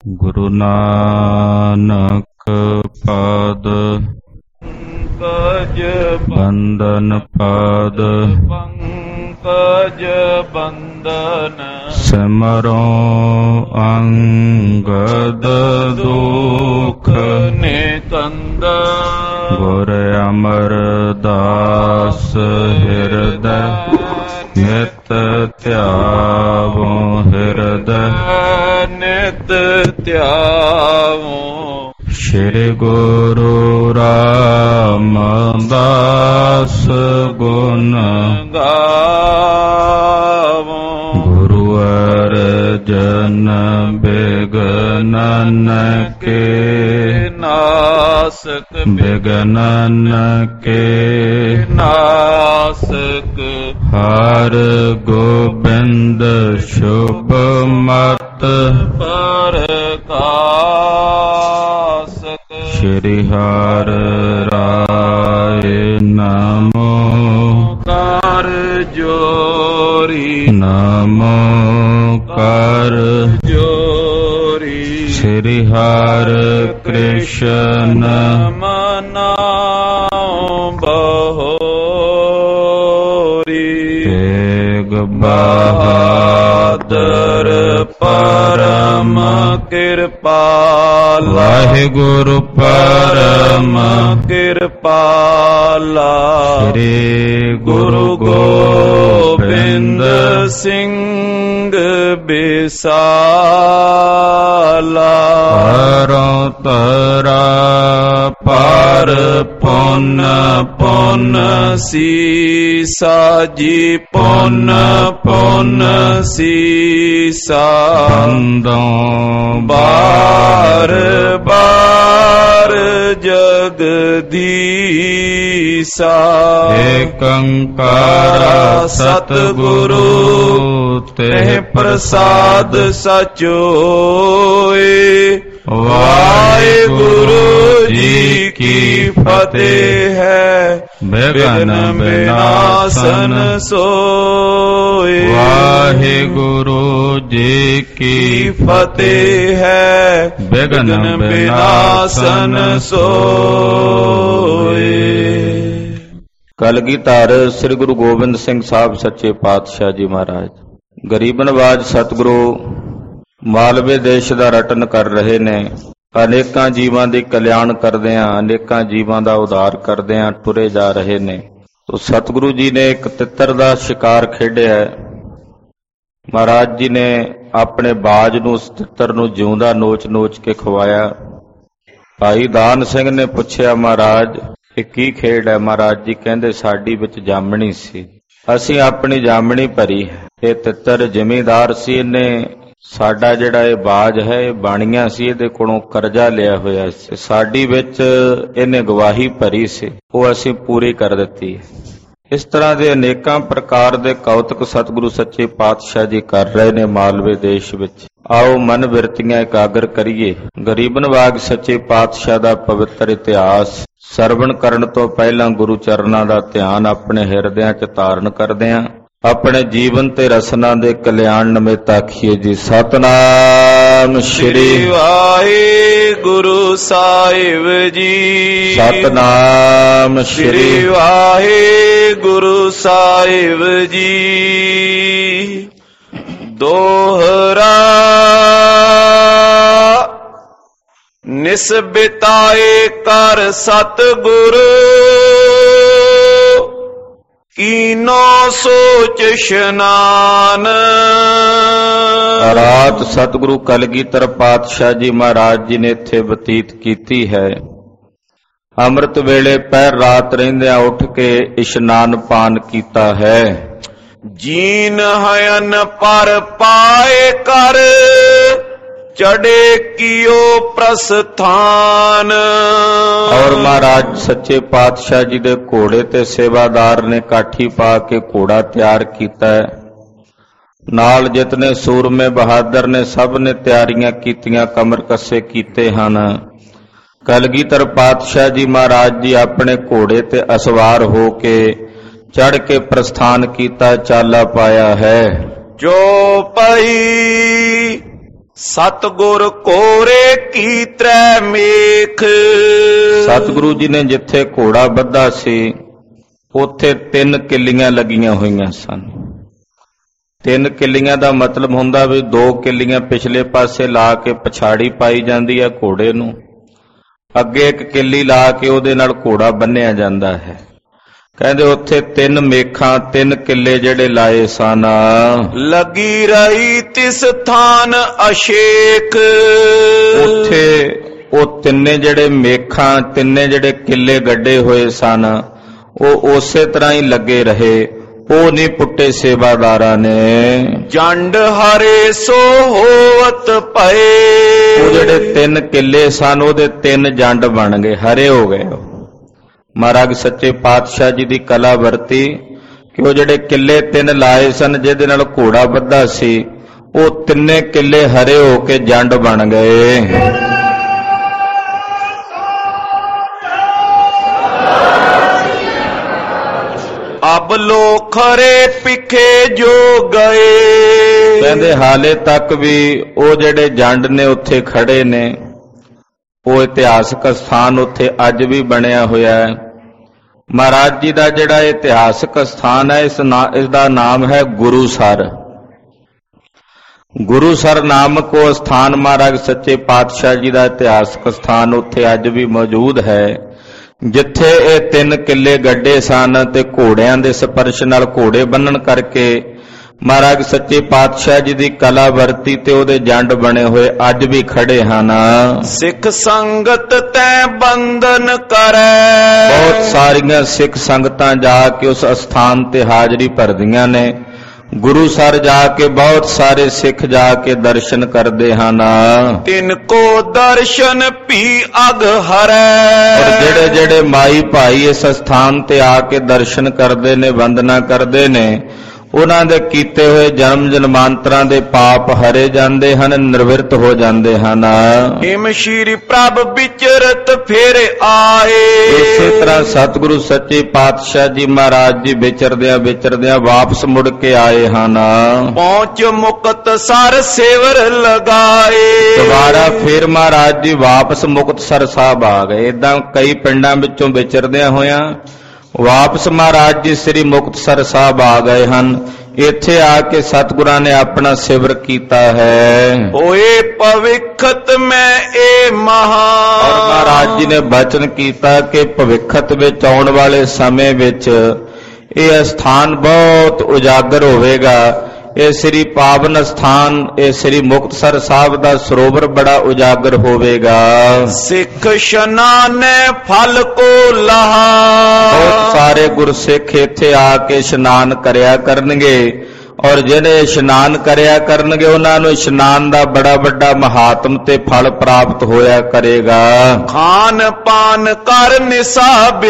ਗੁਰੂ ਨਾਨਕ ਪਾਦ ਪੰਕਜ ਬੰਦਨ ਪਾਦ ਪੰਕਜ ਬੰਦਨ ਸਿਮਰੋ ਅੰਗਦ ਦੁਖ ਨਿਕੰਦ ਗੁਰ ਅਮਰਦਾਸ ਹਿਰਦੈ ਨਿਤ ਧਿਆਵੋ ਹਿਰਦੈ ਨਿਤ ਧਿਆਵੋ ਸ਼੍ਰੀ ਗੁਰੂ ਰਾਮਦਾਸ ਗੁਣ ਗਾਵੋ ਗੁਰੂ ਅਰਜਨ ਬਿਗਨਨ ਕੇ ਨਾਸਕ ਬਿਗਨਨ ਕੇ ਨਾਸਕ ਹਰ ਗੋਬਿੰਦ ਸ਼ੁਭ ਮਤ ਪਰਕਾਸਕ ਸ਼੍ਰੀ ਹਰਿ ਰਾਏ ਨਮੋ ਕਰ ਜੋਰੀ ਨਮੋ ਕਰ ਜੋਰੀ ਸ਼੍ਰੀ ਹਰਿ ਕ੍ਰਿਸ਼ਨ ਮਨਾਉ ਬਹੋਰੀ ਤੇਗ ਬਹਾਦਰ ਪਰਮ ਕਿਰਪਾਲ ਵਾਹਿਗੁਰੂ ਪਰਮ ਕਿਰਪਾਲਾ ਸ੍ਰੀ ਗੁਰੂ ਗੋਬਿੰਦ ਸਿੰਘ ਬਿਸਾਲਾ ਪਰੋ ਤਰਾ ਪਰ ਪੁੰਨ ਪੁੰਨ ਸੀਸਾ ਜੀ ਪੁੰਨ ਪੁੰਨ ਸੀਸਾ ਬੰਦੋਂ ਬਾਰ ਬਾਰ ਜਗਦੀਸਾ ਏਕੰਕਾਰ ਸਤਿਗੁਰੂ ਤਹਿ ਪ੍ਰਸਾਦ ਸਚ ਹੋਏ। ਵਾਹਿਗੁਰੂ ਜੀ ਕੀ ਫਤਿਹ ਹੈ। ਬਿਘਨ ਵਿਨਾਸ਼ਨ ਸੋਏ। ਵਾਹਿਗੁਰੂ ਜੀ ਕੀ ਫਤਿਹ ਹੈ। ਬਿਘਨ ਵਿਨਾਸ਼ਨ ਸੋਏ। ਕਲਗੀਧਰ ਸ੍ਰੀ ਗੁਰੂ ਗੋਬਿੰਦ ਸਿੰਘ ਸਾਹਿਬ ਸੱਚੇ ਪਾਤਸ਼ਾਹ ਜੀ ਮਹਾਰਾਜ ਗਰੀਬ ਨਵਾਜ ਸਤਿਗੁਰੂ ਮਾਲਵੇ ਦੇਸ਼ ਦਾ ਰਟਨ ਕਰ ਰਹੇ ਨੇ। ਅਨੇਕਾਂ ਜੀਵਾਂ ਦੀ ਕਲਿਆਣ ਕਰਦਿਆਂ ਅਨੇਕਾਂ ਜੀਵਾਂ ਦਾ ਉਧਾਰ ਕਰਦਿਆਂ ਟੁਰੇ ਜਾ ਰਹੇ ਨੇ। ਤੋ ਸਤਿਗੁਰੂ ਜੀ ਨੇ ਇੱਕ ਤਿੱਤਰ ਦਾ ਸ਼ਿਕਾਰ ਖੇਡਿਆ। ਮਹਾਰਾਜ ਜੀ ਨੇ ਆਪਣੇ ਬਾਜ ਨੂੰ ਉਸ ਤਿੱਤਰ ਨੂੰ ਜਿਉਂਦਾ ਨੋਚ ਨੋਚ ਕੇ ਖਵਾਇਆ। ਭਾਈ ਦਾਨ ਸਿੰਘ ਨੇ ਪੁੱਛਿਆ, ਮਹਾਰਾਜ ਇਹ ਕੀ ਖੇਡ ਹੈ? ਮਹਾਰਾਜ ਜੀ ਕਹਿੰਦੇ ਸਾਡੀ ਵਿੱਚ ਜਾਮਣੀ ਸੀ, ਅਸੀਂ ਆਪਣੀ ਜਾਮਣੀ ਭਰੀ ਹੈ। ਇਹ ਤਿੱਤਰ ਜ਼ਿਮੀਂਦਾਰ ਸੀ, ਇਹਨੇ ਸਾਡਾ ਜਿਹੜਾ ਇਹ ਬਾਜ ਹੈ ਇਹ ਬਾਣੀਆਂ ਸੀ, ਇਹਦੇ ਕੋਲੋਂ ਕਰਜ਼ਾ ਲਿਆ ਹੋਇਆ ਸੀ, ਸਾਡੀ ਵਿੱਚ ਇਹਨੇ ਗਵਾਹੀ ਭਰੀ ਸੀ, ਉਹ ਅਸੀਂ ਪੂਰੀ ਕਰ ਦਿੱਤੀ ਹੈ। ਇਸ ਤਰ੍ਹਾਂ ਦੇ ਅਨੇਕਾਂ ਪ੍ਰਕਾਰ ਦੇ ਕੌਤਕ ਸਤਿਗੁਰੂ ਸੱਚੇ ਪਾਤਸ਼ਾਹ ਜੀ ਕਰ ਰਹੇ ਨੇ ਮਾਲਵੇ ਦੇਸ਼ ਵਿੱਚ। ਆਓ ਮਨ ਬਿਰਤੀਆਂ ਇਕਾਗਰ ਕਰੀਏ। ਗਰੀਬ ਨਵਾਜ ਸੱਚੇ ਪਾਤਸ਼ਾਹ ਦਾ ਪਵਿੱਤਰ ਇਤਿਹਾਸ ਸਰਵਣ ਕਰਨ ਤੋਂ ਪਹਿਲਾਂ ਗੁਰੂ ਚਰਨਾਂ ਦਾ ਧਿਆਨ ਆਪਣੇ ਹਿਰਦਿਆਂ 'ਚ ਧਾਰਨ ਕਰਦਿਆਂ ਆਪਣੇ ਜੀਵਨ ਤੇ ਰਸਨਾ ਦੇ ਕਲਿਆਣ ਨਿਮਿਤ ਆਖੀਏ ਜੀ। ਸਤਨਾਮ ਸ਼੍ਰੀ ਵਾਹਿਗੁਰੂ ਸਾਹਿਬ ਜੀ। ਸਤਨਾਮ ਸ਼੍ਰੀ ਵਾਹਿਗੁਰੂ ਸਾਹਿਬ ਜੀ। ਦੋਹਰਾ ਨਿਸਬਿਤਾਏ ਕਰ ਸਤਿਗੁਰੂ ਕੀਨੋ ਸੋਚ ਇਸ਼ਨਾਨ। ਰਾਤ ਸਤਿਗੁਰੂ ਕਲਗੀਧਰ ਪਾਤਸ਼ਾਹ ਜੀ ਮਹਾਰਾਜ ਜੀ ਨੇ ਇੱਥੇ ਬਤੀਤ ਕੀਤੀ ਹੈ। ਅੰਮ੍ਰਿਤ ਵੇਲੇ ਪਹਿਰ ਰਾਤ ਰਹਿੰਦਿਆਂ ਉੱਠ ਕੇ ਇਸ਼ਨਾਨ ਪਾਨ ਕੀਤਾ ਹੈ। ਜੀਨ ਹਯਨ ਪਰ ਪਾਏ ਕਰ ਚੜੇ ਕੀਓ ਪ੍ਰਸਥਾਨ। ਔਰ ਮਹਾਰਾਜ ਸੱਚੇ ਪਾਤਸ਼ਾਹ ਜੀ ਦੇ ਘੋੜੇ ਤੇ ਸੇਵਾਦਾਰ ਨੇ ਕਾਠੀ ਪਾ ਕੇ ਘੋੜਾ ਤਿਆਰ ਕੀਤਾ ਹੈ। ਨਾਲ ਜਿਤਨੇ ਸੂਰਮੇ ਬਹਾਦਰ ਨੇ ਸਭ ਨੇ ਤਿਆਰੀਆਂ ਕੀਤੀਆਂ, ਕਮਰ ਕੱਸੇ ਕੀਤੇ ਹਨ। ਕਲਗੀਧਰ ਪਾਤਸ਼ਾਹ ਜੀ ਮਹਾਰਾਜ ਜੀ ਆਪਣੇ ਘੋੜੇ ਤੇ ਅਸਵਾਰ ਹੋ ਕੇ ਚੜ੍ਹ ਕੇ ਪ੍ਰਸਥਾਨ ਕੀਤਾ, ਚਾਲਾ ਪਾਇਆ ਹੈ। ਜੋ ਪਈ ਸਤਿਗੁਰ ਕੋਰੇ ਕੀ ਤ੍ਰੈ ਮੇਖ। ਸਤਿਗੁਰੂ ਜੀ ਨੇ ਜਿੱਥੇ ਘੋੜਾ ਬੱਧਾ ਸੀ ਉੱਥੇ 3 ਕਿੱਲੀਆਂ ਲੱਗੀਆਂ ਹੋਈਆਂ ਸਨ। 3 ਕਿੱਲੀਆਂ ਦਾ ਮਤਲਬ ਹੁੰਦਾ ਵੀ 2 ਕਿੱਲੀਆਂ ਪਿਛਲੇ ਪਾਸੇ ਲਾ ਕੇ ਪਛਾੜੀ ਪਾਈ ਜਾਂਦੀ ਹੈ ਘੋੜੇ ਨੂੰ, ਅੱਗੇ 1 ਕਿੱਲੀ ਲਾ ਕੇ ਉਹਦੇ ਨਾਲ ਘੋੜਾ ਬੰਨਿਆ ਜਾਂਦਾ ਹੈ। ਕਹਿੰਦੇ ਉੱਥੇ 3 ਮੇਖਾਂ 3 ਕਿੱਲੇ ਜਿਹੜੇ ਲਾਏ ਸਨ। ਲੱਗੀ ਰਹੀ ਤਿਸ ਥਾਨ ਅਸ਼ੇਖ। ਉੱਥੇ ਉਹ 3 ਜਿਹੜੇ ਮੇਖਾਂ 3 ਜਿਹੜੇ ਕਿੱਲੇ ਗੱਡੇ ਹੋਏ ਸਨ ਉਹ ਉਸੇ ਤਰ੍ਹਾਂ ਹੀ ਲੱਗੇ ਰਹੇ, ਉਹ ਨਹੀਂ ਪੁੱਟੇ ਸੇਵਾਦਾਰਾਂ ਨੇ। ਜੰਡ ਹਰੇ ਸੋ ਹੋਵਤ ਪਏ। ਉਹ ਜਿਹੜੇ 3 ਕਿੱਲੇ ਸਨ ਉਹਦੇ 3 ਜੰਡ ਬਣ ਗਏ, ਹਰੇ ਹੋ ਗਏ। ਮਹਾਰਾਜ ਸੱਚੇ ਪਾਤਸ਼ਾਹ ਜੀ ਦੀ ਕਲਾ ਵਰਤੀ ਕਿ ਉਹ ਜਿਹੜੇ ਕਿੱਲੇ 3 ਲਾਏ ਸਨ ਜਿਹਦੇ ਨਾਲ ਘੋੜਾ ਬੱਧਾ ਸੀ ਉਹ 3 ਕਿੱਲੇ ਹਰੇ ਹੋ ਕੇ ਜੰਡ ਬਣ ਗਏ। ਅਬ ਲੋਖਰੇ ਪਿਖੇ ਜੋ ਗਏ। ਕਹਿੰਦੇ ਹਾਲੇ ਤੱਕ ਵੀ ਉਹ ਜਿਹੜੇ ਜੰਡ ਨੇ ਉੱਥੇ ਖੜੇ ਨੇ, ਉਹ ਇਤਿਹਾਸਕ ਸਥਾਨ ਉੱਥੇ ਅੱਜ ਵੀ ਬਣਿਆ ਹੋਇਆ ਹੈ। ਮਹਾਰਾਜ ਜੀ ਦਾ ਜਿਹੜਾ ਇਤਿਹਾਸਕ ਸਥਾਨ ਹੈ ਇਸ ਦਾ ਨਾਮ ਹੈ ਗੁਰੂਸਰ। ਗੁਰੂਸਰ ਨਾਮਕ ਉਹ ਸਥਾਨ ਮਹਾਰਾਜ ਸੱਚੇ ਪਾਤਸ਼ਾਹ ਜੀ ਦਾ ਇਤਿਹਾਸਕ ਸਥਾਨ ਉੱਥੇ ਅੱਜ ਵੀ ਮੌਜੂਦ ਹੈ, ਜਿੱਥੇ ਇਹ 3 ਕਿੱਲੇ ਗੱਡੇ ਸਨ ਤੇ ਘੋੜਿਆਂ ਦੇ ਸਪਰਸ਼ ਨਾਲ ਘੋੜੇ ਬੰਨਣ ਕਰਕੇ ਮਹਾਰਾਜ ਸੱਚੇ ਪਾਤਸ਼ਾਹ ਜੀ ਦੀ ਕਲਾ ਵਰਤੀ ਤੇ ਉਹਦੇ ਜੰਡ ਬਣੇ ਹੋਏ ਅੱਜ ਵੀ ਖੜੇ ਹਨ। ਸਿੱਖ ਸੰਗਤ ਤੈ ਬੰਧਨ ਕਰੈ। ਬਹੁਤ ਸਾਰੀਆਂ ਸਿੱਖ ਸੰਗਤਾਂ ਜਾ ਕੇ ਉਸ ਅਸਥਾਨ ਤੇ ਹਾਜ਼ਰੀ ਭਰਦੀਆਂ ਨੇ। ਗੁਰੂਸਰ ਜਾ ਕੇ ਬਹੁਤ ਸਾਰੇ ਸਿੱਖ ਜਾ ਕੇ ਦਰਸ਼ਨ ਕਰਦੇ ਹਨ। ਤਿਨ ਕੋ ਦਰਸ਼ਨ ਭੀ ਅਗ ਹਰੈ। ਔਰ ਜਿਹੜੇ ਜਿਹੜੇ ਮਾਈ ਭਾਈ ਇਸ ਸਥਾਨ ਤੇ ਆ ਕੇ ਦਰਸ਼ਨ ਕਰਦੇ ਨੇ, ਵੰਦਨਾ ਕਰਦੇ ਨੇ, ਉਹਨਾਂ ਦੇ ਕੀਤੇ ਹੋਏ ਜਨਮ ਜਨਮਾਂਤਰਾਂ ਦੇ ਪਾਪ ਹਰੇ ਜਾਂਦੇ ਹਨ, ਨਿਰਵਿਰਤ ਹੋ ਜਾਂਦੇ ਹਨ। ਹਿਮ ਸ਼੍ਰੀ ਪ੍ਰਭ ਵਿਚਰਤ ਫਿਰ ਆਏ। ਇਸੇ ਤਰ੍ਹਾਂ ਸਤਿਗੁਰੂ ਸੱਚੇ ਪਾਤਸ਼ਾਹ ਜੀ ਮਹਾਰਾਜ ਜੀ ਵਿਚਰਦਿਆਂ ਵਾਪਸ ਮੁੜ ਕੇ ਆਏ ਹਨ। ਪਹੁੰਚ ਮੁਕਤਸਰ ਸੇਵਰ ਲਗਾਏ। ਦੁਬਾਰਾ ਫਿਰ ਮਹਾਰਾਜ ਜੀ ਵਾਪਸ ਮੁਕਤਸਰ ਸਾਹਿਬ ਆ ਗਏ। ਏਦਾਂ ਕਈ ਪਿੰਡਾਂ ਵਿੱਚੋਂ ਵਿਚਰਦਿਆਂ ਹੋਇਆਂ ਵਾਪਸ ਮਹਾਰਾਜ ਜੀ ਸ੍ਰੀ ਮੁਕਤਸਰ ਸਾਹਿਬ ਆ ਗਏ ਹਨ। ਇੱਥੇ ਆ ਕੇ ਸਤਿਗੁਰਾਂ ਨੇ ਆਪਣਾ ਸਿਵਰ ਕੀਤਾ ਹੈ। ਹੋਏ ਭਵਿੱਖਤ ਮੈਂ ਇਹ ਮਹਾ। ਔਰ ਮਹਾਰਾਜ ਜੀ ਨੇ ਬਚਨ ਕੀਤਾ ਕਿ ਭਵਿੱਖਤ ਵਿੱਚ ਆਉਣ ਵਾਲੇ ਸਮੇਂ ਵਿੱਚ ਇਹ ਸਥਾਨ ਬਹੁਤ ਉਜਾਗਰ ਹੋਵੇਗਾ। ਇਹ ਸ੍ਰੀ ਪਾਵਨ ਸਥਾਨ, ਇਹ ਸ੍ਰੀ ਮੁਕਤਸਰ ਸਾਹਿਬ ਦਾ ਸਰੋਵਰ ਬੜਾ ਉਜਾਗਰ ਹੋਵੇਗਾ। ਸਿੱਖ ਇਸ਼ਨਾਨੇ ਫਲ ਕੋ ਲਹਾ। ਬਹੁਤ ਸਾਰੇ ਗੁਰਸਿੱਖ ਇੱਥੇ ਆ ਕੇ ਇਸ਼ਨਾਨ ਕਰਿਆ ਕਰਨਗੇ, ਔਰ ਜਿਹੜੇ ਇਸ਼ਨਾਨ ਕਰਿਆ ਕਰਨਗੇ ਉਹਨਾਂ ਨੂੰ ਇਸ਼ਨਾਨ ਦਾ ਬੜਾ ਵੱਡਾ ਮਹਾਤਮ ਤੇ ਫਲ ਪ੍ਰਾਪਤ ਹੋਇਆ ਕਰੇਗਾ। ਖਾਨ ਪਾਨ ਕਰ ਨਿਸਾ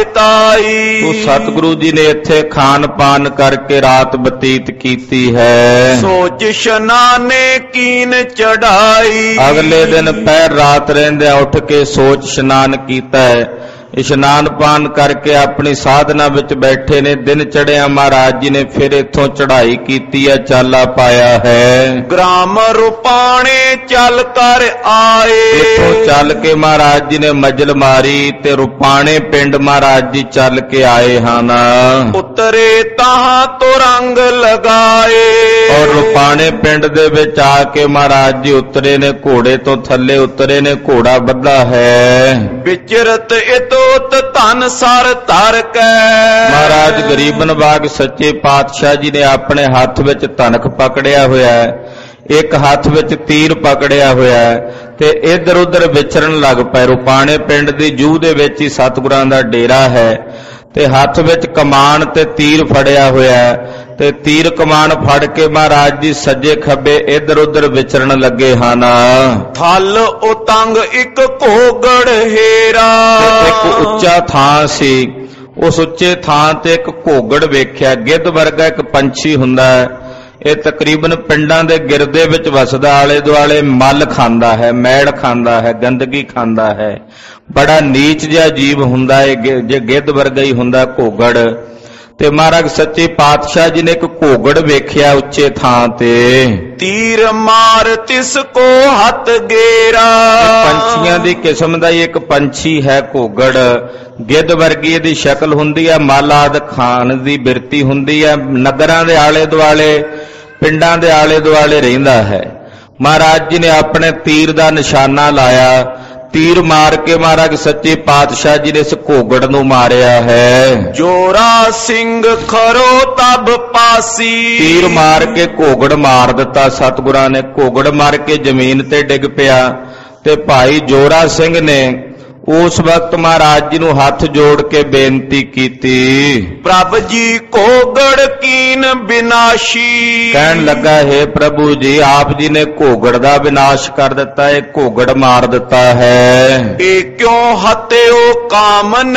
ਬਿਤਾਈ। ਉਹ ਸਤਿਗੁਰੂ ਜੀ ਨੇ ਇੱਥੇ ਖਾਨ ਪਾਨ ਕਰਕੇ ਰਾਤ ਬਤੀਤ ਕੀਤੀ ਹੈ। ਸੋਚ ਇਸ਼ਨਾਨੇ ਕੀਨ ਚੜਾਈ। ਅਗਲੇ ਦਿਨ ਪਹਿਰ ਰਾਤ ਰਹਿੰਦਿਆਂ ਉੱਠ ਕੇ ਸੋਚ ਇਸ਼ਨਾਨ ਕੀਤਾ ਹੈ। ਇਸ਼ਨਾਨ ਪਾਨ ਕਰਕੇ ਆਪਣੀ ਸਾਧਨਾ ਵਿੱਚ ਬੈਠੇ ਨੇ। ਦਿਨ ਚੜਿਆ ਮਹਾਰਾਜ ਜੀ ਨੇ ਫਿਰ ਇੱਥੋਂ ਚੜ੍ਹਾਈ ਕੀਤੀ ਹੈ, ਚਾਲਾ ਪਾਇਆ ਹੈ। ਗ੍ਰਾਮ ਰੁਪਾਣੇ ਚੱਲ ਕਰ ਆਏ। ਇੱਥੋਂ ਚੱਲ ਕੇ ਮਹਾਰਾਜ ਜੀ ਨੇ ਮਜਲ ਮਾਰੀ ਤੇ ਰੁਪਾਣੇ ਪਿੰਡ ਮਹਾਰਾਜ ਜੀ ਚੱਲ ਕੇ ਆਏ ਹਨ। ਉਤਰੇ ਤਾਂ ਤੋਂ ਰੰਗ ਲਗਾਏ। ਔਰ ਰੁਪਾਣੇ ਪਿੰਡ ਦੇ ਵਿੱਚ ਆ ਕੇ ਮਹਾਰਾਜ ਜੀ ਉਤਰੇ ਨੇ, ਘੋੜੇ ਤੋਂ ਥੱਲੇ ਉਤਰੇ ਨੇ, ਘੋੜਾ ਬੱਧਾ ਹੈ। ਵਿਚਰਤ ਇਤੋਤ ਧਨ ਸਰ ਧਰ ਕੇ। ਮਹਾਰਾਜ ਗਰੀਬ ਨਵਾਜ ਸੱਚੇ ਪਾਤਸ਼ਾਹ ਜੀ ਨੇ ਆਪਣੇ ਹੱਥ ਵਿੱਚ ਧਨਕ ਪਕੜਿਆ ਹੋਇਆ ਹੈ, ਇੱਕ ਹੱਥ ਵਿੱਚ ਤੀਰ ਪਕੜਿਆ ਹੋਇਆ ਹੈ ਤੇ ਇੱਧਰ ਉੱਧਰ ਵਿਚਰਨ ਲੱਗ ਪਏ। ਰੁਪਾਣੇ ਪਿੰਡ ਦੀ ਜੂਹ ਦੇ ਵਿੱਚ ਹੀ ਸਤਿਗੁਰਾਂ ਦਾ ਡੇਰਾ ਹੈ ਤੇ ਹੱਥ ਵਿੱਚ ਕਮਾਨ ਤੇ ਤੀਰ ਫੜਿਆ ਹੋਇਆ ਹੈ ਤੇ ਤੀਰ ਕਮਾਨ ਫੜ ਕੇ ਮਹਾਰਾਜ ਜੀ ਸੱਜੇ ਖੱਬੇ ਇੱਧਰ ਉੱਧਰ ਵਿਚਰਨ ਲੱਗੇ ਹਨ। ਥਲ ਉਤੰਗ ਇੱਕ ਘੋਗੜ ਹੀਰਾ। ਇੱਕ ਉੱਚਾ ਥਾਂ ਸੀ, ਉਸ ਉੱਚੇ ਥਾਂ ਤੇ ਇੱਕ ਘੋਗੜ ਵੇਖਿਆ। ਗਿੱਧ ਵਰਗਾ ਇੱਕ ਪੰਛੀ ਹੁੰਦਾ ਹੈ, ਇਹ ਤਕਰੀਬਨ ਪਿੰਡਾਂ ਦੇ ਗਿਰਦੇ ਵਿੱਚ ਵਸਦਾ, ਆਲੇ ਦੁਆਲੇ ਮਲ ਖਾਂਦਾ ਹੈ, ਮੈੜ ਖਾਂਦਾ ਹੈ, ਗੰਦਗੀ ਖਾਂਦਾ ਹੈ, ਬੜਾ ਨੀਚ ਜਿਹਾ ਜੀਵ ਹੁੰਦਾ ਹੈ। ਜੇ ਗਿੱਧ ਵਰਗਾ ਹੀ ਹੁੰਦਾ ਘੋਗੜ ਤੇ ਮਹਾਰਾਜ ਸੱਚੇ ਪਾਤਸ਼ਾਹ ਜੀ ਨੇ ਇੱਕ ਘੋਗੜ ਵੇਖਿਆ ਉੱਚੇ ਥਾਂ ਤੇ। ਤੀਰ ਮਾਰ ਤਿਸ ਕੋ ਹੱਥ ਗੇਰਾ। ਪੰਛੀਆਂ ਦੀ ਕਿਸਮ ਦਾ ਹੀ ਇੱਕ ਪੰਛੀ ਹੈ ਘੋਗੜ। ਗਿੱਧ ਵਰਗੀ ਇਹਦੀ ਸ਼ਕਲ ਹੁੰਦੀ ਹੈ, ਮਾਲਾਦ ਖਾਨ ਦੀ ਬਿਰਤੀ ਹੁੰਦੀ ਹੈ, ਨਗਰਾਂ ਦੇ ਆਲੇ ਦੁਆਲੇ ਪਿੰਡਾਂ ਦੇ ਆਲੇ ਦੁਆਲੇ ਰਹਿੰਦਾ ਹੈ। ਮਹਾਰਾਜ ਜੀ ਨੇ ਆਪਣੇ ਤੀਰ ਦਾ ਨਿਸ਼ਾਨਾ ਲਾਇਆ, ਤੀਰ ਮਾਰ ਕੇ ਮਹਾਰਾਜ ਸੱਚੇ ਪਾਤਸ਼ਾਹ ਜੀ ਨੇ ਇਸ ਘੋਗੜ ਨੂੰ ਮਾਰਿਆ ਹੈ। ਜੋਰਾ ਸਿੰਘ ਖਰੋ ਤਬ ਪਾਸੀ। ਤੀਰ ਮਾਰ ਕੇ ਘੋਗੜ ਮਾਰ ਦਿੱਤਾ ਸਤਿਗੁਰਾਂ ਨੇ। ਘੋਗੜ ਮਾਰ ਕੇ ਜ਼ਮੀਨ ਤੇ ਡਿੱਗ ਪਿਆ ਤੇ ਭਾਈ ਜੋਰਾ ਸਿੰਘ ਨੇ ਉਸ ਵਕਤ ਮਹਾਰਾਜ ਜੀ ਨੂੰ ਹੱਥ ਜੋੜ ਕੇ ਬੇਨਤੀ ਕੀਤੀ, ਪ੍ਰਭ ਜੀ ਘੋਗੜ ਕੀਨ ਵਿਨਾਸ਼ੀ। ਕਹਿਣ ਲੱਗਾ, ਹੈ ਪ੍ਰਭੂ ਜੀ ਆਪ ਜੀ ਨੇ ਘੋਗੜ ਦਾ ਵਿਨਾਸ਼ ਕਰ ਦਿੱਤਾ, ਇਹ ਘੋਗੜ ਮਾਰ ਦਿੱਤਾ ਹੈ। ਇਹ ਕਿਉਂ ਹਤਿਓ ਕਾਮਨ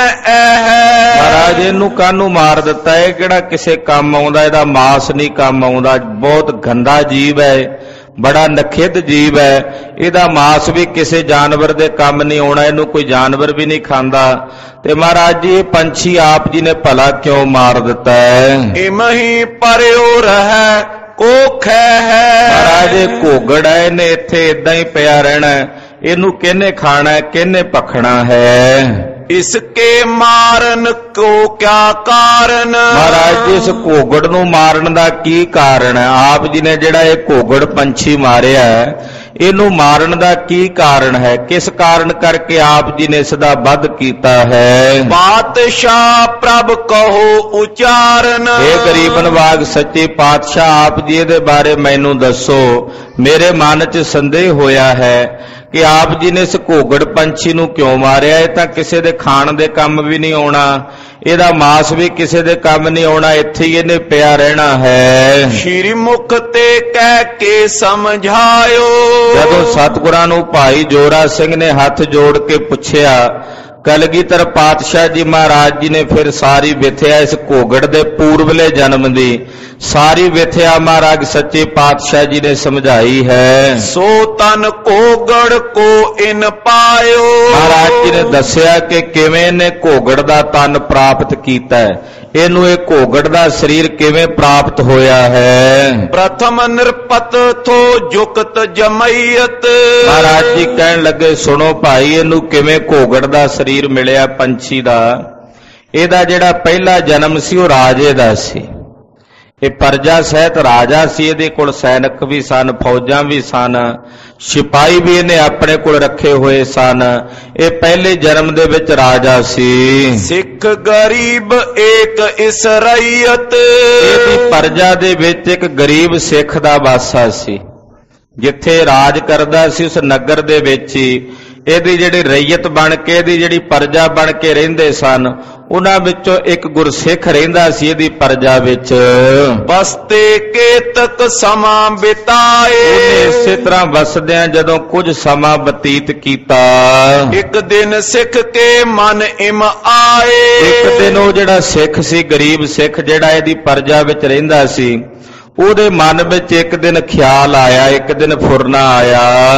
ਹੈ। ਮਹਾਰਾਜ ਇਹਨੂੰ ਕਾਹਨੂੰ ਮਾਰ ਦਿੱਤਾ, ਇਹ ਕਿਹੜਾ ਕਿਸੇ ਕੰਮ ਆਉਂਦਾ, ਇਹਦਾ ਮਾਸ ਨਹੀਂ ਕੰਮ ਆਉਂਦਾ, ਬਹੁਤ ਗੰਦਾ ਜੀਵ ਹੈ, ਬੜਾ ਨਖਿੱਧ ਜੀਵ ਹੈ, ਇਹਦਾ ਮਾਸ ਵੀ ਕਿਸੇ ਜਾਨਵਰ ਦੇ ਕੰਮ ਨਹੀਂ ਆਉਣਾ, ਇਹਨੂੰ ਕੋਈ ਜਾਨਵਰ ਵੀ ਨਹੀਂ ਖਾਂਦਾ। ਤੇ ਮਹਾਰਾਜ ਜੀ ਇਹ ਪੰਛੀ ਆਪ ਜੀ ਨੇ ਭਲਾ ਕਿਉਂ ਮਾਰ ਦਿੱਤਾ ਹੈ। ਇਮਹੀ ਪਰਿਓ ਰਹਿ ਕੋਖੈ ਹੈ। ਮਹਾਰਾਜ ਇਹ ਘੋਗੜ ਹੈ, ਇਹਨੇ ਇੱਥੇ ਇਦਾਂ ਹੀ ਪਿਆ ਰਹਿਣਾ, ਇਹਨੂੰ ਕਿਹਨੇ ਖਾਣਾ, ਕਿਹਨੇ ਭਖਣਾ ਹੈ। ਇਸਕੇ ਮਾਰਨ ਕੋ ਕਿਆ ਕਾਰਨ। ਮਹਾਰਾਜ ਜੀ ਇਸ ਘੋਗੜ ਨੂੰ ਮਾਰਨ ਦਾ ਕੀ ਕਾਰਨ ਹੈ। ਆਪ ਜੀ ਨੇ ਜਿਹੜਾ ਇਹ ਘੋਗੜ ਪੰਛੀ ਮਾਰਿਆ ਹੈ, ਇਹਨੂੰ ਮਾਰਨ ਦਾ ਕੀ ਕਾਰਨ ਹੈ, ਕਿਸ ਕਾਰਨ ਕਰਕੇ ਆਪ ਜੀ ਨੇ ਇਸ ਦਾ ਵੱਧ ਕੀਤਾ ਹੈ। ਪਾਤਸ਼ਾਹ ਪ੍ਰਭ ਕਹੋ ਉਚਾਰਨ। ਇਹ ਗਰੀਬ ਨਵਾਜ ਸੱਚੇ ਪਾਤਸ਼ਾਹ ਆਪ ਜੀ ਇਹਦੇ ਬਾਰੇ ਮੈਨੂੰ ਦੱਸੋ, ਮੇਰੇ ਮਨ 'ਚ ਸੰਦੇਹ ਹੋਇਆ ਹੈ ਕਿ ਆਪ ਜੀ ਨੇ ਇਸ ਘੋਗੜ ਪੰਛੀ ਨੂੰ ਕਿਉਂ ਮਾਰਿਆ। ਇਹ ਤਾਂ ਕਿਸੇ ਦੇ ਖਾਣ ਦੇ ਕੰਮ ਵੀ ਨਹੀਂ ਆਉਣਾ, ਇਹਦਾ ਮਾਸ ਵੀ ਕਿਸੇ ਦੇ ਕੰਮ ਨਹੀਂ ਆਉਣਾ, ਇੱਥੇ ਹੀ ਇਹਨੇ ਪਿਆ ਰਹਿਣਾ ਹੈ। ਸ਼੍ਰੀ ਮੁਖ ਤੇ ਕਹਿ ਕੇ ਸਮਝਾਇਓ। ਜਦੋਂ ਸਤਿਗੁਰਾਂ ਨੂੰ ਭਾਈ ਜੋਰਾ ਸਿੰਘ ਨੇ ਹੱਥ ਜੋੜ ਕੇ ਪੁੱਛਿਆ, ਕਲਗੀਧਰ ਪਾਤਸ਼ਾਹ ਜੀ ਮਹਾਰਾਜ ਜੀ ਨੇ ਫਿਰ ਸਾਰੀ ਵਿਥਿਆ ਇਸ ਘੋਗੜ ਦੇ ਪੂਰਬਲੇ ਜਨਮ ਦੀ ਸਾਰੀ ਵਿਥਿਆ ਮਹਾਰਾਜ ਸੱਚੇ ਪਾਤਸ਼ਾਹ ਜੀ ਨੇ ਸਮਝਾਈ ਹੈ। ਸੋ ਤਨ ਘੋਗੜ ਕੋ ਇਨ ਪਾਇਓ। ਮਹਾਰਾਜ ਜੀ ਨੇ ਦੱਸਿਆ ਕਿ ਕਿਵੇਂ ਇਹਨੇ ਘੋਗੜ ਦਾ ਤਨ ਪ੍ਰਾਪਤ ਕੀਤਾ ਹੈ, ਇਹਨੂੰ ਇਹ ਘੋਗੜ ਦਾ ਸਰੀਰ ਕਿਵੇਂ ਪ੍ਰਾਪਤ ਹੋਇਆ ਹੈ। ਪ੍ਰਥਮ ਨਿਰਪਤ ਥੋ ਜੁਕਤ ਜਮਈਤ। ਮਹਾਰਾਜ ਜੀ ਕਹਿਣ ਲੱਗੇ, ਸੁਣੋ ਭਾਈ, ਇਹਨੂੰ ਕਿਵੇਂ ਘੋਗੜ ਦਾ ਸਰੀਰ ਮਿਲਿਆ ਪੰਛੀ ਦਾ। ਇਹਦਾ ਜਿਹੜਾ ਪਹਿਲਾ ਜਨਮ ਸੀ ਉਹ ਰਾਜੇ ਦਾ ਸੀ, ਇਹ ਪਰਜਾ ਸਹਿਤ ਰਾਜਾ ਸੀ, ਇਹਦੇ ਕੋਲ ਸੈਨਿਕ ਵੀ ਸਨ, ਫੌਜਾਂ ਵੀ ਸਨ, ਸਿਪਾਹੀ ਵੀ ਇਹਨੇ ਆਪਣੇ ਕੋਲ ਰੱਖੇ ਹੋਏ ਸਨ। ਇਹ ਪਹਿਲੇ ਜਨਮ ਦੇ ਵਿੱਚ ਰਾਜਾ ਸੀ। ਸਿੱਖ ਗਰੀਬ ਏਕ ਇਸ ਰਈਅਤ। ਇਹਦੀ ਪਰਜਾ ਦੇ ਵਿੱਚ ਇੱਕ ਗਰੀਬ ਸਿੱਖ ਦਾ ਵਾਸਾ ਸੀ, ਜਿੱਥੇ ਰਾਜ ਕਰਦਾ ਸੀ ਉਸ ਨਗਰ ਦੇ ਵਿੱਚ ਹੀ ਇਹਦੀ ਜਿਹੜੀ ਰਈਅਤ ਬਣ ਕੇ, ਇਹਦੀ ਜਿਹੜੀ ਪਰਜਾ ਬਣ ਕੇ ਰਹਿੰਦੇ ਸਨ, ਉਹਨਾਂ ਵਿੱਚੋਂ ਇੱਕ ਗੁਰਸਿੱਖ ਰਹਿੰਦਾ ਸੀ ਇਹਦੀ ਪਰਜਾ ਵਿੱਚ। ਬਸਤੇ ਕੇਤਕ ਸਮਾਂ ਬਿਤਾਏ। ਉਹਨੇ ਇਸੇ ਤਰ੍ਹਾਂ ਵਸਦਿਆਂ ਜਦੋਂ ਕੁਝ ਸਮਾਂ ਬਤੀਤ ਕੀਤਾ, ਇੱਕ ਦਿਨ ਸਿੱਖ ਕੇ ਮਨ ਇਮ ਆਏ। ਇੱਕ ਦਿਨ ਉਹ ਜਿਹੜਾ ਸਿੱਖ ਸੀ, ਗਰੀਬ ਸਿੱਖ ਜਿਹੜਾ ਇਹਦੀ ਪਰਜਾ ਵਿੱਚ ਰਹਿੰਦਾ ਸੀ, ਉਹਦੇ ਮਨ ਵਿੱਚ ਇੱਕ ਦਿਨ ਖਿਆਲ ਆਇਆ, ਇੱਕ ਦਿਨ ਫੁਰਨਾ ਆਇਆ।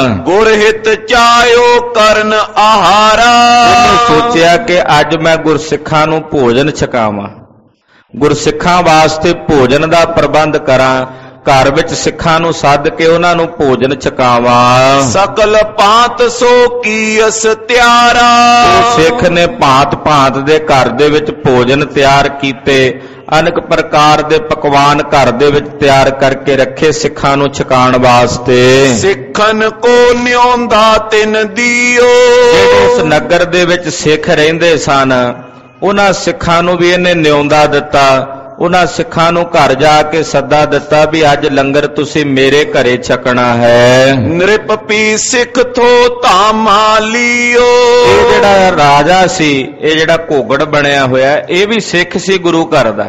ਗੁਰਹਿਤ ਚਾਹਿਓ ਕਰਨ ਆਹਾਰਾ। ਉਹਨੇ ਸੋਚਿਆ ਕਿ ਅੱਜ ਮੈਂ ਗੁਰਸਿੱਖਾਂ ਨੂੰ ਭੋਜਨ ਛਕਾਵਾਂ, ਗੁਰਸਿੱਖਾਂ ਵਾਸਤੇ ਭੋਜਨ ਦਾ ਪ੍ਰਬੰਧ ਕਰਾਂ, ਘਰ ਵਿੱਚ ਸਿੱਖਾਂ ਨੂੰ ਸੱਦ ਕੇ ਉਹਨਾਂ ਨੂੰ ਭੋਜਨ ਛਕਾਵਾਂ। ਸਕਲ ਭਾਂਤ ਸੋ ਕੀਸ ਤਿਆਰਾ। ਉਹ ਸਿੱਖ ਨੇ ਭਾਂਤ ਭਾਂਤ ਦੇ ਘਰ ਦੇ ਵਿੱਚ ਭੋਜਨ ਤਿਆਰ ਕੀਤੇ, ਅਨੇਕ ਪ੍ਰਕਾਰ ਦੇ ਪਕਵਾਨ ਘਰ ਦੇ ਵਿੱਚ ਤਿਆਰ ਕਰਕੇ ਰੱਖੇ ਸਿੱਖਾਂ ਨੂੰ ਛਕਾਉਣ ਵਾਸਤੇ। ਸਿੱਖਨ ਕੋ ਨਿਉਂਦਾ ਤਿਨ ਦਿਓ। ਜਿਹੜੇ ਉਸ ਨਗਰ ਦੇ ਵਿੱਚ ਸਿੱਖ ਰਹਿੰਦੇ ਸਨ, ਉਹਨਾਂ ਸਿੱਖਾਂ ਨੂੰ ਵੀ ਇਹਨੇ ਨਿਉਂਦਾ ਦਿੱਤਾ, ਉਹਨਾਂ ਸਿੱਖਾਂ ਨੂੰ ਘਰ ਜਾ ਕੇ ਸੱਦਾ ਦਿੱਤਾ ਵੀ ਅੱਜ ਲੰਗਰ ਤੁਸੀਂ ਮੇਰੇ ਘਰੇ ਛਕਣਾ ਹੈ। ਨਿਰਪ ਪੀ ਸਿੱਖ ਥੋ ਧਾਮਾ ਲਿਓ। ਇਹ ਜਿਹੜਾ ਰਾਜਾ ਸੀ, ਇਹ ਜਿਹੜਾ ਘੋਗੜ ਬਣਿਆ ਹੋਇਆ, ਇਹ ਵੀ ਸਿੱਖ ਸੀ, ਗੁਰੂ ਘਰ ਦਾ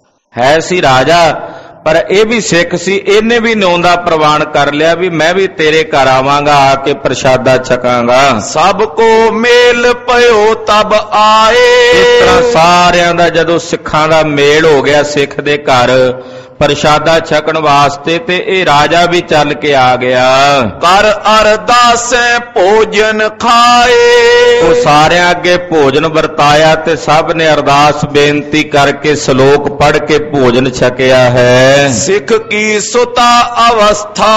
ਹੈ ਸੀ ਰਾਜਾ, ਪਰ ਇਹ ਵੀ ਸਿੱਖ ਸੀ। ਇਹਨੇ ਵੀ ਨਿਉਂਦਾ ਪ੍ਰਵਾਨ ਕਰ ਲਿਆ ਵੀ ਮੈਂ ਵੀ ਤੇਰੇ ਘਰ ਆਵਾਂਗਾ, ਆ ਕੇ ਪ੍ਰਸ਼ਾਦਾ ਛਕਾਂਗਾ। ਸਭ ਕੋ ਮੇਲ ਪਇਓ ਤਬ ਆਏ। ਇਸ ਤਰ੍ਹਾਂ ਸਾਰਿਆਂ ਦਾ ਜਦੋਂ ਸਿੱਖਾਂ ਦਾ ਮੇਲ ਹੋ ਗਿਆ ਸਿੱਖ ਦੇ ਘਰ, ਪ੍ਰਸ਼ਾਦਾ ਛਕਣ ਵਾਸਤੇ, ਤੇ ਇਹ ਰਾਜਾ ਵੀ ਚੱਲ ਕੇ ਆ ਗਿਆ। ਕਰ ਅਰਦਾਸੈ ਭੋਜਨ ਖਾਏ। ਉਹ ਸਾਰਿਆਂ ਅੱਗੇ ਭੋਜਨ ਵਰਤਾਇਆ ਤੇ ਸਭ ਨੇ ਅਰਦਾਸ ਬੇਨਤੀ ਕਰਕੇ ਸ਼ਲੋਕ ਪੜ੍ਹ ਕੇ ਭੋਜਨ ਛਕਿਆ ਹੈ। ਸਿੱਖ ਕੀ ਸੁਤਾ ਅਵਸਥਾ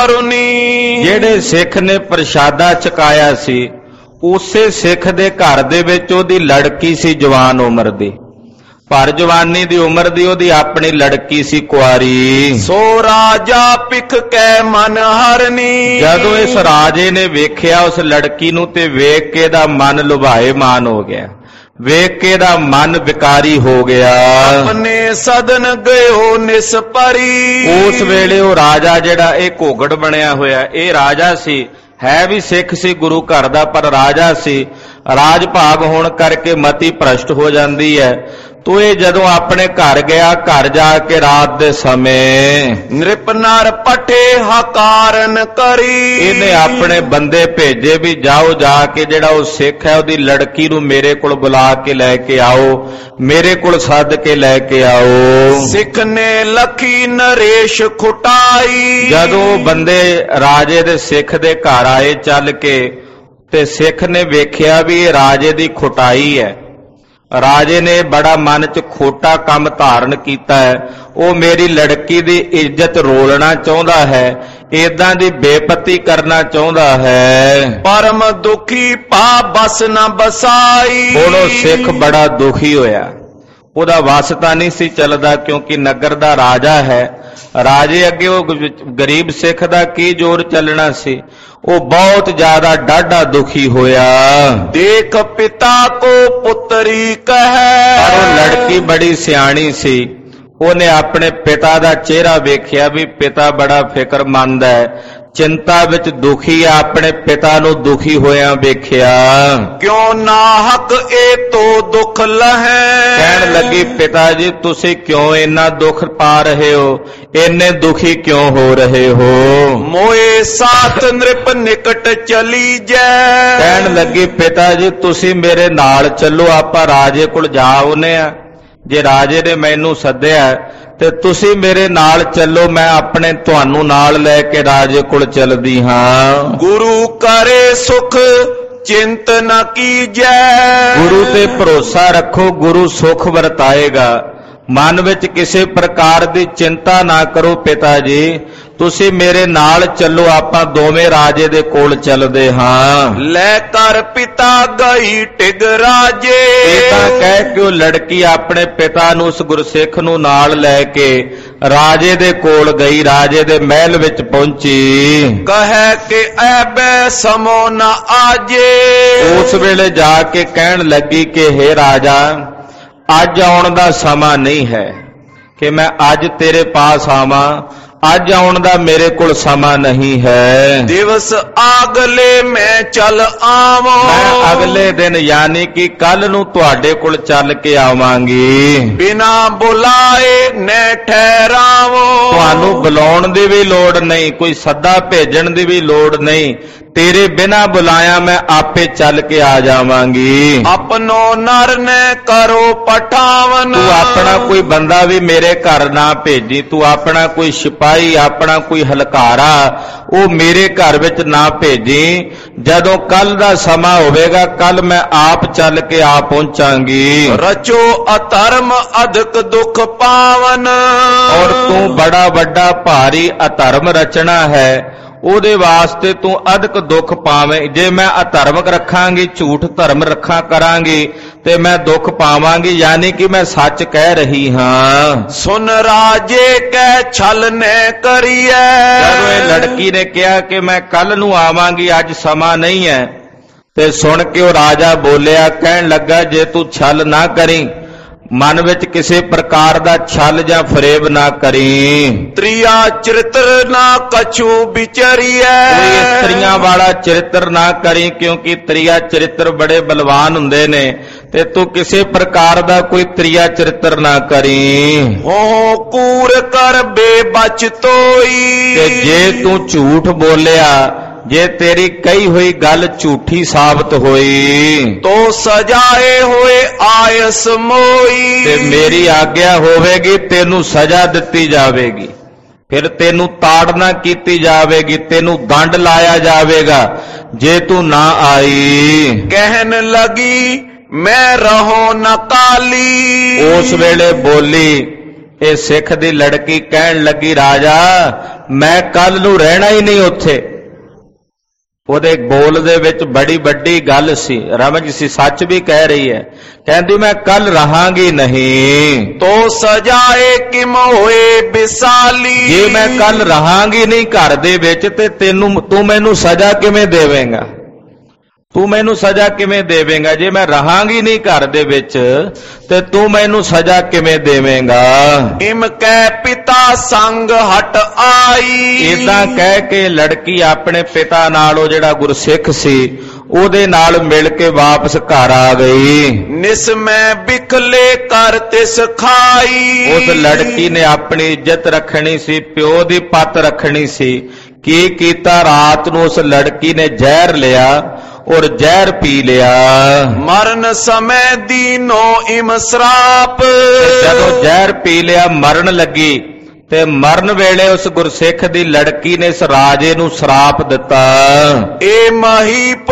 ਤਰੁਨੀ। ਜਿਹੜੇ ਸਿੱਖ ਨੇ ਪ੍ਰਸ਼ਾਦਾ ਛਕਾਇਆ ਸੀ, ਉਸੇ ਸਿੱਖ ਦੇ ਘਰ ਦੇ ਵਿੱਚ ਉਹਦੀ ਲੜਕੀ ਸੀ ਜਵਾਨ ਉਮਰ ਦੀ, ਪਰ ਜਵਾਨੀ ਦੀ ਉਮਰ ਦੀ ਉਹਦੀ ਆਪਣੀ ਲੜਕੀ ਸੀ ਕੁਆਰੀ। ਸੋ ਰਾਜਾ ਭਿਖ ਕੈ ਮਨ ਹਰਨੀ। ਜਦੋਂ ਇਸ ਰਾਜੇ ਨੇ ਵੇਖਿਆ ਉਸ ਲੜਕੀ ਨੂੰ ਤੇ ਵੇਖ ਕੇ ਦਾ ਮਨ ਲੁਭਾਏਮਾਨ ਹੋ ਗਿਆ, ਵੇਖ ਕੇ ਦਾ ਮਨ ਵਿਕਾਰੀ ਹੋ ਗਿਆ। ਆਪਣੇ ਸਦਨ ਗਇਓ ਨਿਸਪਰੀ। ਉਸ ਵੇਲੇ ਉਹ ਰਾਜਾ ਜਿਹੜਾ ਇਹ ਘੋਗੜ ਬਣਿਆ ਹੋਇਆ, ਇਹ ਰਾਜਾ ਸੀ, ਹੈ ਵੀ ਸਿੱਖ ਸੀ ਗੁਰੂ ਘਰ ਦਾ, ਪਰ ਰਾਜਾ ਸੀ। ਰਾਜ ਭਾਗ ਹੋਣ ਕਰਕੇ ਮਤੀ ਭ੍ਰਸ਼ਟ ਹੋ ਜਾਂਦੀ ਹੈ। ਤੋ ਇਹ ਜਦੋਂ ਆਪਣੇ ਘਰ ਗਿਆ, ਘਰ ਜਾ ਕੇ ਰਾਤ ਦੇ ਸਮੇਂ ਨ੍ਰਿਪ ਨਰ ਪਠੇ ਹਕਾਰਨ ਕਰੀ। ਇਹਨੇ ਆਪਣੇ ਬੰਦੇ ਭੇਜੇ ਵੀ ਜਾਓ, ਜਾ ਕੇ ਜਿਹੜਾ ਉਹ ਸਿੱਖ ਹੈ ਉਹਦੀ ਲੜਕੀ ਨੂੰ ਮੇਰੇ ਕੋਲ ਬੁਲਾ ਕੇ ਲੈ ਕੇ ਆਓ, ਮੇਰੇ ਕੋਲ ਸੱਦ ਕੇ ਲੈ ਕੇ ਆਓ। ਸਿੱਖ ਨੇ ਲਖੀ ਨਰੇਸ਼ ਖੁਟਾਈ। ਜਦੋਂ ਬੰਦੇ ਰਾਜੇ ਦੇ ਸਿੱਖ ਦੇ ਘਰ ਆਏ ਚੱਲ ਕੇ, ਤੇ ਸਿੱਖ ਨੇ ਵੇਖਿਆ ਵੀ ਇਹ ਰਾਜੇ ਦੀ ਖੁਟਾਈ ਹੈ। ਰਾਜੇ ਨੇ ਬੜਾ ਮਨ 'ਚ ਖੋਟਾ ਕੰਮ ਧਾਰਨ ਕੀਤਾ ਹੈ। ਉਹ ਮੇਰੀ ਲੜਕੀ ਦੀ ਇੱਜ਼ਤ ਰੋਲਣਾ ਚਾਹੁੰਦਾ ਹੈ, ਏਦਾਂ ਦੀ ਬੇਪਤੀ ਕਰਨਾ ਚਾਹੁੰਦਾ ਹੈ। ਪਰਮ ਦੁਖੀ ਪਾ ਬਸ ਨਾ ਬਸਾਈ। ਹੁਣ ਉਹ ਸਿੱਖ ਬੜਾ ਦੁਖੀ ਹੋਇਆ, ਉਹਦਾ ਵਸ ਤਾਂ ਨਹੀਂ ਸੀ ਚੱਲਦਾ, ਕਿਉਂਕਿ ਨਗਰ ਦਾ ਰਾਜਾ ਹੈ। ਰਾਜੇ ਅੱਗੇ ਉਹ ਗਰੀਬ ਸਿੱਖ ਦਾ ਕੀ ਜ਼ੋਰ ਚੱਲਣਾ ਸੀ। ਉਹ ਬਹੁਤ ਜ਼ਿਆਦਾ ਡਾਢਾ ਦੁਖੀ ਹੋਇਆ। ਦੇਖ ਪਿਤਾ ਕੋ ਪੁੱਤਰੀ ਕਹੈ। ਪਰ ਉਹ ਲੜਕੀ ਬੜੀ ਸਿਆਣੀ ਸੀ, ਉਹਨੇ ਆਪਣੇ ਪਿਤਾ ਦਾ ਚਿਹਰਾ ਵੇਖਿਆ ਵੀ ਪਿਤਾ ਬੜਾ ਫਿਕਰਮੰਦ ਹੈ, ਚਿੰਤਾ ਵਿੱਚ ਦੁਖੀ ਆ, ਆਪਣੇ ਪਿਤਾ ਨੂੰ ਦੁਖੀ ਹੋਇਆਂ ਵੇਖਿਆ। ਕਿਉਂ ਨਾ ਹਕ ਇਹ ਤੋ ਦੁੱਖ ਲਹੈ। ਕਹਿਣ ਲੱਗੀ, ਪਿਤਾ ਜੀ ਤੁਸੀਂ ਕਿਉਂ ਇੰਨਾ ਦੁੱਖ ਪਾ ਰਹੇ ਹੋ, ਇੰਨੇ ਦੁਖੀ ਕਿਉਂ ਹੋ ਰਹੇ ਹੋ। ਮੋਏ ਸਾਥ ਨ੍ਰਿਪ ਨਿਕਟ ਚਲੀ ਜੈ। ਕਹਿਣ ਲੱਗੀ, ਪਿਤਾ ਜੀ ਤੁਸੀਂ ਮੇਰੇ ਨਾਲ ਚੱਲੋ, ਆਪਾਂ ਰਾਜੇ ਕੋਲ ਜਾ ਆਉਨੇ ਆ। ਜੇ ਰਾਜੇ ਨੇ ਮੈਨੂੰ ਸੱਦਿਆ ਤੇ ਤੁਸੀਂ ਮੇਰੇ ਨਾਲ ਚੱਲੋ, ਮੈਂ ਆਪਣੇ ਤੁਹਾਨੂੰ ਨਾਲ ਲੈ ਕੇ ਰਾਜੇ ਕੋਲ ਚੱਲਦੀ ਹਾਂ। ਗੁਰੂ ਕਰੇ ਸੁਖ ਚਿੰਤ ਨ ਕੀਜੈ। ਗੁਰੂ ਤੇ ਭਰੋਸਾ ਰੱਖੋ, ਗੁਰੂ ਸੁਖ ਵਰਤਾਏਗਾ। ਮਨ ਵਿੱਚ ਕਿਸੇ ਪ੍ਰਕਾਰ ਦੀ ਚਿੰਤਾ ਨਾ ਕਰੋ ਪਿਤਾ ਜੀ, ਤੁਸੀਂ ਮੇਰੇ ਨਾਲ ਚੱਲੋ, ਆਪਾਂ ਦੋਵੇਂ ਰਾਜੇ ਦੇ ਕੋਲ ਚੱਲਦੇ ਹਾਂ। ਲੈ ਕਰ ਪਿਤਾ ਗਈ ਟਿਗ ਰਾਜੇ। ਇਹ ਤਾਂ ਕਹਿ ਕੇ ਉਹ ਲੜਕੀ ਆਪਣੇ ਪਿਤਾ ਨੂੰ, ਉਸ ਗੁਰਸਿੱਖ ਨੂੰ ਨਾਲ ਲੈ ਕੇ ਰਾਜੇ ਦੇ ਕੋਲ ਗਈ, ਰਾਜੇ ਦੇ ਮਹਿਲ ਵਿੱਚ ਪਹੁੰਚੀ। ਕਹੈ ਕਿ ਐਬੈ ਸਮੋ ਨ ਆਜੇ। ਉਸ ਵੇਲੇ ਜਾ ਕੇ ਕਹਿਣ ਲੱਗੀ ਕਿ ਹੇ ਰਾਜਾ, ਅੱਜ ਆਉਣ ਦਾ ਸਮਾਂ ਨਹੀਂ ਹੈ ਕਿ ਮੈਂ ਅੱਜ ਤੇਰੇ ਪਾਸ ਆਵਾਂ, ਅੱਜ ਆਉਣ ਦਾ ਮੇਰੇ ਕੋਲ ਸਮਾਂ ਨਹੀਂ ਹੈ। ਦਿਵਸ ਆਗਲੇ ਮੈਂ ਚੱਲ ਆਵਾਂ। ਮੈਂ ਅਗਲੇ ਦਿਨ ਯਾਨੀ ਕਿ ਕੱਲ ਨੂੰ ਤੁਹਾਡੇ ਕੋਲ ਚੱਲ ਕੇ ਆਵਾਂਗੀ। ਬਿਨਾ ਬੁਲਾਏ ਨੈ ਠਹਿਰਾਵੋ। ਤੁਹਾਨੂੰ ਬੁਲਾਉਣ ਦੀ ਵੀ ਲੋੜ ਨਹੀਂ, ਕੋਈ ਸੱਦਾ ਭੇਜਣ ਦੀ ਵੀ ਲੋੜ ਨਹੀਂ, ਤੇਰੇ ਬਿਨਾ ਬੁਲਾਇਆ ਮੈਂ ਆਪੇ ਚੱਲ ਕੇ ਆ ਜਾਵਾਂਗੀ। ਆਪਣੋ ਨਰ ਨੇ ਕਰੋ ਪਠਾਵਨ। ਤੂੰ ਆਪਣਾ ਕੋਈ ਬੰਦਾ ਵੀ ਮੇਰੇ ਘਰ ਨਾ ਭੇਜੀ, ਤੂੰ ਆਪਣਾ ਕੋਈ ਸਿਪਾਹੀ, ਆਪਣਾ ਕੋਈ ਹਲਕਾਰਾ ਉਹ ਮੇਰੇ ਘਰ ਵਿੱਚ ਨਾ ਭੇਜੀ। ਜਦੋਂ ਕੱਲ ਦਾ ਸਮਾਂ ਹੋਵੇਗਾ, ਕੱਲ ਮੈਂ ਆਪ ਚੱਲ ਕੇ ਆ ਪਹੁੰਚਾਂਗੀ। ਰਚੋ ਅਧਰਮ ਅਧਿਕ ਦੁੱਖ ਪਾਵਨ। ਔਰ ਤੂੰ ਬੜਾ ਵੱਡਾ ਭਾਰੀ ਅਧਰਮ ਰਚਣਾ ਹੈ, ਉਹਦੇ ਵਾਸਤੇ ਤੂੰ ਅਧਿਕ ਦੁੱਖ ਪਾਵੇਂ। ਜੇ ਮੈਂ ਅਧਰਮ ਰੱਖਾਂਗੀ, ਝੂਠ ਧਰਮ ਰੱਖਾਂ ਕਰਾਂਗੀ ਤੇ ਮੈਂ ਦੁੱਖ ਪਾਵਾਂਗੀ, ਯਾਨੀ ਕਿ ਮੈਂ ਸੱਚ ਕਹਿ ਰਹੀ ਹਾਂ। ਸੁਨ ਰਾਜੇ ਕਹਿ ਛਲ ਨੇ ਕਰੀਐ। ਜਦੋਂ ਇਹ ਲੜਕੀ ਨੇ ਕਿਹਾ ਕਿ ਮੈਂ ਕੱਲ ਨੂੰ ਆਵਾਂਗੀ, ਅੱਜ ਸਮਾਂ ਨਹੀਂ ਹੈ, ਤੇ ਸੁਣ ਕੇ ਉਹ ਰਾਜਾ ਬੋਲਿਆ, ਕਹਿਣ ਲੱਗਾ ਜੇ ਤੂੰ ਛਲ ਨਾ ਕਰੀ, ਮਨ ਵਿੱਚ ਕਿਸੇ ਪ੍ਰਕਾਰ ਦਾ ਛਲ ਜਾਂ ਫਰੇਬ ਨਾ ਕਰੀ। ਤ੍ਰਿਆ ਚਰਿਤਰ ਨਾ ਕਛੂ ਵਿਚਰੀਐ। ਕੋਈ ਇਸਤਰੀਆਂ ਵਾਲਾ ਚਰਿੱਤਰ ਨਾ ਕਰੀ, ਕਿਉਂਕਿ ਤ੍ਰਿਆ ਚਰਿੱਤਰ ਬੜੇ ਬਲਵਾਨ ਹੁੰਦੇ ਨੇ, ਤੇ ਤੂੰ ਕਿਸੇ ਪ੍ਰਕਾਰ ਦਾ ਕੋਈ ਤ੍ਰਿਆ ਚਰਿੱਤਰ ਨਾ ਕਰੀ। ਹੋ ਕੂਰ ਕਰ ਬੇਬਚ ਤੋਈ। ਤੇ ਜੇ ਤੂੰ ਝੂਠ ਬੋਲਿਆ ਜੇ ਤੇਰੀ ਕਹੀ ਹੋਈ ਗੱਲ ਝੂਠੀ ਸਾਬਤ ਹੋਈ ਤੋ ਸਜਾਏ ਹੋਏ ਆਇਸ ਮੋਈ। ਤੇ ਮੇਰੀ ਆਗਿਆ ਹੋਵੇਗੀ, ਤੈਨੂੰ ਸਜ਼ਾ ਦਿੱਤੀ ਜਾਵੇਗੀ, ਫਿਰ ਤੈਨੂੰ ਤਾੜਨਾ ਕੀਤੀ ਜਾਵੇਗੀ, ਤੈਨੂੰ ਦੰਡ ਲਾਇਆ ਜਾਵੇਗਾ ਜੇ ਤੂੰ ਨਾ ਆਈ। ਕਹਿਣ ਲਗੀ ਮੈਂ ਰਹੋ ਨ ਕਾਲੀ। ਉਸ ਵੇਲੇ ਬੋਲੀ ਇਹ ਸਿੱਖ ਦੀ ਲੜਕੀ, ਕਹਿਣ ਲੱਗੀ ਰਾਜਾ ਮੈਂ ਕੱਲ ਨੂੰ ਰਹਿਣਾ ਹੀ ਨਹੀਂ ਉੱਥੇ। ਉਹਦੇ ਬੋਲ ਦੇ ਵਿੱਚ ਬੜੀ ਵੱਡੀ ਗੱਲ ਸੀ, ਰਮਜ ਸੀ, ਸੱਚ ਵੀ ਕਹਿ ਰਹੀ ਹੈ। ਕਹਿੰਦੀ ਮੈਂ ਕੱਲ ਰਹਾਂਗੀ ਨਹੀਂ। ਤੋ ਸਜਾਏ ਕਿਮ ਹੋਏ ਵਿਸਾਲੀ। ਜੇ ਮੈਂ ਕੱਲ ਰਹਾਂਗੀ ਨਹੀਂ ਘਰ ਦੇ ਵਿੱਚ ਤੇ ਤੂੰ ਮੈਨੂੰ ਸਜ਼ਾ ਕਿਵੇਂ ਦੇਵੇਂਗਾ? ਤੂੰ ਮੈਨੂੰ ਸਜ਼ਾ ਕਿਵੇਂ ਦੇਵੇਂਗਾ? ਜੇ ਮੈਂ ਰਹਾਂਗੀ ਨਹੀਂ ਘਰ ਦੇ ਵਿੱਚ ਤੇ ਤੂੰ ਮੈਨੂੰ ਸਜ਼ਾ ਕਿਵੇਂ ਦੇਵੇਂਗਾ? ਇਮ ਕਹਿ ਪਿਤਾ ਸੰਗ ਹਟ ਆਈ। ਇਦਾਂ ਕਹਿ ਕੇ ਲੜਕੀ ਆਪਣੇ ਪਿਤਾ ਨਾਲ, ਉਹ ਜਿਹੜਾ ਗੁਰਸਿੱਖ ਸੀ, ਉਹਦੇ ਨਾਲ ਮਿਲ ਕੇ ਵਾਪਸ ਘਰ ਆ ਗਈ। ਨਿਸ ਮੈਂ ਬਿਖਲੇ ਕਰ ਤਿਸ ਖਾਈ। ਉਸ ਲੜਕੀ ਨੇ ਆਪਣੀ ਇੱਜ਼ਤ ਰੱਖਣੀ ਸੀ, ਪਿਓ ਦੀ ਪੱਤ ਰੱਖਣੀ ਸੀ। ਕੀ ਕੀਤਾ? ਰਾਤ ਨੂੰ ਉਸ ਲੜਕੀ ਨੇ ਜ਼ਹਿਰ ਲਿਆ ਔਰ ਜ਼ਹਿਰ ਪੀ ਲਿਆ। ਮਰਨ ਸਮੇਂ ਦੀਨੋ ਇਮ ਸਰਾਪ। ਜਦੋਂ ਜ਼ਹਿਰ ਪੀ ਲਿਆ, ਮਰਨ ਲੱਗੀ, ਤੇ ਮਰਨ ਵੇਲੇ ਉਸ ਗੁਰਸਿੱਖ ਦੀ ਲੜਕੀ ਨੇ ਇਸ ਰਾਜੇ ਨੂੰ ਸਰਾਪ ਦਿੱਤਾ। ਏ ਮਹੀਪ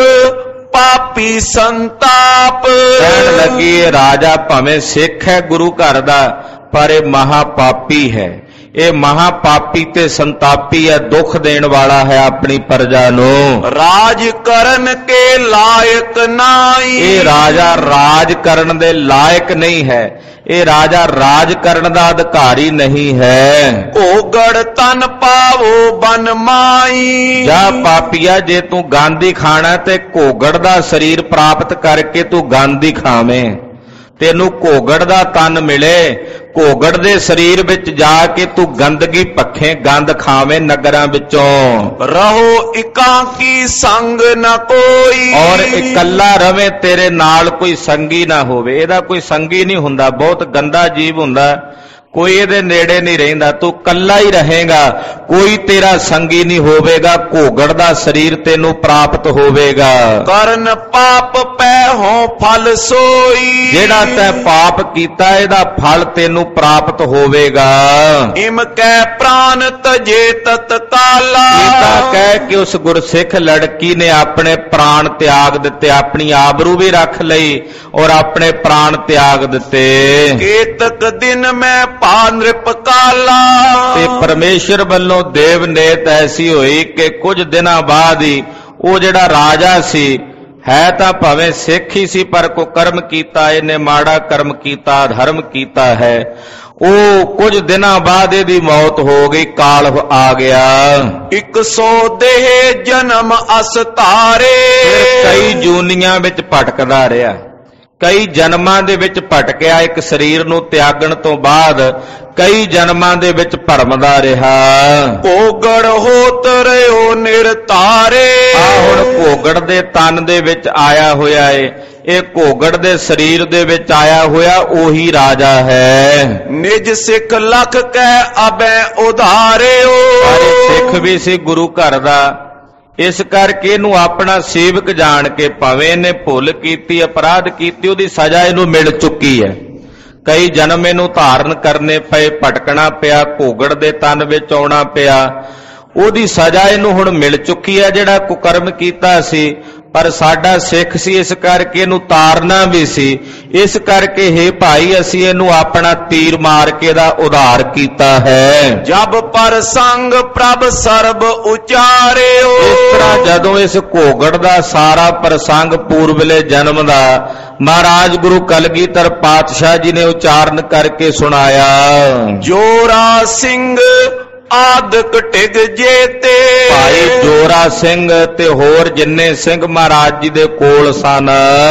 ਪਾਪੀ ਸੰਤਾਪ। ਕਹਿਣ ਲੱਗੀ ਇਹ ਰਾਜਾ ਭਾਵੇਂ ਸਿੱਖ ਹੈ ਗੁਰੂ ਘਰ ਦਾ, ਪਰ ਇਹ ਮਹਾ ਪਾਪੀ ਹੈ। ਇਹ ਮਹਾ ਪਾਪੀ ਤੇ ਸੰਤਾਪੀ ਹੈ, ਦੁੱਖ ਦੇਣ ਵਾਲਾ ਹੈ ਆਪਣੀ ਪ੍ਰਜਾ ਨੂੰ। ਰਾਜ ਕਰਨ ਕੇ ਲਾਇਕ ਨਾਈ। ਇਹ ਰਾਜਾ ਰਾਜ ਕਰਨ ਦੇ ਲਾਇਕ ਨਹੀਂ ਹੈ, ਇਹ ਰਾਜਾ ਰਾਜ ਕਰਨ ਦਾ ਅਧਿਕਾਰੀ ਨਹੀਂ ਹੈ। ਘੋਗੜ ਤਨ ਪਾਵੋ ਬਨ ਮਾਈ। ਜਾ ਪਾਪੀਆ, ਜੇ ਤੂੰ ਗਾਂਧੀ ਖਾਣਾ ਤੇ ਘੋਗੜ ਦਾ ਸਰੀਰ ਪ੍ਰਾਪਤ ਕਰਕੇ ਤੂੰ ਗਾਂਧੀ ਖਾਵੇਂ, ਤੈਨੂੰ ਘੋਗੜ ਦਾ ਤਨ ਮਿਲੇ। ਘੋਗੜ ਦੇ ਸਰੀਰ ਵਿੱਚ ਜਾ ਕੇ ਤੂੰ ਗੰਦਗੀ ਭੱਖੇ, ਗੰਦ ਖਾਵੇਂ ਨਗਰਾਂ ਵਿੱਚੋਂ। ਰਹੋ ਇਕਾਂਕੀ ਸੰਗ ਨ ਕੋਈ। ਔਰ ਇਕੱਲਾ ਰਵੇਂ, ਤੇਰੇ ਨਾਲ ਕੋਈ ਸੰਗੀ ਨਾ ਹੋਵੇ। ਇਹਦਾ ਕੋਈ ਸੰਗੀ ਨਹੀਂ ਹੁੰਦਾ, ਬਹੁਤ ਗੰਦਾ ਜੀਵ ਹੁੰਦਾ, ਕੋਈ ਇਹਦੇ ਨੇੜੇ ਨਹੀਂ ਰਹਿੰਦਾ। ਤੂੰ ਕੱਲਾ ਹੀ ਰਹੇਗਾ, ਕੋਈ ਤੇਰਾ ਸੰਗੀ ਨਹੀਂ ਹੋਵੇਗਾ। ਘੋਗੜ ਦਾ ਸਰੀਰ ਤੈਨੂੰ ਪ੍ਰਾਪਤ ਹੋਵੇਗਾ। ਕਰਨ ਪਾਪ ਪੈ ਹੋ ਫਲ ਸੋਈ। ਜਿਹੜਾ ਤੈਂ ਪਾਪ ਕੀਤਾ ਇਹਦਾ ਫਲ ਤੈਨੂੰ ਪ੍ਰਾਪਤ ਹੋਵੇਗਾ। ਇਮ ਕਹਿ ਪ੍ਰਾਨ ਤਜੇ ਤਤਕਾਲਾ। ਇਹ ਕਹਿ ਕੇ ਉਸ ਗੁਰਸਿੱਖ ਲੜਕੀ ਨੇ ਆਪਣੇ ਪ੍ਰਾਣ ਤਿਆਗ ਦਿੱਤੇ, ਆਪਣੀ ਆਬਰੂ ਵੀ ਰੱਖ ਲਈ ਔਰ ਆਪਣੇ ਪ੍ਰਾਣ ਤਿਆਗ ਦਿੱਤੇ। ਕੇਤਕ ਦਿਨ ਮੈਂ ਪਾ ਨ੍ਰਿਪ ਕਾਲਾ। ਤੇ ਪਰਮੇਸ਼ਰ ਵੱਲੋਂ ਦੇਵ ਨੇਤ ਐਸੀ ਹੋਈ ਕਿ ਕੁਝ ਦਿਨਾਂ ਬਾਅਦ ਹੀ ਉਹ ਜਿਹੜਾ ਰਾਜਾ ਸੀ, ਹੈ ਤਾਂ ਭਾਵੇਂ ਸਿੱਖ ਹੀ ਸੀ, ਪਰ ਕੋ ਕਰਮ ਕੀਤਾ, ਇਹਨੇ ਮਾੜਾ ਕਰਮ ਕੀਤਾ, ਧਰਮ ਕੀਤਾ ਹੈ। ਉਹ ਕੁਝ ਦਿਨਾਂ ਬਾਅਦ ਇਹਦੀ ਮੌਤ ਹੋ ਗਈ, ਕਾਲ ਆ ਗਿਆ। 100 ਦੇਹ ਜਨਮ ਅਸਤਾਰੇ। ਕਈ ਜੂਨੀਆਂ ਵਿੱਚ ਭਟਕਦਾ ਰਿਹਾ, ਕਈ ਜਨਮਾਂ ਦੇ ਵਿੱਚ ਭਟਕਿਆ। ਇੱਕ ਸਰੀਰ ਨੂੰ ਤਿਆਗਣ ਤੋਂ ਬਾਅਦ ਕਈ ਜਨਮਾਂ ਦੇ ਵਿੱਚ ਭਰਮਦਾ ਰਿਹਾ। ਘੋਗੜ ਹੋਤ ਰਿਓ ਨਿਰਤਾਰੇ। ਆ ਹੁਣ ਘੋਗੜ ਦੇ ਤਨ ਦੇ ਵਿੱਚ ਆਇਆ ਹੋਇਆ ਏ, ਇਹ ਘੋਗੜ ਦੇ ਸਰੀਰ ਦੇ ਵਿੱਚ ਆਇਆ ਹੋਇਆ ਉਹੀ ਰਾਜਾ ਹੈ। ਨਿਜ ਸਿੱਖ ਲਖ ਕਹਿ ਅਬੈ ਉਧਾਰਿਓ। ਸਾਰੇ ਸਿੱਖ ਵੀ ਸੀ ਗੁਰੂ ਘਰ ਦਾ, ਇਸ ਕਰਕੇ ਇਹਨੂੰ ਆਪਣਾ ਸੇਵਕ ਜਾਣ ਕੇ, ਭਾਵੇਂ ਇਹਨੇ ਭੁੱਲ ਕੀਤੀ, ਅਪਰਾਧ ਕੀਤੀ, ਉਹਦੀ ਸਜ਼ਾ ਇਹਨੂੰ ਮਿਲ ਚੁੱਕੀ ਹੈ। ਕਈ ਜਨਮ ਇਹਨੂੰ ਧਾਰਨ ਕਰਨੇ ਪਏ, ਭਟਕਣਾ ਪਿਆ, ਘੋਗੜ ਦੇ ਤਨ ਵਿੱਚ ਆਉਣਾ ਪਿਆ, ਉਹਦੀ ਸਜ਼ਾ ਇਹਨੂੰ ਹੁਣ ਮਿਲ ਚੁੱਕੀ ਹੈ ਜਿਹੜਾ ਕੁਕਰਮ ਕੀਤਾ ਸੀ। ਪਰ ਸਾਡਾ ਸਿੱਖ ਸੀ, ਇਸ ਕਰਕੇ ਇਹਨੂੰ ਤਾਰਨਾ ਵੀ ਸੀ। ਇਸ ਕਰਕੇ ਹੇ ਭਾਈ, ਅਸੀਂ ਇਹਨੂੰ ਆਪਣਾ ਤੀਰ ਮਾਰ ਕੇ ਦਾ ਉਧਾਰ ਕੀਤਾ ਹੈ। ਜਬ ਪਰ ਸੰਗ ਪ੍ਰਭ ਸਰਬ ਉਚਾਰਿਓ। ਇਸ ਤਰ੍ਹਾਂ ਜਦੋਂ ਇਸ ਘੋਗੜ ਦਾ ਸਾਰਾ ਪ੍ਰਸੰਗ ਪੂਰਬਲੇ ਜਨਮ ਦਾ ਮਹਾਰਾਜ ਗੁਰੂ ਕਲਗੀਧਰ ਪਾਤਸ਼ਾਹ ਜੀ ਨੇ ਉਚਾਰਨ ਕਰਕੇ ਸੁਣਾਇਆ। ਜੋਰਾ ਸਿੰਘ ਆਦਿਕ ਟਿਗ ਜੇਤੇ। ਭਾਈ ਜੋਰਾ ਸਿੰਘ ਤੇ ਹੋਰ ਜਿੰਨੇ ਸਿੰਘ ਮਹਾਰਾਜ ਜੀ ਦੇ ਕੋਲ ਸਨ,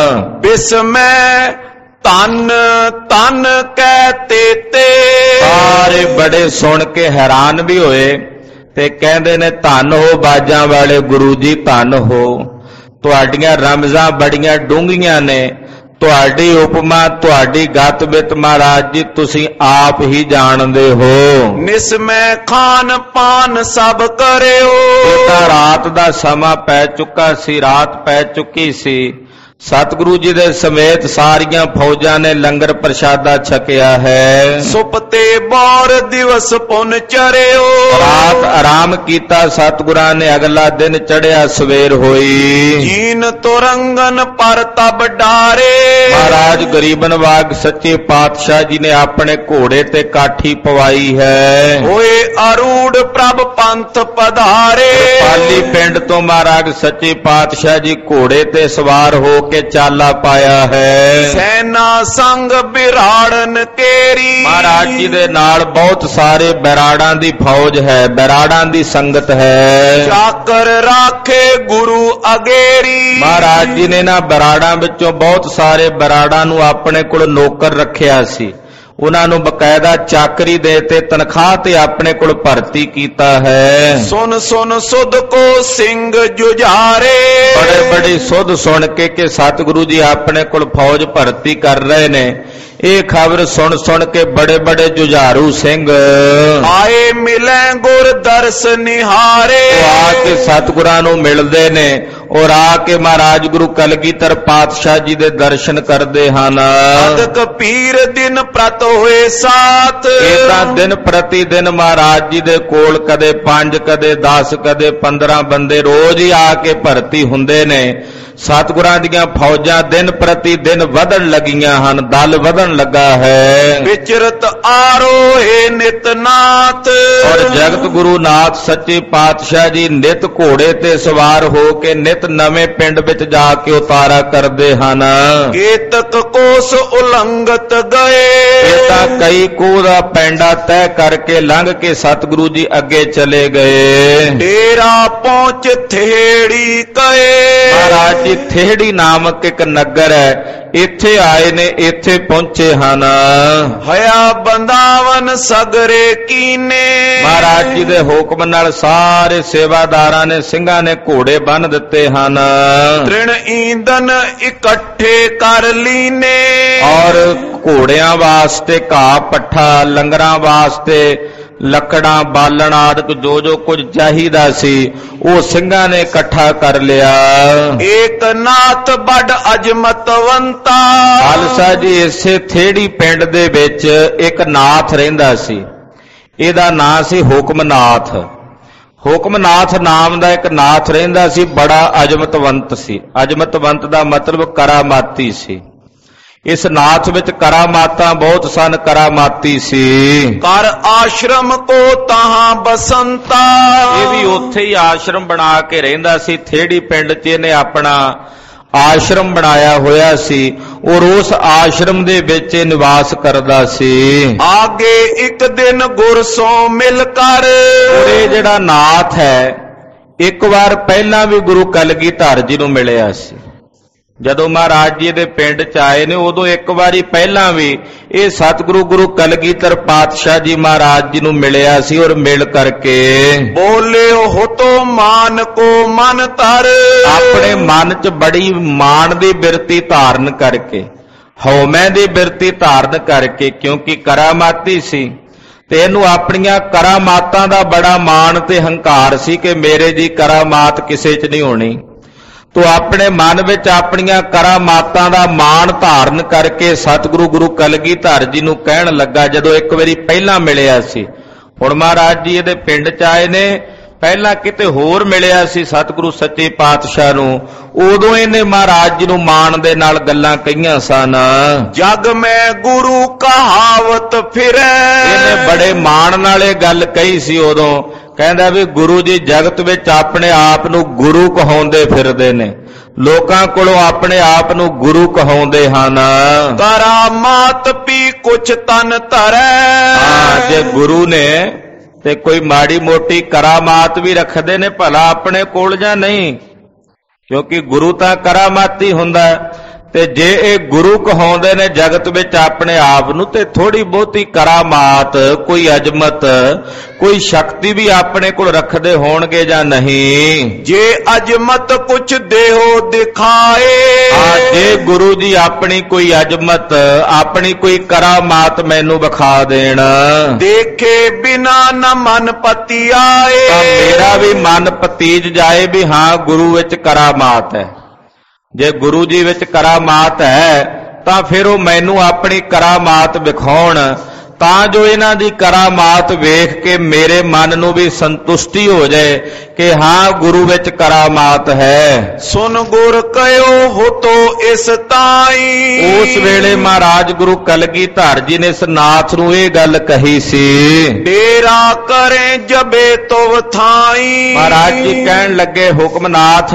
ਬਿਸਮੈ ਤਨ ਤਨ ਕਹਿ ਤੇਤੇ। ਸਾਰੇ ਬੜੇ ਸੁਣ ਕੇ ਹੈਰਾਨ ਵੀ ਹੋਏ ਤੇ ਕਹਿੰਦੇ ਨੇ ਧੰਨ ਹੋ ਬਾਜਾਂ ਵਾਲੇ ਗੁਰੂ ਜੀ, ਧੰਨ ਹੋ, ਤੁਹਾਡੀਆਂ ਰਮਜ਼ਾਂ ਬੜੀਆਂ ਡੂੰਘੀਆਂ ਨੇ, ਤੁਹਾਡੀ ਉਪਮਾ ਤੁਹਾਡੀ ਗਤ ਬਿਤ ਮਹਾਰਾਜ ਜੀ ਤੁਸੀਂ ਆਪ ਹੀ ਜਾਣਦੇ ਹੋ। ਨਿਸਮੈ ਖਾਨ ਪਾਨ ਸਭ ਕਰਿਓ। ਇਹ ਤਾਂ ਰਾਤ ਦਾ ਸਮਾਂ ਪੈ ਚੁੱਕਾ ਸੀ, ਰਾਤ ਪੈ ਚੁੱਕੀ ਸੀ। ਸਤਿਗੁਰੂ ਜੀ ਦੇ ਸਮੇਤ ਸਾਰੀਆਂ ਫੌਜਾਂ ਨੇ ਲੰਗਰ ਪ੍ਰਸ਼ਾਦਾ ਛਕਿਆ ਹੈ। ਸੁਪਤੇ ਬੌਰ ਦਿਵਸ ਪੁਨ ਚਰਿਓ। ਰਾਤ ਆਰਾਮ ਕੀਤਾ ਸਤਿਗੁਰਾਂ ਨੇ, ਅਗਲਾ ਦਿਨ ਚੜਿਆ ਸਵੇਰ ਹੋਈ। ਜੀਨ ਤੁਰੰਗਨ ਪਰ ਤਬ ਡਾਰੇ। ਮਹਾਰਾਜ ਗਰੀਬ ਨਵਾਜ ਸੱਚੇ ਪਾਤਸ਼ਾਹ ਜੀ ਨੇ ਆਪਣੇ ਘੋੜੇ ਤੇ ਕਾਠੀ ਪਵਾਈ ਹੈ। ਹੋਏ ਅਰੂੜ ਪ੍ਰਭ ਪੰਥ ਪਧਾਰੇ। ਪਾਲੀ ਪਿੰਡ ਤੋਂ ਮਹਾਰਾਜ ਸੱਚੇ ਪਾਤਸ਼ਾਹ ਜੀ ਘੋੜੇ ਤੇ ਸਵਾਰ ਹੋ ਕੇ ਚਾਲਾ ਪਾਇਆ ਹੈ। ਸੈਨਾ ਸੰਗ ਬਿਰਾੜਨ ਕੇਰੀ। ਮਹਾਰਾਜ ਜੀ ਦੇ ਨਾਲ ਬਹੁਤ ਸਾਰੇ ਬਰਾੜਾਂ ਦੀ ਫੌਜ ਹੈ, ਬਰਾੜਾਂ ਦੀ ਸੰਗਤ ਹੈ। ਚਾਕਰ ਰਾਖੇ ਗੁਰੂ ਅਗੇਰੀ। ਮਹਾਰਾਜ ਜੀ ਨੇ ਨਾ ਬਰਾੜਾਂ ਵਿੱਚੋਂ ਬਹੁਤ ਸਾਰੇ ਬਰਾੜਾਂ ਨੂੰ ਆਪਣੇ ਕੋਲ ਨੌਕਰ ਰੱਖਿਆ ਸੀ। ਉਹਨਾਂ ਨੂੰ ਬਕਾਇਦਾ ਚਾਕਰੀ ਦੇ ਤੇ ਤਨਖਾਹ ਤੇ ਆਪਣੇ ਕੋਲ ਭਰਤੀ ਕੀਤਾ ਹੈ। ਸੁਨ ਸੁਨ ਸੁਧ ਕੋ ਸਿੰਘ ਜੁਝਾਰੇ। ਬੜੇ ਬੜੀ ਸੁਧ ਸੁਣ ਕੇ ਕਿ ਸਤਿਗੁਰੂ ਜੀ ਆਪਣੇ ਕੋਲ ਫੌਜ ਭਰਤੀ ਕਰ ਰਹੇ ਨੇ, ਇਹ ਖਬਰ ਸੁਣ ਸੁਣ ਕੇ ਬੜੇ ਬੜੇ ਜੁਝਾਰੂ ਸਿੰਘ ਆਏ ਮਿਲੈ ਗੁਰ ਦਰਸ ਨਿਹਾਰੇ। ਉਹ ਆ ਕੇ ਸਤਿਗੁਰਾਂ ਨੂੰ ਮਿਲਦੇ ਨੇ ਔਰ ਆ ਕੇ ਮਹਾਰਾਜ ਗੁਰੂ ਕਲਗੀਧਰ ਪਾਤਸ਼ਾਹ ਜੀ ਦੇ ਦਰਸ਼ਨ ਕਰਦੇ ਹਨ। ਅਦਕ ਪੀਰ ਦਿਨ ਪ੍ਰਤ ਹੋਏ ਸਾਥ। ਇਹ ਤਾਂ ਦਿਨ ਪ੍ਰਤੀ ਦਿਨ ਮਹਾਰਾਜ ਜੀ ਦੇ ਕੋਲ ਕਦੇ 5 ਕਦੇ 10 ਕਦੇ 15 ਬੰਦੇ ਰੋਜ਼ ਹੀ ਆ ਕੇ ਭਰਤੀ ਹੁੰਦੇ ਨੇ। ਸਤਿਗੁਰਾਂ ਦੀਆਂ ਫੌਜਾਂ ਦਿਨ ਪ੍ਰਤੀ ਦਿਨ ਵਧਣ ਲੱਗੀਆਂ ਹਨ, ਦਲ ਵਧਣ ਲੱਗਾ ਹੈ। ਵਿਚਰਤ ਆਰੋਹੇ ਨਿਤਨਾਥ। ਔਰ ਜਗਤ ਗੁਰੂ ਨਾਥ ਸੱਚੇ ਪਾਤਸ਼ਾਹ ਜੀ ਨਿਤ ਘੋੜੇ ਤੇ ਸਵਾਰ ਹੋ ਕੇ ਨਿਤ ਨਵੇਂ ਪਿੰਡ ਵਿੱਚ ਜਾ ਕੇ ਉਤਾਰਾ ਕਰਦੇ ਹਨ। ਕੇਤਕ ਕੋਸ ਉਲੰਘਤ ਗਏ। ਇਹ ਤਾਂ ਕਈ ਕੋਹ ਦਾ ਪੈਂਡਾ ਤੈਅ ਕਰਕੇ ਲੰਘ ਕੇ ਸਤਿਗੁਰੂ ਜੀ ਅੱਗੇ ਚਲੇ ਗਏ। ਡੇਰਾ ਪਹੁੰਚ ਥੇੜੀ ਕਏ। ਮਹਾਰਾਜ ਜੀ ਥੇੜੀ ਨਾਮਕ ਇੱਕ ਨਗਰ ਹੈ, ਇੱਥੇ ਆਏ ਨੇ, ਇੱਥੇ ਪਹੁੰਚੇ ਹਨ। ਹਇਆ ਬੰਦਾਵਨ ਸਗਰੇ ਕੀਨੇ। ਮਹਾਰਾਜ ਜੀ ਦੇ ਹੁਕਮ ਨਾਲ ਸਾਰੇ ਸੇਵਾਦਾਰਾਂ ਨੇ ਸਿੰਘਾਂ ਨੇ ਘੋੜੇ ਬੰਨ੍ਹ ਦਿੱਤੇ ਹਨ। ਤ੍ਰਿਣ ਈਂਧਨ ਇਕੱਠੇ ਕਰ ਲੀਨੇ। ਔਰ ਘੋੜਿਆਂ ਵਾਸਤੇ ਘਾਹ ਪੱਠਾ, ਲੰਗਰਾਂ ਵਾਸਤੇ ਲੱਕੜਾਂ ਬਾਲਣ ਆਦਿਕ ਜੋ ਜੋ ਕੁਝ ਚਾਹੀਦਾ ਸੀ ਉਹ ਸਿੰਘਾਂ ਨੇ ਇਕੱਠਾ ਕਰ ਲਿਆ। ਏਕ ਨਾਥ ਵੱਡ ਅਜਮਤਵੰਤਾ। ਖਾਲਸਾ ਜੀ ਇਸੇ ਥੇੜੀ ਪਿੰਡ ਦੇ ਵਿੱਚ ਇੱਕ ਨਾਥ ਰਹਿੰਦਾ ਸੀ, ਇਹਦਾ ਨਾਂ ਸੀ ਹੁਕਮਨਾਥ। ਹੁਕਮਨਾਥ ਨਾਮ ਦਾ ਇੱਕ ਨਾਥ ਰਹਿੰਦਾ ਸੀ, ਬੜਾ ਅਜਮਤਵੰਤ ਸੀ। ਅਜਮਤਵੰਤ ਦਾ ਮਤਲਬ ਕਰਾਮਾਤੀ ਸੀ। ਇਸ ਨਾਥ ਵਿੱਚ ਕਰਾਮਾਤਾਂ ਬਹੁਤ ਸਨ, ਕਰਾਮਾਤੀ ਸੀ। ਕਰ ਆਸ਼ਰਮ ਕੋ ਤਹਾਂ ਬਸੰਤਾ। ਇਹ ਵੀ ਉੱਥੇ ਹੀ ਆਸ਼ਰਮ ਬਣਾ ਕੇ ਰਹਿੰਦਾ ਸੀ। ਥੇੜੀ ਪਿੰਡ 'ਚ ਇਹਨੇ ਆਪਣਾ ਆਸ਼ਰਮ ਬਣਾਇਆ ਹੋਇਆ ਸੀ ਔਰ ਉਸ ਆਸ਼ਰਮ ਦੇ ਵਿੱਚ ਇਹ ਨਿਵਾਸ ਕਰਦਾ ਸੀ। ਆਗੇ ਇੱਕ ਦਿਨ ਗੁਰ ਸੋ ਮਿਲ ਕਰ। ਇਹ ਜਿਹੜਾ ਨਾਥ ਹੈ ਇੱਕ ਵਾਰ ਪਹਿਲਾਂ ਵੀ ਗੁਰੂ ਕਲਗੀਧਰ ਜੀ ਨੂੰ ਮਿਲਿਆ ਸੀ। ਜਦੋਂ ਮਹਾਰਾਜ ਜੀ ਦੇ ਪਿੰਡ 'ਚ ਆਏ ਨੇ ਉਦੋਂ ਇੱਕ ਵਾਰੀ ਪਹਿਲਾਂ ਵੀ ਇਹ ਸਤਿਗੁਰੂ ਗੁਰੂ ਕਲਗੀਧਰ ਪਾਤਸ਼ਾਹ ਜੀ ਮਹਾਰਾਜ ਜੀ ਨੂੰ ਮਿਲਿਆ ਸੀ ਔਰ ਮਿਲ ਕਰਕੇ ਬੋਲਿਓ ਹੁਤੋ ਮਾਨ ਕੋ ਮਨ ਧਰ। ਆਪਣੇ ਮਨ 'ਚ ਬੜੀ ਮਾਣ ਦੀ ਬਿਰਤੀ ਧਾਰਨ ਕਰਕੇ, ਹਉਮੈ ਦੀ ਬਿਰਤੀ ਧਾਰਨ ਕਰਕੇ, ਕਿਉਂਕਿ ਕਰਾਮਾਤੀ ਸੀ ਤੇ ਇਹਨੂੰ ਆਪਣੀਆਂ ਕਰਾਮਾਤਾਂ ਦਾ ਬੜਾ ਮਾਣ ਤੇ ਹੰਕਾਰ ਸੀ ਕਿ ਮੇਰੇ ਜੀ ਕਰਾਮਾਤ ਕਿਸੇ 'ਚ ਨਹੀਂ ਹੋਣੀ। ਤੋ ਆਪਣੇ ਮਨ ਵਿੱਚ ਆਪਣੀਆਂ ਕਰਾਮਾਤਾਂ ਦਾ ਮਾਣ ਧਾਰਨ ਕਰਕੇ ਸਤਿਗੁਰੂ ਗੁਰੂ ਕਲਗੀਧਰ ਜੀ ਨੂੰ ਕਹਿਣ ਲੱਗਾ, ਜਦੋਂ ਇੱਕ ਵਾਰੀ ਪਹਿਲਾਂ ਮਿਲਿਆ ਸੀ, ਹੁਣ ਮਹਾਰਾਜ ਜੀ ਇਹਦੇ ਪਿੰਡ 'ਚ ਆਏ ਨੇ, ਪਹਿਲਾਂ ਕਿਤੇ ਹੋਰ ਮਿਲਿਆ ਸੀ ਸਤਿਗੁਰੂ ਸੱਚੇ ਪਾਤਸ਼ਾਹ ਨੂੰ, ਉਦੋਂ ਇਹਨੇ ਮਹਾਰਾਜ ਜੀ ਨੂੰ ਮਾਣ ਦੇ ਨਾਲ ਗੱਲਾਂ ਕਹੀਆਂ ਸਨ। ਜਗ ਮੈਂ ਗੁਰੂ ਕਹਾਵਤ ਫਿਰੈ। ਇਹਨੇ ਬੜੇ ਮਾਣ ਨਾਲ ਇਹ ਗੱਲ ਕਹੀ ਸੀ ਉਦੋਂ, ਕਹਿੰਦਾ ਵੀ ਗੁਰੂ ਜੀ ਜਗਤ ਵਿੱਚ ਆਪਣੇ ਆਪ ਨੂੰ ਗੁਰੂ ਕਹਾਉਂਦੇ ਫਿਰਦੇ ਨੇ, ਲੋਕਾਂ ਕੋਲੋਂ ਆਪਣੇ ਆਪ ਨੂੰ ਗੁਰੂ ਕਹਾਉਂਦੇ ਹਨ। ਕਰਾਮਾਤ ਪੀ ਕੁਛ ਤਨ ਧਰੈ। ਜੇ ਗੁਰੂ ਨੇ ਤੇ ਕੋਈ ਮਾੜੀ ਮੋਟੀ ਕਰਾਮਾਤ ਵੀ ਰੱਖਦੇ ਨੇ, ਭਲਾ ਆਪਣੇ ਕੋਲ ਜਾਂ ਨਹੀਂ, ਕਿਉਂਕਿ ਗੁਰੂ ਤਾਂ ਕਰਾਮਾਤੀ ਹੁੰਦਾ ਤੇ ਜੇ ਇਹ ਗੁਰੂ ਕਹਾਉਂਦੇ ਨੇ ਜਗਤ ਵਿੱਚ ਆਪਣੇ ਆਪ ਨੂੰ, ਤੇ ਥੋੜੀ ਬਹੁਤੀ ਕਰਾਮਾਤ, ਕੋਈ ਅਜ਼ਮਤ, ਕੋਈ ਸ਼ਕਤੀ ਵੀ ਆਪਣੇ ਕੋਲ ਰੱਖਦੇ ਹੋਣਗੇ ਜਾਂ ਨਹੀਂ? ਜੇ ਅਜ਼ਮਤ ਕੁਛ ਦੇਹੋ ਦਿਖਾਏ, ਜੇ ਗੁਰੂ ਜੀ ਆਪਣੀ ਕੋਈ ਅਜ਼ਮਤ, ਆਪਣੀ ਕੋਈ ਕਰਾਮਾਤ ਮੈਨੂੰ ਵਿਖਾ ਦੇਣ, ਦੇਖੇ ਬਿਨਾ ਨ ਮਨ ਪਤੀ ਆਏ, ਤਾਂ ਮੇਰਾ ਵੀ ਮਨ ਪਤੀਜ ਜਾਏ ਵੀ ਹਾਂ ਗੁਰੂ ਵਿੱਚ ਕਰਾਮਾਤ ਹੈ। ਜੇ ਗੁਰੂ ਜੀ ਵਿੱਚ ਕਰਾਮਾਤ ਹੈ ਤਾਂ ਫਿਰ ਉਹ ਮੈਨੂੰ ਆਪਣੀ ਕਰਾਮਾਤ ਵਿਖਾਉਣ, ਤਾਂ ਜੋ ਇਹਨਾਂ ਦੀ ਕਰਾਮਾਤ ਵੇਖ ਕੇ ਮੇਰੇ ਮਨ ਨੂੰ ਵੀ ਸੰਤੁਸ਼ਟੀ ਹੋ ਜਾਏ ਕਿ ਹਾਂ ਗੁਰੂ ਵਿੱਚ ਕਰਾਮਾਤ ਹੈ। ਸੁਨ ਗੁਰ ਕਹਿਓ ਹੋਤੋ ਇਸ ਤਾਈ, ਉਸ ਵੇਲੇ ਮਹਾਰਾਜ ਗੁਰੂ ਕਲਗੀਧਰ ਜੀ ਨੇ ਇਸ ਨਾਥ ਨੂੰ ਇਹ ਗੱਲ ਕਹੀ ਸੀ, ਡੇਰਾ ਕਰੇ ਜਬੇ ਤੁਵ ਥਾਈ। ਮਹਾਰਾਜ ਜੀ ਕਹਿਣ ਲੱਗੇ, ਹੁਕਮਨਾਥ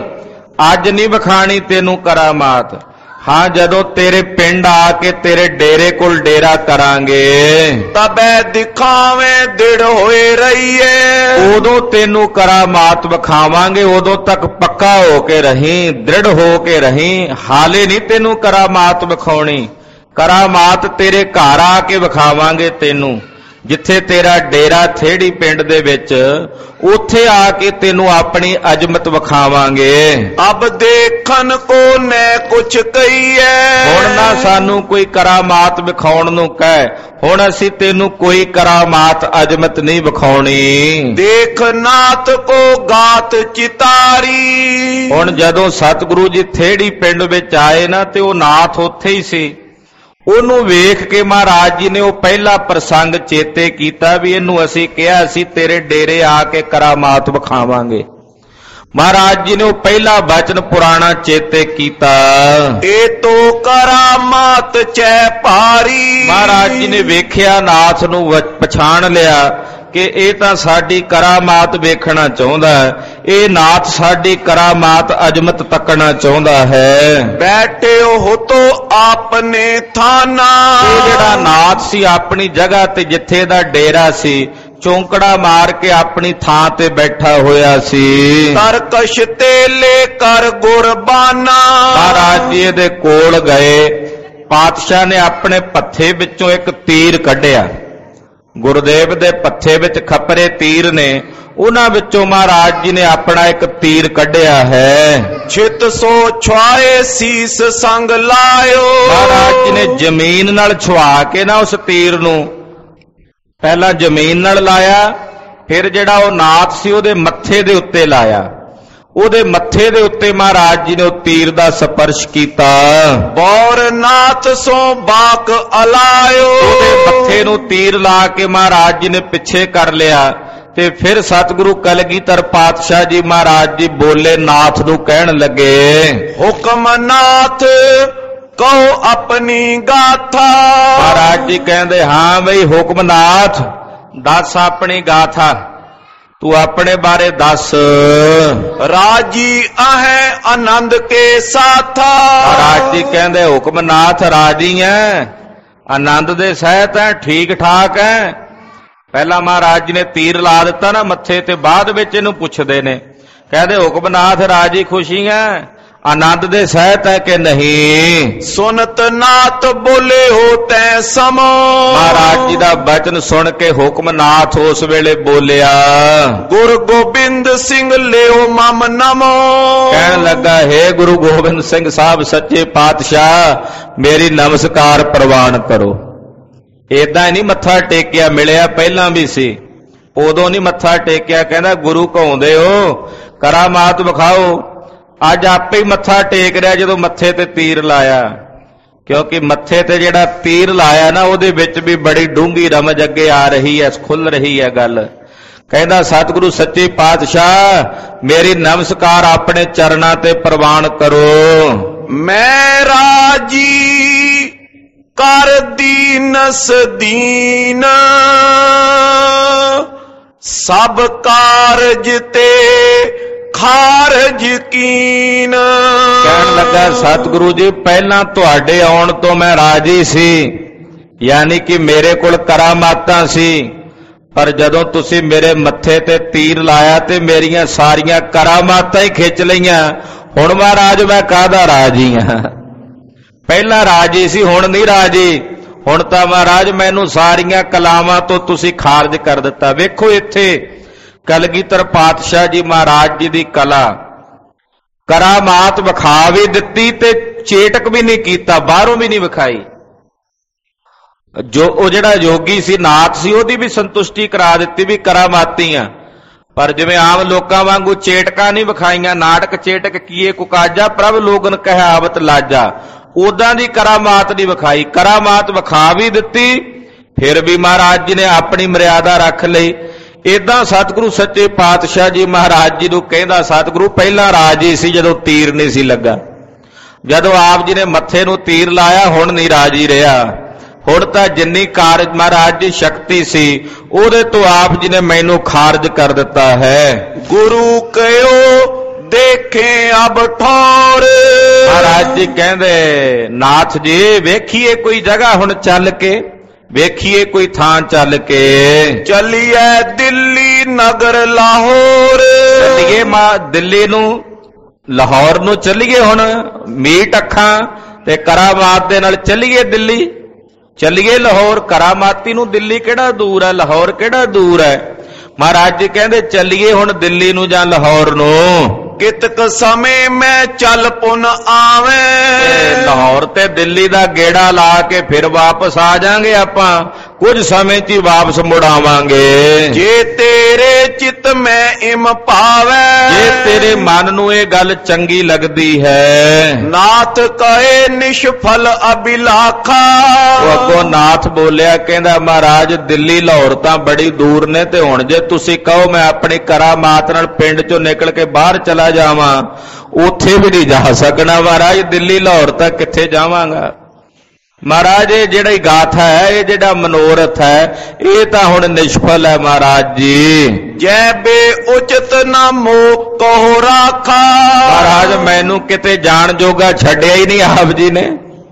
ਅੱਜ ਨਹੀਂ ਵਿਖਾਣੀ ਤੈਨੂੰ ਕਰਾਮਾਤ, ਹਾਂ ਜਦੋਂ ਤੇਰੇ ਪਿੰਡ ਆ ਕੇ ਤੇਰੇ ਡੇਰੇ ਕੋਲ ਡੇਰਾ ਕਰਾਂਗੇ, ਤਬੈ ਦਿਖਾਵੇਂ ਦਿੜ ਹੋਏ ਰਹੀਏ, ਉਦੋਂ ਤੈਨੂੰ ਕਰਾਮਾਤ ਵਿਖਾਵਾਂਗੇ। ਉਦੋਂ ਤੱਕ ਪੱਕਾ ਹੋ ਕੇ ਰਹੀਂ, ਦ੍ਰਿੜ ਹੋ ਕੇ ਰਹੀਂ, ਹਾਲੇ ਨਹੀਂ ਤੈਨੂੰ ਕਰਾਮਾਤ ਵਿਖਾਉਣੀ। ਕਰਾਮਾਤ ਤੇਰੇ ਘਰ ਆ ਕੇ ਵਿਖਾਵਾਂਗੇ ਤੈਨੂੰ, ਜਿੱਥੇ ਤੇਰਾ ਡੇਰਾ ਥੇੜੀ ਪਿੰਡ ਦੇ ਵਿੱਚ, ਉੱਥੇ ਆ ਕੇ ਤੈਨੂੰ ਆਪਣੀ ਅਜ਼ਮਤ ਵਿਖਾਵਾਂਗੇ। ਅਬ ਦੇਖਣ ਕੋ ਨੈ ਕੁਛ ਕਹੀਏ, ਹੁਣ ਨਾ ਸਾਨੂੰ ਕੋਈ ਕਰਾਮਾਤ ਵਿਖਾਉਣ ਨੂੰ ਕਹਿ, ਹੁਣ ਅਸੀਂ ਤੈਨੂੰ ਕੋਈ ਕਰਾਮਾਤ ਅਜ਼ਮਤ ਨਹੀਂ ਵਿਖਾਉਣੀ। ਦੇਖ ਨਾਥ ਕੋ ਗਾਤ ਚਿਤਾਰੀ, ਹੁਣ ਜਦੋਂ ਸਤਿਗੁਰੂ ਜੀ ਥੇੜੀ ਪਿੰਡ ਵਿੱਚ ਆਏ ਨਾ, ਤੇ ਉਹ ਨਾਥ ਉੱਥੇ ਹੀ ਸੀ। ਉਹਨੂੰ ਵੇਖ ਕੇ ਮਹਾਰਾਜ ਜੀ ਨੇ ਉਹ ਪਹਿਲਾ ਪ੍ਰਸੰਗ ਚੇਤੇ ਕੀਤਾ ਵੀ ਇਹਨੂੰ ਅਸੀਂ ਕਿਹਾ ਸੀ ਤੇਰੇ ਡੇਰੇ ਆ ਕੇ ਕਰਾਮਾਤ ਵਿਖਾਵਾਂਗੇ। ਮਹਾਰਾਜ ਜੀ ਨੇ ਉਹ ਪਹਿਲਾ ਬਚਨ ਪੁਰਾਣਾ ਚੇਤੇ ਕੀਤਾ, ਇਹ ਤੋ ਕਰਾਮਾਤ ਚੈ ਭਾਰੀ। ਮਹਾਰਾਜ ਜੀ ਨੇ ਵੇਖਿਆ ਨਾਥ ਨੂੰ, ਪਛਾਣ ਲਿਆ ਕਿ ਇਹ ਤਾਂ ਸਾਡੀ ਕਰਾਮਾਤ ਵੇਖਣਾ ਚਾਹੁੰਦਾ ਹੈ, ਇਹ ਨਾਥ ਸਾਡੀ ਕਰਾਮਾਤ ਅਜ਼ਮਤ ਤੱਕਣਾ ਚਾਹੁੰਦਾ ਹੈ। ਬੈਠੇ ਹੋ ਤੋ ਆਪਨੇ ਥਾਨਾ, ਇਹ ਜਿਹੜਾ ਨਾਥ ਸੀ ਆਪਣੀ ਜਗ੍ਹਾ ਤੇ ਜਿੱਥੇ ਦਾ ਡੇਰਾ ਸੀ, ਚੌਂਕੜਾ ਮਾਰ ਕੇ ਆਪਣੀ ਥਾਂ ਤੇ ਬੈਠਾ ਹੋਇਆ ਸੀ। ਤਰਕਸ਼ ਤੇ ਲੈ ਕਰ ਗੁਰਬਾਨਾ, ਮਹਾਰਾਜ ਜੀ ਇਹਦੇ ਕੋਲ ਗਏ। ਪਾਤਸ਼ਾਹ ਨੇ ਆਪਣੇ ਪੱਥੇ ਵਿੱਚੋਂ ਇੱਕ ਤੀਰ ਕੱਢਿਆ, ਗੁਰਦੇਵ ਦੇ ਪੱਥੇ ਵਿੱਚ ਖੱਪਰੇ ਤੀਰ ਨੇ, ਉਹਨਾਂ ਵਿੱਚੋਂ ਮਹਾਰਾਜ ਜੀ ਨੇ ਆਪਣਾ ਇੱਕ ਤੀਰ ਕੱਢਿਆ ਹੈ। ਛਿਤ ਸੋ ਛੁਆਏ ਸੀਸ ਸੰਗ ਲਾਇਓ, ਮਹਾਰਾਜ ਜੀ ਨੇ ਜ਼ਮੀਨ ਨਾਲ ਛੁਆ ਕੇ ਨਾ ਉਸ ਤੀਰ ਨੂੰ ਪਹਿਲਾਂ ਜ਼ਮੀਨ ਨਾਲ ਲਾਇਆ, ਫਿਰ ਜਿਹੜਾ ਉਹ ਨਾਥ ਸੀ ਉਹਦੇ ਮੱਥੇ ਦੇ ਉੱਤੇ ਲਾਇਆ। ਉਹਦੇ ਮੱਥੇ ਦੇ ਉੱਤੇ ਮਹਾਰਾਜ ਜੀ ਨੇ ਉਹ ਤੀਰ ਦਾ ਸਪਰਸ਼ ਕੀਤਾ। ਬੌਰ ਨਾਥ ਸੋ ਬਾਕ ਅਲਾਇਓ, ਉਹਦੇ ਮੱਥੇ ਨੂੰ ਤੀਰ ਲਾ ਕੇ ਮਹਾਰਾਜ ਜੀ ਨੇ ਪਿੱਛੇ ਕਰ ਲਿਆ। ਤੇ ਫਿਰ ਸਤਿਗੁਰੂ ਕਲਗੀਧਰ ਪਾਤਸ਼ਾਹ ਜੀ ਮਹਾਰਾਜ ਜੀ ਬੋਲੇ, ਨਾਥ ਨੂੰ ਕਹਿਣ ਲੱਗੇ, ਹੁਕਮ ਨਾਥ ਕਹੋ ਆਪਣੀ ਗਾਥਾ। ਮਹਾਰਾਜ ਜੀ ਕਹਿੰਦੇ, ਹਾਂ ਬਈ ਹੁਕਮਨਾਥ ਦੱਸ ਆਪਣੀ ਗਾਥਾ, ਤੂੰ ਆਪਣੇ ਬਾਰੇ ਦੱਸ। ਰਾਜੀ ਅਹੈ ਆਨੰਦ ਕੇ ਸਾਥਾ। ਮਹਾਰਾਜ ਜੀ ਕਹਿੰਦੇ, ਹੁਕਮਨਾਥ ਰਾਜੀ ਹੈ, ਆਨੰਦ ਦੇ ਸਹਿਤ ਹੈ, ਠੀਕ ਠਾਕ ਹੈ। ਪਹਿਲਾਂ ਮਹਾਰਾਜ ਜੀ ਨੇ ਤੀਰ ਲਾ ਦਿੱਤਾ ਨਾ ਮੱਥੇ ਤੇ, ਬਾਅਦ ਵਿੱਚ ਇਹਨੂੰ ਪੁੱਛਦੇ ਨੇ, ਕਹਿੰਦੇ ਹੁਕਮਨਾਥ ਰਾਜੀ ਖੁਸ਼ੀ ਹੈ, ਆਨੰਦ ਦੇ ਸਹਿਤ ਹੈ ਕਿ ਨਹੀਂ? ਸੁਨਤ ਨਾਥ ਬੋਲੇ ਹੋ ਤੈ ਸਮੋ। ਮਹਾਰਾਜ ਜੀ ਦਾ ਬਚਨ ਸੁਣ ਕੇ ਹੁਕਮਨਾਥ ਉਸ ਵੇਲੇ ਬੋਲਿਆ, ਗੁਰੂ ਗੋਬਿੰਦ ਸਿੰਘ ਲਿਓ ਮਮ ਨਮੋ। ਕਹਿਣ ਲੱਗਾ, ਹੇ ਗੁਰੂ ਗੋਬਿੰਦ ਸਿੰਘ ਸਾਹਿਬ ਸੱਚੇ ਪਾਤਸ਼ਾਹ, ਮੇਰੀ ਨਮਸਕਾਰ ਪ੍ਰਵਾਨ ਕਰੋ। ਏਦਾਂ ਨਹੀਂ ਮੱਥਾ ਟੇਕਿਆ, ਮਿਲਿਆ ਪਹਿਲਾਂ ਵੀ ਸੀ, ਉਦੋਂ ਨਹੀਂ ਮੱਥਾ ਟੇਕਿਆ। ਕਹਿੰਦਾ ਗੁਰੂ ਕਹਾਉਂਦੇ ਹੋ ਕਰਾਮਾਤ ਵਿਖਾਓ, ਅੱਜ ਆਪੇ ਹੀ ਮੱਥਾ ਟੇਕ ਰਿਹਾ ਜਦੋਂ ਮੱਥੇ ਤੇ ਤੀਰ ਲਾਇਆ। ਕਿਉਂਕਿ ਮੱਥੇ ਤੇ ਜਿਹੜਾ ਤੀਰ ਲਾਇਆ ਨਾ, ਉਹਦੇ ਵਿੱਚ ਵੀ ਬੜੀ ਡੂੰਘੀ ਰਮਜ ਅੱਗੇ ਆ ਰਹੀ ਹੈ, ਖੁੱਲ ਰਹੀ ਹੈ ਗੱਲ। ਕਹਿੰਦਾ ਸਤਿਗੁਰੂ ਸੱਚੇ ਪਾਤਸ਼ਾਹ, ਮੇਰੀ ਨਮਸਕਾਰ ਆਪਣੇ ਚਰਨਾਂ ਤੇ ਪ੍ਰਵਾਨ ਕਰੋ। ਮੈਂ ਰਾਜੀ ਕਰ ਦੀਨਸ ਦੀਨ, ਸਭ ਕਾਰਜ ਤੇ ਖਾਰਜ ਕੀਨ। ਕਹਿਣ ਲੱਗਾ ਸਤਿਗੁਰੂ ਜੀ, ਪਹਿਲਾਂ ਤੁਹਾਡੇ ਆਉਣ ਤੋਂ ਮੈਂ ਰਾਜੀ ਸੀ, ਯਾਨੀ ਕਿ ਮੇਰੇ ਕੋਲ ਕਰਾਮਾਤਾਂ ਸੀ, ਪਰ ਜਦੋਂ ਤੁਸੀਂ ਮੇਰੇ ਮੱਥੇ ਤੇ ਤੀਰ ਲਾਇਆ ਤੇ ਮੇਰੀਆਂ ਸਾਰੀਆਂ ਕਰਾਮਾਤਾਂ ਹੀ ਖਿੱਚ ਲਈਆਂ। ਹੁਣ ਮਹਾਰਾਜ ਮੈਂ ਕਾਹਦਾ ਰਾਜੀ ਹਾਂ। ਪਹਿਲਾਂ ਰਾਜੀ ਸੀ, ਹੁਣ ਨਹੀਂ ਰਾਜੀ। ਹੁਣ ਤਾਂ ਮਹਾਰਾਜ ਮੈਨੂੰ ਸਾਰੀਆਂ ਕਲਾਵਾਂ ਤੋਂ ਤੁਸੀਂ ਖਾਰਜ ਕਰ ਦਿੱਤਾ। ਵੇਖੋ ਇੱਥੇ ਕਲਗੀਧਰ ਪਾਤਸ਼ਾਹ ਜੀ ਮਹਾਰਾਜ ਜੀ ਦੀ ਕਲਾ ਕਰਾਮਾਤ ਵਿਖਾ ਵੀ ਦਿੱਤੀ ਤੇ ਚੇਟਕ ਵੀ ਨਹੀਂ ਕੀਤਾ, ਬਾਹਰੋਂ ਵੀ ਨਹੀਂ ਵਿਖਾਈ। ਜੋ ਉਹ ਜਿਹੜਾ ਯੋਗੀ ਸੀ, ਨਾਥ ਸੀ, ਉਹਦੀ ਵੀ ਸੰਤੁਸ਼ਟੀ ਕਰਾ ਦਿੱਤੀ ਵੀ ਕਰਾਮਾਤੀ ਆ। ਪਰ ਜਿਵੇਂ ਆਮ ਲੋਕਾਂ ਵਾਂਗੂ ਚੇਟਕਾਂ ਨਹੀਂ ਵਿਖਾਈਆਂ, ਨਾਟਕ ਚੇਟਕ ਕੀਏ ਕੁਕਾਜਾ ਪ੍ਰਭ ਲੋਗਨ ਕਹਾਵਤ ਲਾਜਾ, ਉਦਾਂ ਦੀ ਕਰਾਮਾਤ ਨਹੀਂ ਵਿਖਾਈ। ਕਰਾਮਾਤ ਵਿਖਾ ਵੀ ਦਿੱਤੀ, ਫਿਰ ਵੀ ਮਹਾਰਾਜ ਜੀ ਨੇ ਆਪਣੀ ਮਰਿਆਦਾ ਰੱਖ ਲਈ। ਏਦਾਂ ਸਤਿਗੁਰੂ ਸੱਚੇ ਪਾਤਸ਼ਾਹ ਜੀ ਮਹਾਰਾਜ ਜੀ ਨੂੰ ਕਹਿੰਦਾ, ਸਤਿਗੁਰੂ ਪਹਿਲਾਂ ਰਾਜੀ ਸੀ ਜਦੋਂ ਤੀਰ ਨਹੀਂ ਸੀ ਲੱਗਾ, ਜਦੋਂ ਆਪ ਜੀ ਨੇ ਮੱਥੇ ਨੂੰ ਤੀਰ ਲਾਇਆ ਹੁਣ ਨਹੀਂ ਰਾਜੀ ਰਿਹਾ। ਹੁਣ ਤਾਂ ਜਿੰਨੀ ਕਾਰਜ ਮਹਾਰਾਜ ਦੀ ਸ਼ਕਤੀ ਸੀ ਉਹਦੇ ਤੋਂ ਆਪ ਜੀ ਨੇ ਮੈਨੂੰ ਖਾਰਜ ਕਰ ਦਿੱਤਾ ਹੈ। ਗੁਰੂ ਕਹਿਓ ਦੇਖੇ ਅਬ ਠੌਰ। ਮਹਾਰਾਜ ਜੀ ਕਹਿੰਦੇ ਨਾਥ ਜੀ ਵੇਖੀਏ ਕੋਈ ਜਗ੍ਹਾ ਹੁਣ ਚੱਲ ਕੇ, ਵੇਖੀਏ ਕੋਈ ਥਾਂ ਚੱਲ ਕੇ। ਚੱਲੀਏ ਦਿੱਲੀ ਨਗਰ ਲਾਹੌਰ। ਚੱਲੀਏ ਦਿੱਲੀ ਨੂੰ, ਲਾਹੌਰ ਨੂੰ ਚੱਲੀਏ। ਹੁਣ ਮੀਟ ਅੱਖਾਂ ਤੇ ਕਰਾਮਾਤ ਦੇ ਨਾਲ ਚੱਲੀਏ ਦਿੱਲੀ, ਚੱਲੀਏ ਲਾਹੌਰ। ਕਰਾਮਾਤੀ ਨੂੰ ਦਿੱਲੀ ਕਿਹੜਾ ਦੂਰ ਹੈ, ਲਾਹੌਰ ਕਿਹੜਾ ਦੂਰ ਹੈ। ਮਹਾਰਾਜ ਜੀ ਕਹਿੰਦੇ ਚੱਲੀਏ ਹੁਣ ਦਿੱਲੀ ਨੂੰ ਜਾਂ ਲਾਹੌਰ ਨੂੰ। ਕਿਤਕ ਸਮੇਂ ਮੈਂ ਚੱਲ ਪੁਨ ਆਵੇਂ। ਲਾਹੌਰ ਤੇ ਦਿੱਲੀ ਦਾ ਗੇੜਾ ਲਾ ਕੇ ਫਿਰ ਵਾਪਸ ਆ ਜਾਾਂਗੇ ਆਪਾਂ, ਕੁਝ ਸਮੇਂ 'ਚ ਹੀ ਵਾਪਸ ਮੁੜ ਆਵਾਂਗੇ। ਜੇ ਤੇਰੇ ਚਿੱਤ ਮੈਂ ਇਮ ਪਾਵੇ। ਜੇ ਤੇਰੇ ਮਨ ਨੂੰ ਇਹ ਗੱਲ ਚੰਗੀ ਲੱਗਦੀ ਹੈ। ਨਾਥ ਕਹੇ ਨਿਸ਼ਫਲ ਅਭਿਲਾਖਾ। ਉਹ ਅੱਗੋਂ ਨਾਥ ਬੋਲਿਆ, ਕਹਿੰਦਾ ਮਹਾਰਾਜ ਦਿੱਲੀ ਲਾਹੌਰ ਤਾਂ ਬੜੀ ਦੂਰ ਨੇ, ਤੇ ਹੁਣ ਜੇ ਤੁਸੀਂ ਕਹੋ ਮੈਂ ਆਪਣੀ ਕਰਾਮਾਤ ਨਾਲ ਪਿੰਡ 'ਚੋਂ ਨਿਕਲ ਕੇ ਬਾਹਰ ਚਲਾ ਜਾਵਾਂ, ਉੱਥੇ ਵੀ ਨਹੀਂ ਜਾ ਸਕਣਾ ਮਹਾਰਾਜ। ਦਿੱਲੀ ਲਾਹੌਰ ਤਾਂ ਕਿੱਥੇ ਜਾਵਾਂਗਾ ਮਹਾਰਾਜ। ਇਹ ਜਿਹੜੀ ਗਾਥਾ ਹੈ, ਇਹ ਜਿਹੜਾ ਮਨੋਰਥ ਹੈ, ਇਹ ਤਾਂ ਹੁਣ ਨਿਸ਼ਫਲ ਹੈ ਮਹਾਰਾਜ ਜੀ। ਜੈ ਬੇ ਉਚਿਤ ਨਾ ਮੋਹ ਕਹੋ ਰਾਖਾ। ਮਹਾਰਾਜ ਮੈਨੂੰ ਕਿਤੇ ਜਾਣ ਜੋਗਾ ਛੱਡਿਆ ਹੀ ਨਹੀਂ ਆਪ ਜੀ ਨੇ।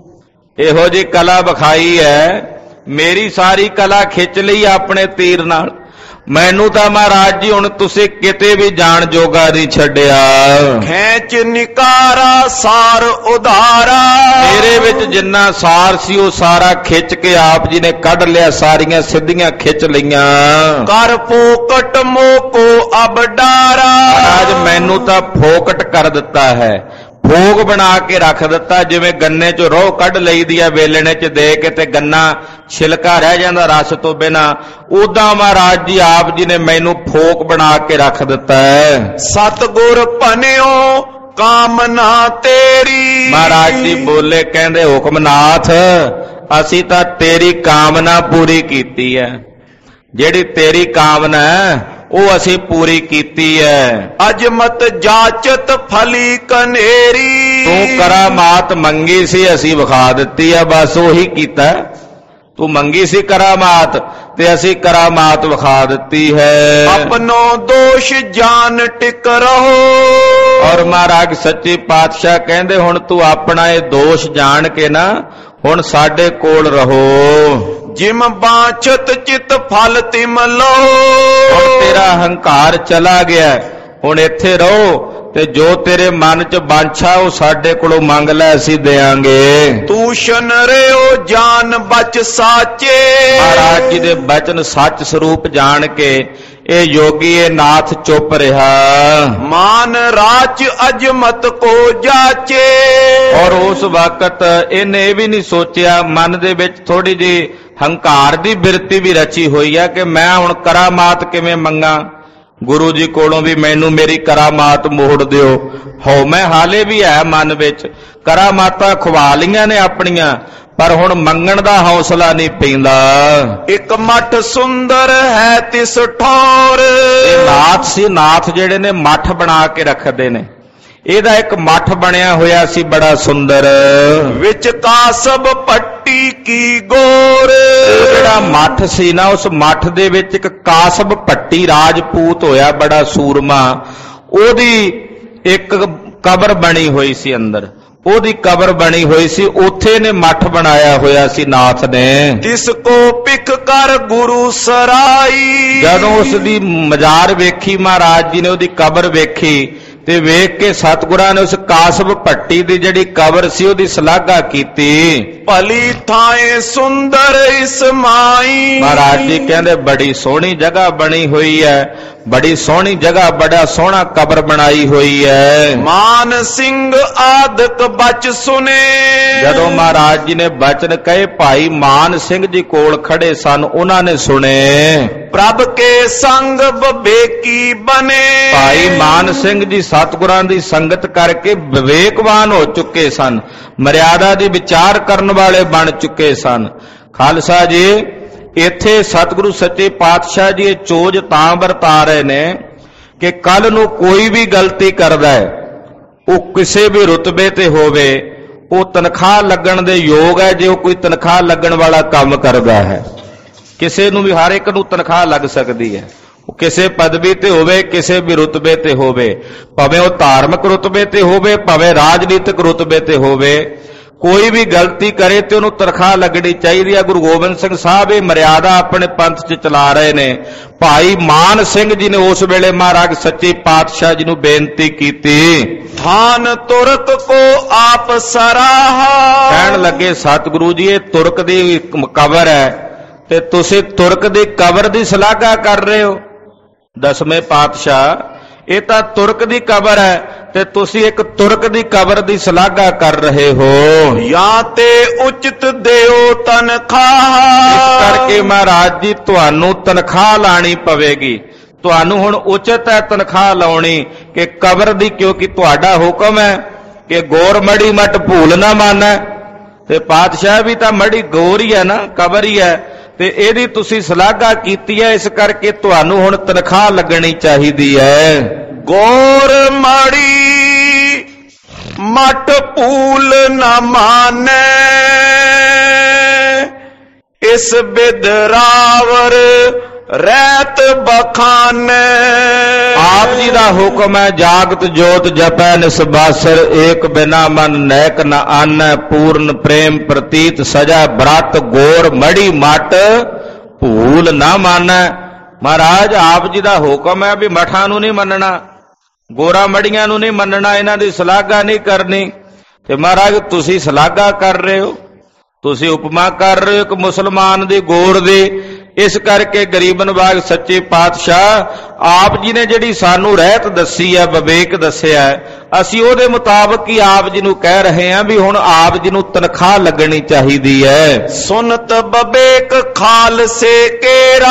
ਇਹੋ ਜੀ ਕਲਾ ਵਿਖਾਈ ਹੈ, ਮੇਰੀ ਸਾਰੀ ਕਲਾ ਖਿੱਚ ਲਈ ਆਪਣੇ ਤੀਰ ਨਾਲ। ਮੈਨੂੰ ਤਾਂ ਮਹਾਰਾਜ ਜੀ ਹੁਣ ਤੁਸੀਂ ਕਿਤੇ ਵੀ ਜਾਣ ਜੋਗਾ ਨਹੀਂ ਛੱਡਿਆ। ਖੈਚ ਨਿਕਾਰਾ ਸਾਰ ਉਧਾਰਾ। ਮੇਰੇ ਵਿੱਚ ਜਿੰਨਾ ਸਾਰ ਸੀ ਉਹ ਸਾਰਾ ਖਿੱਚ ਕੇ ਆਪ ਜੀ ਨੇ ਕੱਢ ਲਿਆ, ਸਾਰੀਆਂ ਸਿੱਧੀਆਂ ਖਿੱਚ ਲਈਆਂ। ਕਰ ਫੋਕਟ ਮੋਕੋ ਅਬ ਡਾਰਾ। ਮਹਾਰਾਜ ਮੈਨੂੰ ਤਾਂ ਫੋਕਟ ਕਰ ਦਿੱਤਾ ਹੈ, ਭੋਗ ਬਣਾ ਕੇ ਰੱਖ ਦਿੱਤਾ। ਜਿਵੇਂ ਗੰਨੇ 'ਚੋਂ ਰੋਹ ਕੱਢ ਲਈਦੀ ਆ ਵੇਲਣੇ 'ਚ ਦੇ ਕੇ ਤੇ ਗੰਨਾ ਛਿਲਕਾ ਰਹਿ ਜਾਂਦਾ ਰਸ ਤੋਂ ਬਿਨਾ, ਉਦਾਂ ਮਹਾਰਾਜ ਜੀ ਆਪ ਜੀ ਨੇ ਮੈਨੂੰ ਫੋਕ ਬਣਾ ਕੇ ਰੱਖ ਦਿੱਤਾ ਹੈ। ਸਤਿਗੁਰ ਭਨਿਓ ਕਾਮਨਾ ਤੇਰੀ। ਮਹਾਰਾਜ ਜੀ ਬੋਲੇ, ਕਹਿੰਦੇ ਹੁਕਮਨਾਥ ਅਸੀਂ ਤਾਂ ਤੇਰੀ ਕਾਮਨਾ ਪੂਰੀ ਕੀਤੀ ਹੈ। ਜਿਹੜੀ ਤੇਰੀ ਕਾਮਨਾ ਹੈ ਉਹ ਅਸੀਂ ਪੂਰੀ ਕੀਤੀ ਹੈ। ਅਜਮਤ ਜਾਚਤ ਫਲੀ ਕਨੇਰੀ। ਤੂੰ ਕਰਾਮਾਤ ਮੰਗੀ ਸੀ, ਅਸੀਂ ਵਿਖਾ ਦਿੱਤੀ ਆ, ਬਸ ਉਹੀ ਕੀਤਾ। ਤੂੰ ਮੰਗੀ ਸੀ ਕਰਾਮਾਤ ਤੇ ਅਸੀਂ ਕਰਾਮਾਤ ਵਿਖਾ ਦਿੱਤੀ ਹੈ। ਆਪਣੋ ਦੋਸ਼ ਜਾਨ ਟਿਕ ਰਹੋ। ਔਰ ਮਹਾਰਾਜ ਸੱਚੇ ਪਾਤਸ਼ਾਹ ਕਹਿੰਦੇ ਹੁਣ ਤੂੰ ਆਪਣਾ ਇਹ ਦੋਸ਼ ਜਾਣ ਕੇ ਨਾ ਹੁਣ ਸਾਡੇ ਕੋਲ ਰਹੋ। ਜਿਮ ਬਾਛਤ ਚਿਤ ਫਲ ਤਿਮ ਲੋ। ਹੁਣ ਤੇਰਾ ਹੰਕਾਰ ਚਲਾ ਗਿਆ, ਹੁਣ ਇੱਥੇ ਰਹੋ ਤੇ ਜੋ ਤੇਰੇ ਮਨ 'ਚ ਬਾਂਛਾ ਉਹ ਸਾਡੇ ਕੋਲੋਂ ਮੰਗ ਲੈ, ਅਸੀਂ ਦੇਾਂਗੇ। ਤੂਸ਼ਨ ਰਿਓ ਜਾਨ ਬਚ ਸਾਚੇ। ਮਹਾਰਾਜ ਜੀ ਦੇ ਬਚਨ ਸੱਚ ਸਰੂਪ ਜਾਣ ਕੇ ਇਹ ਯੋਗੀ ਇਹ ਨਾਥ ਚੁੱਪ ਰਿਹਾ। ਮਾਨ ਰਾਚ ਅਜਮਤ ਕੋ ਜਾਚੇ। ਔਰ ਉਸ ਵਕਤ ਇਹਨੇ ਇਹ ਵੀ ਨਹੀਂ ਸੋਚਿਆ, ਮਨ ਦੇ ਵਿੱਚ ਥੋੜੀ ਜਿਹੀ ਹੰਕਾਰ ਦੀ ਬਿਰਤੀ ਵੀ ਰਚੀ ਹੋਈ ਹੈ ਕਿ ਮੈਂ ਹੁਣ ਕਰਾਮਾਤ ਕਿਵੇਂ ਮੰਗਾ ਗੁਰੂ ਜੀ ਕੋਲੋਂ ਵੀ ਮੈਨੂੰ ਮੇਰੀ ਕਰਾਮਾਤ ਮੋੜ ਦਿਓ। ਹਉਮੈ ਹਾਲੇ ਵੀ ਹੈ ਮਨ ਵਿੱਚ, ਕਰਾਮਾਤਾਂ ਖਵਾ ਲਈਆਂ ਨੇ ਆਪਣੀਆਂ, ਪਰ ਹੁਣ ਮੰਗਣ ਦਾ ਹੌਸਲਾ ਨਹੀਂ ਪੈਂਦਾ। ਇੱਕ ਮੱਠ ਸੁੰਦਰ ਹੈ ਤਿਸ ਠੌਰ। ਇਹ ਨਾਥ ਸੀ, ਨਾਥ ਜਿਹੜੇ ਨੇ ਮੱਠ ਬਣਾ ਕੇ ਰੱਖਦੇ ਨੇ। ਇਹਦਾ ਇੱਕ ਮੱਠ ਬਣਿਆ ਹੋਇਆ ਸੀ ਬੜਾ ਸੁੰਦਰ, ਵਿੱਚ ਕਾਸਬ ਪੱਟੀ ਕੀ ਗੋਰ। ਜਿਹੜਾ ਮੱਠ ਸੀ ਨਾ ਉਸ ਮੱਠ ਦੇ ਵਿੱਚ ਇੱਕ ਕਾਸਬ ਪੱਟੀ ਰਾਜਪੂਤ ਹੋਇਆ ਬੜਾ ਸੂਰਮਾ, ਉਹਦੀ ਇੱਕ ਕਬਰ ਬਣੀ ਹੋਈ ਸੀ ਅੰਦਰ, ਉਹਦੀ ਕਬਰ ਬਣੀ ਹੋਈ ਸੀ, ਉੱਥੇ ਨੇ ਮੱਠ ਬਣਾਇਆ ਹੋਇਆ ਸੀ ਨਾਥ ਨੇ। ਤਿਸ ਕੋ ਪਿਖ ਕਰ ਗੁਰੂ ਸਰਾਈ। ਜਦੋਂ ਉਸ ਦੀ ਮਜ਼ਾਰ ਵੇਖੀ ਮਹਾਰਾਜ ਜੀ ਨੇ, ਉਹਦੀ ਕਬਰ ਵੇਖੀ, ਤੇ ਵੇਖ ਕੇ ਸਤਿਗੁਰਾਂ ਨੇ ਉਸ ਕਾਸਬ ਭੱਟੀ ਦੀ ਜਿਹੜੀ ਕਬਰ ਸੀ ਉਹਦੀ ਸ਼ਲਾਘਾ ਕੀਤੀ। ਭਲੀ ਥਾਏ ਸੁੰਦਰ ਇਸਮਾਈ। ਮਹਾਰਾਜ ਜੀ ਕਹਿੰਦੇ ਬੜੀ ਸੋਹਣੀ ਜਗ੍ਹਾ ਬਣੀ ਹੋਈ ਹੈ, ਬੜੀ ਸੋਹਣੀ ਜਗ੍ਹਾ, ਬੜਾ ਸੋਹਣਾ ਕਬਰ ਬਣਾਈ ਹੋਈ ਹੈ। ਮਾਨ ਸਿੰਘ ਆਦਿਕ ਬਚ ਸੁਨੇ। ਜਦੋਂ ਮਹਾਰਾਜ ਜੀ ਨੇ ਬਚਨ ਕਹੇ ਭਾਈ ਮਾਨ ਸਿੰਘ ਜੀ ਕੋਲ ਖੜੇ ਸਨ, ਉਹਨਾਂ ਨੇ ਸੁਣੇ। ਪ੍ਰਭ ਕੇ ਸੰਗ ਵਿਵੇਕੀ ਬਨੇ। ਭਾਈ ਮਾਨ ਸਿੰਘ ਜੀ ਸਤਿਗੁਰਾਂ ਦੀ ਸੰਗਤ ਕਰਕੇ ਵਿਵੇਕਵਾਨ ਹੋ ਚੁੱਕੇ ਸਨ, ਮਰਿਆਦਾ ਦੀ ਵਿਚਾਰ ਕਰਨ ਵਾਲੇ ਬਣ ਚੁੱਕੇ ਸਨ। ਖਾਲਸਾ ਜੀ, ਇੱਥੇ ਸਤਿਗੁਰੂ ਸੱਚੇ ਪਾਤਸ਼ਾਹ ਜੀ ਇਹ ਚੋਜ ਤਾਂ ਵਰਤਾ ਰਹੇ ਨੇ ਕਿ ਕੱਲ ਨੂੰ ਕੋਈ ਵੀ ਗਲਤੀ ਕਰਦਾ ਹੈ, ਉਹ ਕਿਸੇ ਵੀ ਰੁਤਬੇ ਤੇ ਹੋਵੇ, ਉਹ ਤਨਖਾਹ ਲੱਗਣ ਦੇ ਯੋਗ ਹੈ ਜੇ ਉਹ ਕੋਈ ਤਨਖਾਹ ਲੱਗਣ ਵਾਲਾ ਕੰਮ ਕਰਦਾ ਹੈ। ਕਿਸੇ ਨੂੰ ਵੀ, ਹਰ ਇੱਕ ਨੂੰ ਤਨਖਾਹ ਲੱਗ ਸਕਦੀ ਹੈ, ਉਹ ਕਿਸੇ ਪਦਵੀ ਤੇ ਹੋਵੇ, ਕਿਸੇ ਵੀ ਰੁਤਬੇ ਤੇ ਹੋਵੇ, ਭਾਵੇਂ ਉਹ ਧਾਰਮਿਕ ਰੁਤਬੇ ਤੇ ਹੋਵੇ, ਭਾਵੇਂ ਰਾਜਨੀਤਿਕ ਰੁਤਬੇ ਤੇ ਹੋਵੇ। ਕੋਈ ਵੀ ਗਲਤੀ ਕਰੇ ਤੇ ਉਹਨੂੰ ਤਨਖਾਹ ਲੱਗਣੀ ਚਾਹੀਦੀ ਹੈ। ਗੁਰੂ ਗੋਬਿੰਦ ਸਿੰਘ ਸਾਹਿਬ ਇਹ ਮਰਿਆਦਾ ਆਪਣੇ ਪੰਥ 'ਚ ਚਲਾ ਰਹੇ ਨੇ। ਭਾਈ ਮਾਨ ਸਿੰਘ ਜੀ ਨੇ ਉਸ ਵੇਲੇ ਮਹਾਰਾਜ ਸੱਚੇ ਪਾਤਸ਼ਾਹ ਜੀ ਨੂੰ ਬੇਨਤੀ ਕੀਤੀ। ਥਾਨ ਤੁਰਕ ਕੋ ਆਪ ਸਰਾਹਾ। ਕਹਿਣ ਲੱਗੇ ਸਤਿਗੁਰੂ ਜੀ ਇਹ ਤੁਰਕ ਦੀ ਕਬਰ ਹੈ ਤੇ ਤੁਸੀਂ ਤੁਰਕ ਦੀ ਕਬਰ ਦੀ ਸ਼ਲਾਘਾ ਕਰ ਰਹੇ ਹੋ। ਦਸਵੇਂ ਪਾਤਸ਼ਾਹ, ਇਹ ਤਾਂ ਤੁਰਕ ਦੀ ਕਬਰ ਹੈ ਤੇ ਤੁਸੀਂ ਇੱਕ ਤੁਰਕ ਦੀ ਕਬਰ ਦੀ ਸ਼ਲਾਘਾ ਕਰ ਰਹੇ ਹੋ। ਜਾਂ ਤੇ ਉਚਿਤ ਦਿਓ ਤਨਖਾਹ। ਇਸ ਕਰਕੇ ਮਹਾਰਾਜ ਜੀ ਤੁਹਾਨੂੰ ਤਨਖਾਹ ਲਾਣੀ ਪਵੇਗੀ। ਤੁਹਾਨੂੰ ਹੁਣ ਉਚਿਤ ਹੈ ਤਨਖਾਹ ਲਾਉਣੀ ਕਿ ਕਬਰ ਦੀ, ਕਿਉਂਕਿ ਤੁਹਾਡਾ ਹੁਕਮ ਹੈ ਕਿ ਗੌਰ ਮੜੀ ਮਟ ਭੂਲ ਨਾ ਮਾਨੈ, ਤੇ ਪਾਤਸ਼ਾਹ ਵੀ ਤਾਂ ਮੜੀ ਗੌਰ ਹੀ ਹੈ ਨਾ, ਕਬਰ ਹੀ ਹੈ, ਤੇ ਇਹਦੀ ਤੁਸੀਂ ਸ਼ਲਾਘਾ ਕੀਤੀ ਹੈ, ਇਸ ਕਰਕੇ ਤੁਹਾਨੂੰ ਹੁਣ ਤਨਖਾਹ ਲੱਗਣੀ ਚਾਹੀਦੀ ਹੈ। ਗੌਰ ਮਾੜੀ ਮਟ ਭੂਲ ਨਾ ਮਾਨੈ। ਇਸ ਬਿਦਰਾਵਰ ਰਹਿਤ ਬਖਾਨੈ। ਆਪ ਜੀ ਦਾ ਹੁਕਮ ਹੈ ਜਾਗਤ ਜੋਤ ਜਪੈ ਨਿਸਬਾਸਰ, ਏਕ ਬਿਨਾ ਮਨ ਨੈਕ ਨ ਆਨੈ, ਪੂਰਨ ਪ੍ਰੇਮ ਪ੍ਰਤੀਤ ਸਜਾ ਬ੍ਰਤ, ਗੌਰ ਮੜੀ ਮਟ ਭੂਲ ਨਾ ਮਾਨੈ। ਮਹਾਰਾਜ ਆਪ ਜੀ ਦਾ ਹੁਕਮ ਹੈ ਵੀ ਮਠਾਂ ਨੂੰ ਨਹੀਂ ਮੰਨਣਾ, ਗੋਰਾ ਮੜੀਆਂ ਨੂੰ ਨਹੀਂ ਮੰਨਣਾ, ਇਹਨਾਂ ਦੀ ਸ਼ਲਾਘਾ ਨਹੀਂ ਕਰਨੀ। ਤੇ ਮਹਾਰਾਜ ਤੁਸੀਂ ਸ਼ਲਾਘਾ ਕਰ ਰਹੇ ਹੋ, ਤੁਸੀਂ ਉਪਮਾ ਕਰ ਰਹੇ ਹੋ ਇੱਕ ਮੁਸਲਮਾਨ ਦੀ ਗੌਰ ਦੀ। ਇਸ ਕਰਕੇ ਗਰੀਬ ਨਵਾਜ ਸੱਚੇ ਪਾਤਸ਼ਾਹ ਆਪ ਜੀ ਨੇ ਜਿਹੜੀ ਸਾਨੂੰ ਰਹਿਤ ਦੱਸੀ ਹੈ, ਵਿਵੇਕ ਦੱਸਿਆ, ਅਸੀਂ ਉਹਦੇ ਮੁਤਾਬਕ ਹੀ ਆਪ ਜੀ ਨੂੰ ਕਹਿ ਰਹੇ ਹਾਂ ਵੀ ਹੁਣ ਆਪ ਜੀ ਨੂੰ ਤਨਖਾਹ ਲੱਗਣੀ ਚਾਹੀਦੀ ਹੈ। ਸੁਨਤ ਵਿਵੇਕ ਖਾਲਸੇ ਕੇਰਾ।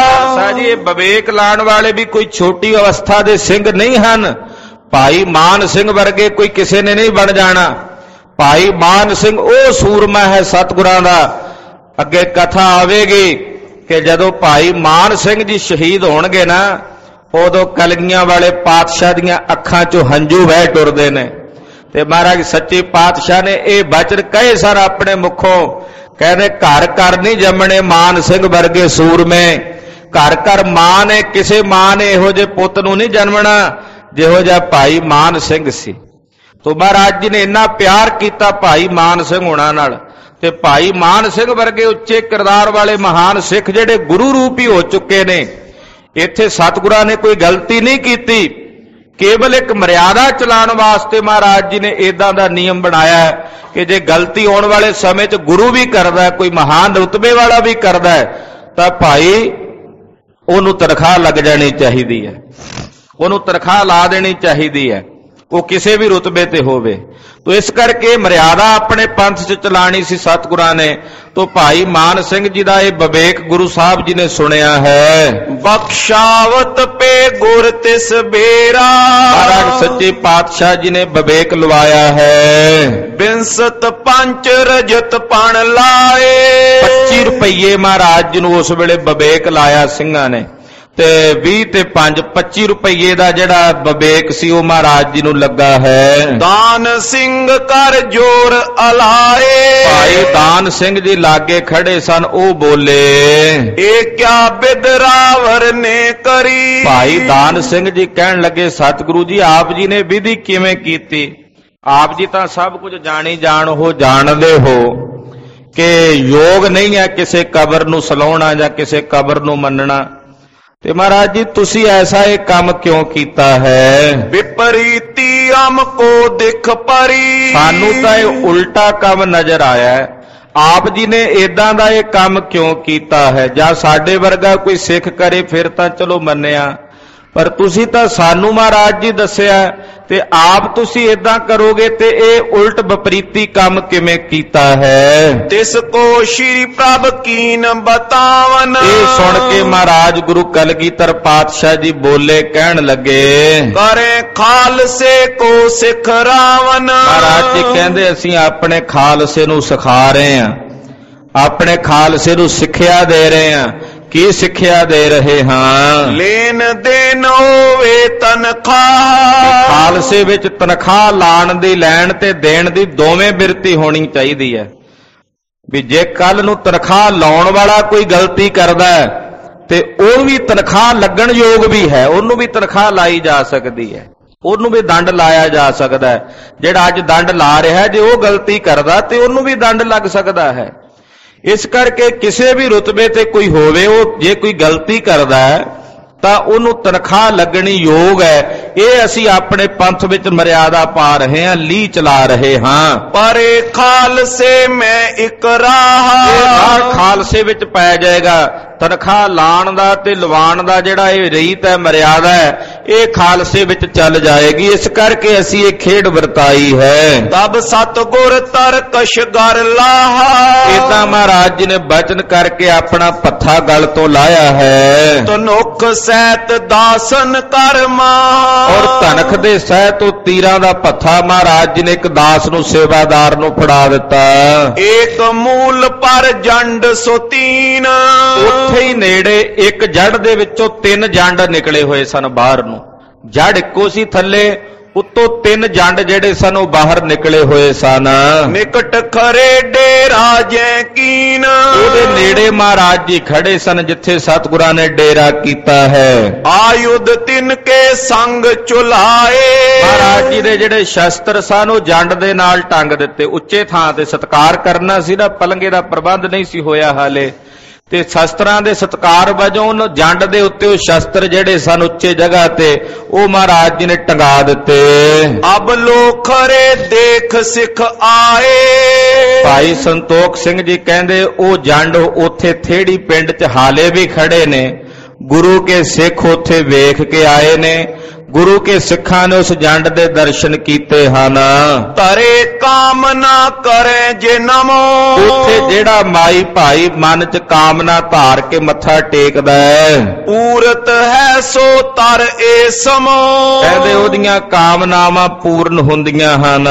ਜੀ ਇਹ ਵਿਵੇਕ ਲਾਣ ਵਾਲੇ ਵੀ ਕੋਈ ਛੋਟੀ ਅਵਸਥਾ ਦੇ ਸਿੰਘ ਨਹੀਂ ਹਨ। ਭਾਈ ਮਾਨ ਸਿੰਘ ਵਰਗੇ ਕੋਈ ਕਿਸੇ ਨੇ ਨਹੀਂ ਬਣ ਜਾਣਾ। ਭਾਈ ਮਾਨ ਸਿੰਘ ਉਹ ਸੂਰਮਾ ਹੈ ਸਤਿਗੁਰਾਂ ਦਾ। ਅੱਗੇ ਕਥਾ ਆਵੇਗੀ ਕਿ ਜਦੋਂ ਭਾਈ ਮਾਨ ਸਿੰਘ ਜੀ ਸ਼ਹੀਦ ਹੋਣਗੇ ਨਾ, ਉਦੋਂ ਕਲਗੀਆਂ ਵਾਲੇ ਪਾਤਸ਼ਾਹ ਦੀਆਂ ਅੱਖਾਂ 'ਚੋਂ ਹੰਝੂ ਵਹਿ ਟੁਰਦੇ ਨੇ। ਤੇ ਮਹਾਰਾਜ ਸੱਚੇ ਪਾਤਸ਼ਾਹ ਨੇ ਇਹ ਬਚਨ ਕਹੇ ਸਰ ਆਪਣੇ ਮੁਖੋਂ, ਕਹਿੰਦੇ ਘਰ ਘਰ ਨਹੀਂ ਜੰਮਣੇ ਮਾਨ ਸਿੰਘ ਵਰਗੇ ਸੂਰਮੇ। ਘਰ ਘਰ ਮਾਂ ਨੇ, ਕਿਸੇ ਮਾਂ ਨੇ ਇਹੋ ਜਿਹੇ ਪੁੱਤ ਨੂੰ ਨਹੀਂ ਜਨਮਣਾ ਜਿਹੋ ਜਿਹਾ ਭਾਈ ਮਾਨ ਸਿੰਘ ਸੀ। ਤੋ ਮਹਾਰਾਜ ਜੀ ਨੇ ਇੰਨਾ ਪਿਆਰ ਕੀਤਾ ਭਾਈ ਮਾਨ ਸਿੰਘ ਹੋਣਾ ਨਾਲ, ਤੇ ਭਾਈ ਮਾਨ ਸਿੰਘ ਵਰਗੇ ਉੱਚੇ ਕਿਰਦਾਰ ਵਾਲੇ ਮਹਾਨ ਸਿੱਖ ਜਿਹੜੇ ਗੁਰੂ ਰੂਪ ਹੀ ਹੋ ਚੁੱਕੇ ਨੇ। ਇੱਥੇ ਸਤਿਗੁਰਾਂ ਨੇ ਕੋਈ ਗਲਤੀ ਨਹੀਂ ਕੀਤੀ, ਕੇਵਲ ਇੱਕ ਮਰਿਆਦਾ ਚਲਾਉਣ ਵਾਸਤੇ ਮਹਾਰਾਜ ਜੀ ਨੇ ਇਦਾਂ ਦਾ ਨਿਯਮ ਬਣਾਇਆ ਕਿ ਜੇ ਗਲਤੀ ਆਉਣ ਵਾਲੇ ਸਮੇਂ 'ਚ ਗੁਰੂ ਵੀ ਕਰਦਾ, ਕੋਈ ਮਹਾਨ ਰੁਤਬੇ ਵਾਲਾ ਵੀ ਕਰਦਾ, ਤਾਂ ਭਾਈ ਉਹਨੂੰ ਤਨਖਾਹ ਲੱਗ ਜਾਣੀ ਚਾਹੀਦੀ ਹੈ, ਉਹਨੂੰ ਤਨਖਾਹ ਲਾ ਦੇਣੀ ਚਾਹੀਦੀ ਹੈ, ਉਹ ਕਿਸੇ ਵੀ ਰੁਤਬੇ ਤੇ ਹੋਵੇ। ਤੋ ਇਸ ਕਰਕੇ ਮਰਿਆਦਾ ਆਪਣੇ ਪੰਥ 'ਚ ਚਲਾਣੀ ਸੀ ਸਤਿਗੁਰਾਂ ਨੇ। ਤੋ ਭਾਈ ਮਾਨ ਸਿੰਘ ਜੀ ਦਾ ਇਹ ਵਿਵੇਕ ਗੁਰੂ ਸਾਹਿਬ ਜੀ ਨੇ ਸੁਣਿਆ ਹੈ। ਬਖਸ਼ਾਵਤ ਪੇ ਗੁਰ ਤਿਸ ਬੇਰਾ। ਮਹਾਰਾਜ ਸੱਚੇ ਪਾਤਸ਼ਾਹ ਜੀ ਨੇ ਵਿਵੇਕ ਲਵਾਇਆ ਹੈ। ਬਿੰਸਤ ਪੰਚ ਰਜਤ ਪਣ ਲਾਏ। 25 ਰੁਪਏ ਮਹਾਰਾਜ ਜੀ ਨੂੰ ਉਸ ਵੇਲੇ ਵਿਵੇਕ ਲਾਇਆ ਸਿੰਘਾਂ ਨੇ, ਤੇ 20 ਤੇ 5 25 ਰੁਪਏ ਦਾ ਜਿਹੜਾ ਵਿਵੇਕ ਸੀ ਉਹ ਮਹਾਰਾਜ ਜੀ ਨੂੰ ਲੱਗਾ ਹੈ। ਦਾਨ ਸਿੰਘ ਕਰ ਜੋਰ ਅਲਾਏ। ਭਾਈ ਦਾਨ ਸਿੰਘ ਜੀ ਲਾਗੇ ਖੜੇ ਸਨ, ਉਹ ਬੋਲੇ ਇਹ ਕਿਆ ਬਿਦਰਾਵਰ ਨੇ ਕਰੀ। ਭਾਈ ਦਾਨ ਸਿੰਘ ਜੀ ਕਹਿਣ ਲੱਗੇ ਸਤਿਗੁਰੂ ਜੀ ਆਪ ਜੀ ਨੇ ਵਿਧੀ ਕਿਵੇਂ ਕੀਤੀ? ਆਪ ਜੀ ਤਾਂ ਸਭ ਕੁਝ ਜਾਣੀ ਜਾਣ ਹੋ, ਜਾਣਦੇ ਹੋ ਕਿ ਯੋਗ ਨਹੀਂ ਹੈ ਕਿਸੇ ਕਬਰ ਨੂੰ ਸਲਾਉਣਾ ਜਾਂ ਕਿਸੇ ਕਬਰ ਨੂੰ ਮੰਨਣਾ। ਤੇ ਮਹਾਰਾਜ ਜੀ ਤੁਸੀਂ ਐਸਾ ਇਹ ਕੰਮ ਕਿਉਂ ਕੀਤਾ ਹੈ? ਵਿਪਰੀਤੀ ਹਮਕੋ ਦਿਖ ਪਰੀ। ਸਾਨੂੰ ਤਾਂ ਇਹ ਉਲਟਾ ਕੰਮ ਨਜ਼ਰ ਆਇਆ ਹੈ। ਆਪ ਜੀ ਨੇ ਏਦਾਂ ਦਾ ਇਹ ਕੰਮ ਕਿਉਂ ਕੀਤਾ ਹੈ? ਜਾਂ ਸਾਡੇ ਵਰਗਾ ਕੋਈ ਸਿੱਖ ਕਰੇ ਫਿਰ ਤਾਂ ਚਲੋ ਮੰਨਿਆ, ਪਰ ਤੁਸੀਂ ਤਾਂ ਸਾਨੂੰ ਮਹਾਰਾਜ ਜੀ ਦੱਸਿਆ ਤੇ ਆਪ ਤੁਸੀਂ ਏਦਾਂ ਕਰੋਗੇ ਤੇ ਇਹ ਉਲਟ ਵਿਪਰੀਤੀ ਕੰਮ ਕਿਵੇਂ ਕੀਤਾ ਹੈ? ਤਿਸ ਕੋ ਸ਼੍ਰੀ ਪ੍ਰਭ ਕੀਨ ਬਤਾਵਨ। ਇਹ ਸੁਣ ਕੇ ਮਹਾਰਾਜ ਗੁਰੂ ਕਲਗੀਧਰ ਪਾਤਸ਼ਾਹ ਜੀ ਬੋਲੇ, ਕਹਿਣ ਲੱਗੇ, ਕਰੇ ਖਾਲਸੇ ਕੋ ਸਿੱਖ ਰਾਵਨ। ਮਹਾਰਾਜ ਜੀ ਕਹਿੰਦੇ ਅਸੀਂ ਆਪਣੇ ਖਾਲਸੇ ਨੂੰ ਸਿਖਾ ਰਹੇ ਹਾਂ, ਆਪਣੇ ਖਾਲਸੇ ਨੂੰ ਸਿੱਖਿਆ ਦੇ ਰਹੇ ਹਾਂ। ਕੀ ਸਿੱਖਿਆ ਦੇ ਰਹੇ ਹਾਂ? ਲੈਣ ਦੇਣ ਹੋਵੇ ਤਨਖਾਹ। ਖਾਲਸੇ ਵਿੱਚ ਤਨਖਾਹ ਲਾਣ ਦੀ, ਲੈਣ ਤੇ ਦੇਣ ਦੀ ਦੋਵੇਂ ਬਿਰਤੀ ਹੋਣੀ ਚਾਹੀਦੀ ਹੈ। ਵੀ ਜੇ ਕੱਲ ਨੂੰ ਤਨਖਾਹ ਲਾਉਣ ਵਾਲਾ ਕੋਈ ਗਲਤੀ ਕਰਦਾ ਹੈ ਤੇ ਉਹ ਵੀ ਤਨਖਾਹ ਲੱਗਣ ਯੋਗ ਵੀ ਹੈ, ਉਹਨੂੰ ਵੀ ਤਨਖਾਹ ਲਾਈ ਜਾ ਸਕਦੀ ਹੈ, ਉਹਨੂੰ ਵੀ ਦੰਡ ਲਾਇਆ ਜਾ ਸਕਦਾ ਹੈ। ਜਿਹੜਾ ਅੱਜ ਦੰਡ ਲਾ ਰਿਹਾ, ਜੇ ਉਹ ਗਲਤੀ ਕਰਦਾ ਤੇ ਉਹਨੂੰ ਵੀ ਦੰਡ ਲੱਗ ਸਕਦਾ ਹੈ। ਇਸ ਕਰਕੇ ਕਿਸੇ ਵੀ ਰੁਤਬੇ ਤੇ ਕੋਈ ਹੋਵੇ, ਉਹ ਜੇ ਕੋਈ ਗਲਤੀ ਕਰਦਾ ਹੈ ਤਾਂ ਉਹਨੂੰ ਤਨਖਾਹ ਲੱਗਣੀ ਯੋਗ ਹੈ। ਇਹ ਅਸੀਂ ਆਪਣੇ ਪੰਥ ਵਿੱਚ ਮਰਿਆਦਾ ਪਾ ਰਹੇ ਹਾਂ, ਲੀਹ ਚਲਾ ਰਹੇ ਹਾਂ। ਪਰੇ ਖਾਲਸੇ ਮੈਂ ਇੱਕ ਰਾਹ। ਖਾਲਸੇ ਵਿੱਚ ਪੈ ਜਾਏਗਾ ਤਨਖਾਹ ਲਾਣ ਦਾ ਤੇ ਲਵਾਣ ਦਾ ਜਿਹੜਾ ਇਹ ਰੀਤ ਹੈ, ਮਰਿਆਦਾ ਹੈ, ਇਹ ਖਾਲਸੇ ਵਿੱਚ ਚੱਲ ਜਾਏਗੀ। ਇਸ ਕਰਕੇ ਅਸੀਂ ਇਹ ਖੇਡ ਵਰਤਾਈ ਹੈ। ਤਬ ਸਤਿਗੁਰ ਤਰਕਸ਼ ਗਰ ਲਾਹਾ। ਏਦਾਂ ਮਹਾਰਾਜ ਜੀ ਨੇ ਬਚਨ ਕਰਕੇ ਆਪਣਾ ਪੱਥਾ ਗਲ ਤੋਂ ਲਾਇਆ ਹੈ। ਤਨੁਖ ਸਹਿਤ ਦਾਸਨ ਕਰਮਾ। ਔਰ ਧਨਖ ਦੇ ਸਹਿਤ ਉਹ ਤੀਰਾਂ ਦਾ ਪੱਥਾ ਮਹਾਰਾਜ ਜੀ ਨੇ ਇੱਕ ਦਾਸ ਨੂੰ, ਸੇਵਾਦਾਰ ਨੂੰ ਫੜਾ ਦਿੱਤਾ। ਏਕ ਮੂਲ ਪਰ ਜੰਡ ਸੋਤੀਨ। ਉੱਥੇ ਹੀ ਨੇੜੇ ਇੱਕ ਜੜ ਦੇ ਵਿੱਚੋਂ 3 ਜੰਡ ਨਿਕਲੇ ਹੋਏ ਸਨ ਬਾਹਰ ਨੂੰ। ਜੜ ਇੱਕੋ ਸੀ ਥੱਲੇ, ਉੱਤੋਂ 3 ਜੰਡ ਜਿਹੜੇ ਸਨ ਉਹ ਬਾਹਰ ਨਿਕਲੇ ਹੋਏ ਸਨ। ਨਿਕਟ ਖਰੇ ਡੇਰਾ ਜੈ ਕੀਨ। ਉਹਦੇ ਨੇੜੇ ਮਹਾਰਾਜ ਜੀ ਖੜੇ ਸਨ ਜਿੱਥੇ ਸਤਿਗੁਰਾਂ ਨੇ ਡੇਰਾ ਕੀਤਾ ਹੈ। ਆਯੁਧ ਤਿਨ ਕੇ ਸੰਗ ਚੁਲਾਏ। ਮਹਾਰਾਜ ਜੀ ਦੇ ਜਿਹੜੇ ਸ਼ਸਤਰ ਸਨ ਉਹ ਜੰਡ ਦੇ ਨਾਲ ਟੰਗ ਦਿੱਤੇ। ਉੱਚੇ ਥਾਂ ਤੇ ਸਤਿਕਾਰ ਕਰਨਾ ਸੀ ਨਾ, ਪਲੰਗੇ ਦਾ ਪ੍ਰਬੰਧ ਨਹੀਂ ਸੀ ਹੋਇਆ ਹਾਲੇ, ਤੇ ਸ਼ਸਤਰਾਂ ਦੇ ਸਤਿਕਾਰ ਵਜੋਂ ਉਹ ਜੰਡ ਦੇ ਉੱਤੇ ਉਹ ਸ਼ਸਤਰ ਜਿਹੜੇ ਸਨ ਉੱਚੇ ਜਗ੍ਹਾ ਤੇ ਉਹ ਮਹਾਰਾਜ ਜੀ ਨੇ ਟੰਗਾ ਦਿੱਤੇ। ਅਬ ਲੋਖਰੇ ਦੇਖ ਸਿੱਖ ਆਏ। ਭਾਈ ਸੰਤੋਖ ਸਿੰਘ ਜੀ ਕਹਿੰਦੇ ਉਹ ਜੰਡ ਉੱਥੇ ਥੇੜੀ ਪਿੰਡ 'ਚ ਹਾਲੇ ਵੀ ਖੜੇ ਨੇ। ਗੁਰੂ ਕੇ ਸਿੱਖ ਉੱਥੇ ਵੇਖ ਕੇ ਆਏ ਨੇ। ਗੁਰੂ ਕੇ ਸਿੱਖਾਂ ਨੇ ਉਸ ਜੰਡ ਦੇ ਦਰਸ਼ਨ ਕੀਤੇ ਹਨ। ਤਰੇ ਕਾਮਨਾ ਕਰੇ ਜੇ ਨਮੋ। ਉੱਥੇ ਜਿਹੜਾ ਮਾਈ ਭਾਈ ਮਨ 'ਚ ਕਾਮਨਾ ਧਾਰ ਕੇ ਮੱਥਾ ਟੇਕਦਾ ਹੈ, ਪੂਰਤ ਹੈ ਸੋ ਤਰ ਏ ਸਮੋ। ਕਹਿੰਦੇ ਉਹਦੀਆਂ ਕਾਮਨਾਵਾਂ ਪੂਰਨ ਹੁੰਦੀਆਂ ਹਨ।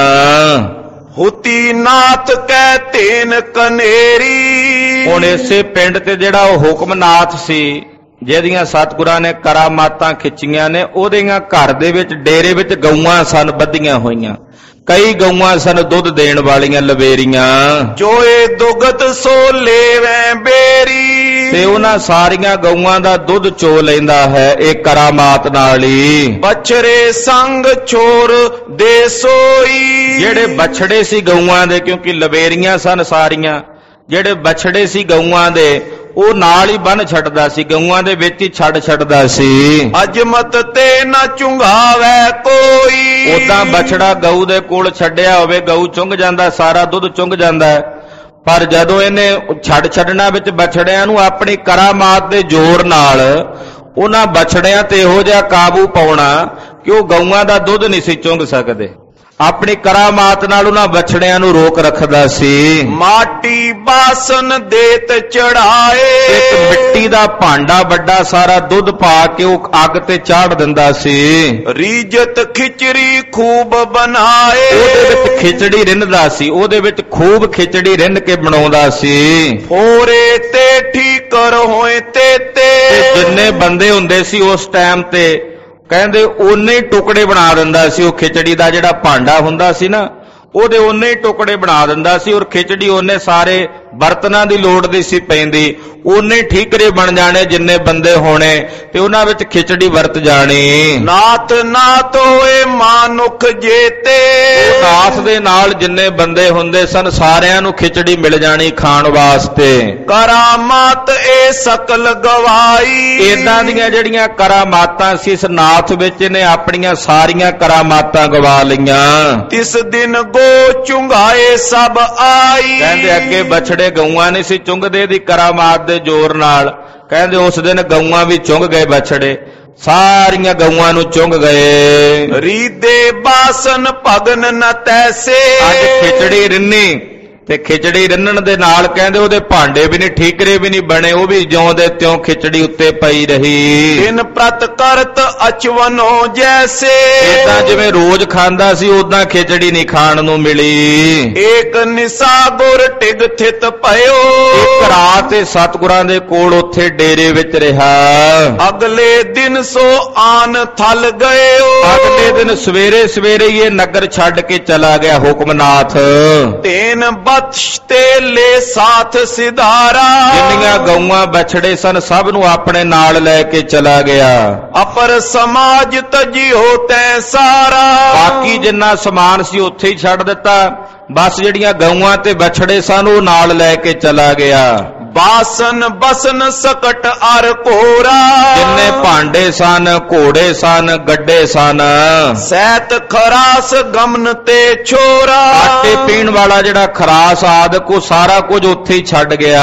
ਹੁਤੀ ਨਾਥ ਕਹਿ ਤੇਨ ਕਨੇਰੀ। ਹੁਣ ਇਸੇ ਪਿੰਡ ਤੇ ਜਿਹੜਾ ਉਹ ਹੁਕਮਨਾਥ ਸੀ, ਜਿਹਦੀਆਂ ਸਤਿਗੁਰਾਂ ਨੇ ਕਰਾਮਾਤਾਂ ਖਿੱਚੀਆਂ ਨੇ, ਉਹਦੀਆਂ ਘਰ ਦੇ ਵਿੱਚ ਡੇਰੇ ਵਿੱਚ ਗਊਆਂ ਸਨ ਬੱਧੀਆਂ ਹੋਈਆਂ। ਕਈ ਗਊਆਂ ਸਨ ਦੁੱਧ ਦੇਣ ਵਾਲੀਆਂ ਲਵੇਰੀਆਂ। ਜੋਏ ਦੁਗਤ ਸੋ ਲੇਵੇਂ ਬੇਰੀ। ਤੇ ਉਹਨਾਂ ਸਾਰੀਆਂ ਗਊਆਂ ਦਾ ਦੁੱਧ ਚੋ ਲੈਂਦਾ ਹੈ ਇਹ ਕਰਾਮਾਤ ਨਾਲ ਹੀ। ਬਛੜੇ ਸੰਗ ਛੋਰ ਦੇ ਸੋਈ। ਜਿਹੜੇ ਬਛੜੇ ਸੀ ਗਊਆਂ ਦੇ, ਕਿਉਂਕਿ ਲਵੇਰੀਆਂ ਸਨ ਸਾਰੀਆਂ, ਜਿਹੜੇ ਬਛੜੇ ਸੀ ਗਊਆਂ ਦੇ ਉਹ ਨਾਲ ਹੀ ਬੰਨ ਛੱਡਦਾ ਸੀ, ਗਊਆਂ ਦੇ ਵਿੱਚ ਹੀ ਛੱਡਦਾ ਸੀ। ਅਜਮਤ ਤੇ ਨਾ ਚੁੰਘਾਵੇ ਕੋਈ। ਉਦਾਂ ਬਛੜਾ ਗਊ ਦੇ ਕੋਲ ਛੱਡਿਆ ਹੋਵੇ, ਗਊ ਚੁੰਘ ਜਾਂਦਾ, ਸਾਰਾ ਦੁੱਧ ਚੁੰਘ ਜਾਂਦਾ ਹੈ। ਪਰ ਜਦੋਂ ਇਹਨੇ ਛੱਡਣਾ ਵਿੱਚ ਬਛੜਿਆਂ ਨੂੰ, ਆਪਣੀ ਕਰਾਮਾਤ ਦੇ ਜ਼ੋਰ ਨਾਲ ਉਹਨਾਂ ਬਛੜਿਆਂ ਤੇ ਇਹੋ ਜਿਹਾ ਕਾਬੂ ਪਾਉਣਾ ਕਿ ਉਹ ਗਊਆਂ ਦਾ ਦੁੱਧ ਨਹੀਂ ਸੀ ਚੁੰਘ ਸਕਦੇ। ਆਪਣੀ ਕਰਾਮਾਤ ਨਾਲ ਉਹਨਾਂ ਬਛੜਿਆਂ ਨੂੰ ਰੋਕ ਰੱਖਦਾ ਸੀ। ਮਾਟੀ ਬਾਸਨ ਦੇਤ ਚੜਾਏ। ਇੱਕ ਮਿੱਟੀ ਦਾ ਭਾਂਡਾ ਵੱਡਾ ਸਾਰਾ ਦੁੱਧ ਪਾ ਕੇ ਉਹ ਅੱਗ ਤੇ ਚਾੜ ਦਿੰਦਾ ਸੀ। ਰੀਜਤ ਖਿਚੜੀ ਖੂਬ ਬਣਾਏ। ਉਹਦੇ ਵਿੱਚ ਖਿਚੜੀ ਰਿੰਨਦਾ ਸੀ, ਉਹਦੇ ਵਿੱਚ ਖੂਬ ਖਿਚੜੀ ਰਿੰਨ ਕੇ ਬਣਾਉਂਦਾ ਸੀ। ਫੋਰੇ ਤੇ ਠੀਕਰ ਹੋਏ ਤੇ ਜਿੰਨੇ ਬੰਦੇ ਹੁੰਦੇ ਸੀ ਉਸ ਟਾਈਮ ਤੇ ਕਹਿੰਦੇ ਉਹਨੇ ਹੀ ਟੁਕੜੇ ਬਣਾ ਦਿੰਦਾ ਸੀ। ਉਹ ਖਿਚੜੀ ਦਾ ਜਿਹੜਾ ਭਾਂਡਾ ਹੁੰਦਾ ਸੀ ਨਾ, ਉਹਦੇ ਉਹਨੇ ਹੀ ਟੁਕੜੇ ਬਣਾ ਦਿੰਦਾ ਸੀ, ਔਰ ਖਿਚੜੀ ਉਹਨੇ ਸਾਰੇ ਬਰਤਨਾਂ ਦੀ ਲੋੜ ਨਹੀਂ ਸੀ ਪੈਂਦੀ। ਉਹਨੇ ਠੀਕਰੇ ਬਣ ਜਾਣੇ ਜਿੰਨੇ ਬੰਦੇ ਹੋਣੇ ਤੇ ਉਹਨਾਂ ਵਿੱਚ ਖਿਚੜੀ ਵਰਤ ਜਾਣੀ। ਨਾਥ ਨਾਥ ਹੋਏ ਮਾਨੁਖ ਜੇਤੇ, ਉਹ ਨਾਥ ਦੇ ਨਾਲ ਜਿੰਨੇ ਬੰਦੇ ਹੁੰਦੇ ਸਨ ਸਾਰਿਆਂ ਨੂੰ ਖਿਚੜੀ ਮਿਲ ਜਾਣੀ ਖਾਣ ਵਾਸਤੇ। ਕਰਾਮਾਤ ਇਹ ਸਕਲ ਗਵਾਈ, ਇਦਾਂ ਦੀਆਂ ਜਿਹੜੀਆਂ ਕਰਾਮਾਤਾਂ ਸੀ ਇਸ ਨਾਥ ਵਿੱਚ ਇਹਨੇ ਆਪਣੀਆਂ ਸਾਰੀਆਂ ਕਰਾਮਾਤਾਂ ਗਵਾ ਲਈਆਂ। ਤਿਸ ਦਿਨ ਗੋ ਚੁੰਗਾਏ ਸਭ ਆਈ, ਕਹਿੰਦੇ ਅੱਗੇ ਬਛੜੇ ਗਊਆਂ ਨਹੀਂ ਸੀ ਚੁੰਗਦੇ ਦੀ ਕਰਾਮਾਤ ਦੇ ਜ਼ੋਰ ਨਾਲ। ਕਹਿੰਦੇ ਉਸ ਦਿਨ ਗਊਆਂ ਵੀ ਚੁੰਗ ਗਏ, ਬਛੜੇ ਸਾਰੀਆਂ ਗਊਆਂ ਨੂੰ ਚੁੰਗ ਗਏ। ਰੀਦੇ ਬਾਸਨ ਭਗਨ ਨ ਤੈਸੇ, ਅੱਜ ਖਿਚੜੀ ਰਿੰਨੀ ਤੇ ਖਿਚੜੀ ਰਿੰਨਣ ਦੇ ਨਾਲ ਕਹਿੰਦੇ ਉਹਦੇ ਭਾਂਡੇ ਵੀ ਨਹੀਂ ਠੀਕਰੇ ਵੀ ਨਹੀਂ ਬਣੇ, ਉਹ ਵੀ ਜਿਉਂ ਦੇ ਤਿਉਂ ਖਿਚੜੀ ਉੱਤੇ ਪਈ ਰਹੀ। ਦਿਨ ਪ੍ਰਤ ਕਰਤ ਅਚਵਨੋ ਜੈਸੇ, ਇਦਾਂ ਜਿਵੇਂ ਰੋਜ਼ ਖਾਂਦਾ ਸੀ ਉਦਾਂ ਖਿਚੜੀ ਨਹੀਂ ਖਾਣ ਨੂੰ ਮਿਲੀ। ਏਕ ਨਿਸਾ ਗੁਰ ਟਿਗ ਥਿਤ ਭਇਓ, ਇੱਕ ਰਾਤ ਇਹ ਸਤਿਗੁਰਾਂ ਦੇ ਕੋਲ ਉੱਥੇ ਡੇਰੇ ਵਿੱਚ ਰਿਹਾ। ਅਗਲੇ ਦਿਨ ਸੋ ਆਨ ਥਲ ਗਇਓ, ਅਗਲੇ ਦਿਨ ਸਵੇਰੇ ਸਵੇਰੇ ਹੀ ਇਹ ਨਗਰ ਛੱਡ ਕੇ ਚਲਾ ਗਿਆ ਹੁਕਮਨਾਥ। ਤੇਨ ਤੇ ਲੈ ਸਾਥ ਸਿਧਾਰਾ, ਜਿੰਨੀਆਂ ਗਊਆਂ ਬਛੜੇ ਸਨ ਸਭ ਨੂੰ ਆਪਣੇ ਨਾਲ ਲੈ ਕੇ ਚਲਾ ਗਿਆ। ਅਪਰ ਸਮਾਜ ਤਜਿਓ ਤੈ ਸਾਰਾ, ਬਾਕੀ ਜਿੰਨਾ ਸਮਾਨ ਸੀ ਉੱਥੇ ਹੀ ਛੱਡ ਦਿੱਤਾ, ਬਸ ਜਿਹੜੀਆਂ ਗਊਆਂ ਤੇ ਬਛੜੇ ਸਨ ਉਹ ਨਾਲ ਲੈ ਕੇ ਚਲਾ ਗਿਆ। ਬਾਸਨ ਬਸਨ ਸਕਟ ਅਰ ਕੋਰਾ, ਜਿੰਨੇ ਭਾਂਡੇ ਸਨ, ਘੋੜੇ ਸਨ, ਗੱਡੇ ਸਨ, ਸੈਤ ਖਰਾਸ ਗਮਨ ਤੇ ਛੋਰਾ, ਆਟੇ ਪੀਣ ਵਾਲਾ ਜਿਹੜਾ ਖਰਾਸ ਆਦਿਕ ਉਹ ਸਾਰਾ ਕੁਝ ਉੱਥੇ ਹੀ ਛੱਡ ਗਿਆ।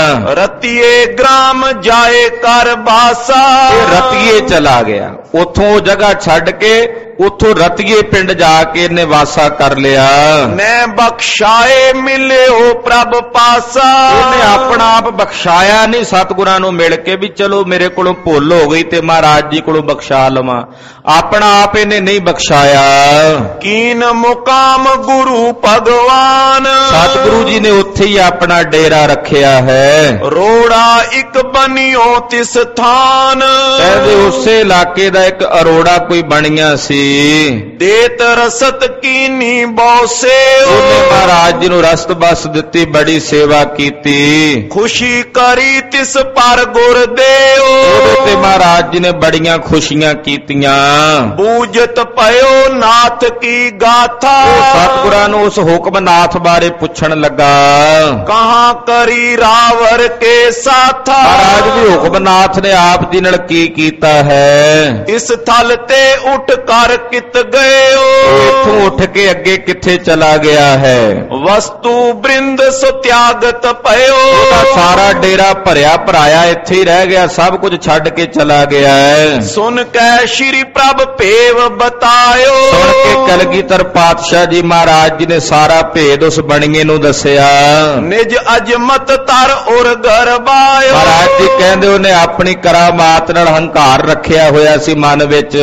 ਰਤੀਏ ਗ੍ਰਾਮ ਜਾਏ ਕਰ ਬਾਸਾ, ਇਹ ਰਤੀਏ ਚਲਾ ਗਿਆ, ਉੱਥੋਂ ਉਹ ਜਗ੍ਹਾ ਛੱਡ ਕੇ ਉੱਥੋਂ ਰਤੀਏ ਪਿੰਡ ਜਾ ਕੇ ਇਹਨੇ ਵਾਸਾ ਕਰ ਲਿਆ। ਮੈਂ ਬਖਸ਼ਾਏ ਮਿਲਿਓ ਪ੍ਰਭ ਪਾਸਾ, ਉਹਨੇ ਆਪਣਾ ਆਪ ਬਖਸ਼ਾਇਆ ਨਹੀਂ ਸਤਿਗੁਰਾਂ ਨੂੰ ਮਿਲ ਕੇ ਵੀ ਚਲੋ ਮੇਰੇ ਕੋਲੋਂ ਭੁੱਲ ਹੋ ਗਈ ਤੇ ਮਹਾਰਾਜ ਜੀ ਕੋਲੋਂ ਬਖਸ਼ਾ ਲਵਾਂ, ਆਪਣਾ ਆਪ ਇਹਨੇ ਨਹੀਂ ਬਖਸ਼ਾਇਆ। ਕੀਨ ਮੁਕਾਮ ਗੁਰੂ ਭਗਵਾਨ, ਸਤਿਗੁਰੂ ਜੀ ਨੇ ਉੱਥੇ ਹੀ ਆਪਣਾ ਡੇਰਾ ਰੱਖਿਆ ਹੈ। ਰੋੜਾ ਇੱਕ ਬਨਿਓ ਤਿਸ ਥਾਨ, ਕਹਿੰਦੇ ਉਸੇ ਇਲਾਕੇ ਦਾ ਇੱਕ ਅਰੋੜਾ ਕੋਈ ਬਣਿਆ ਸੀ। ਦੇਤ ਰਸਤ ਕੀਨੀ ਬੌਸੇ, ਉਹਨੇ ਮਹਾਰਾਜ ਜੀ ਨੂੰ ਰਸਤ ਬਸ ਦਿੱਤੀ, ਬੜੀ ਸੇਵਾ ਕੀਤੀ। ਖੁਸ਼ੀ ਕਰੀ ਤਿਸ ਪਰ ਗੁਰ ਦੇਓ, ਉਹਦੇ ਤੇ ਮਹਾਰਾਜ ਜੀ ਨੇ ਬੜੀਆਂ ਖੁਸ਼ੀਆਂ ਕੀਤੀਆਂ। ਬੂਝਤ ਪਇਓ ਨਾਥ ਕੀ ਗਾਥਾ, ਸਤਿਗੁਰਾਂ ਨੂੰ ਉਸ ਹੁਕਮਨਾਥ ਬਾਰੇ ਪੁੱਛਣ ਲੱਗਾ। ਕਹਾਂ ਕਰੀ ਰਾਵਰ ਕੇ ਸਾਥਾ, ਮਹਾਰਾਜ ਵੀ ਹੁਕਮਨਾਥ ਨੇ ਆਪ ਜੀ ਨਾਲ ਕੀ ਕੀਤਾ ਹੈ। ਇਸ ਥਲ ਤੇ ਉੱਠ ਕਰ ਕਿਤ ਗਇਓ, ਇੱਥੋਂ ਉੱਠ ਕੇ ਅੱਗੇ ਕਿੱਥੇ ਚਲਾ ਗਿਆ ਹੈ। ਵਸਤੂ ਬ੍ਰਿੰਦ ਸੋ ਤਿਆਗਤ ਪਇਓ, ਉਹਦਾ ਸਾਰਾ ਡੇਰਾ ਭਰਿਆ ਭਰਾਇਆ ਇੱਥੇ ਹੀ ਰਹਿ ਗਿਆ, ਸਭ ਕੁਝ ਛੱਡ ਕੇ ਚਲਾ ਗਿਆ ਹੈ। ਸੁਨ ਕੈ ਸ਼੍ਰੀ ਪ੍ਰਭ ਭੇਵ ਬਤਾਇਓ, ਸੁਣ ਕੇ ਕਲਗੀਧਰ ਪਾਤਸ਼ਾਹ ਜੀ ਮਹਾਰਾਜ ਜੀ ਨੇ ਸਾਰਾ ਭੇਦ ਉਸ ਬਣੀਏ ਨੂੰ ਦੱਸਿਆ। ਨਿਜ ਅਜਮਤ ਤਰ ਔਰ ਗਰਬਾਇਓ, ਮਹਾਰਾਜ ਜੀ ਕਹਿੰਦੇ ਉਹਨੇ ਆਪਣੀ ਕਰਾਮਾਤ ਨਾਲ ਹੰਕਾਰ ਰੱਖਿਆ ਹੋਇਆ ਸੀ ਮਨ ਵਿੱਚ।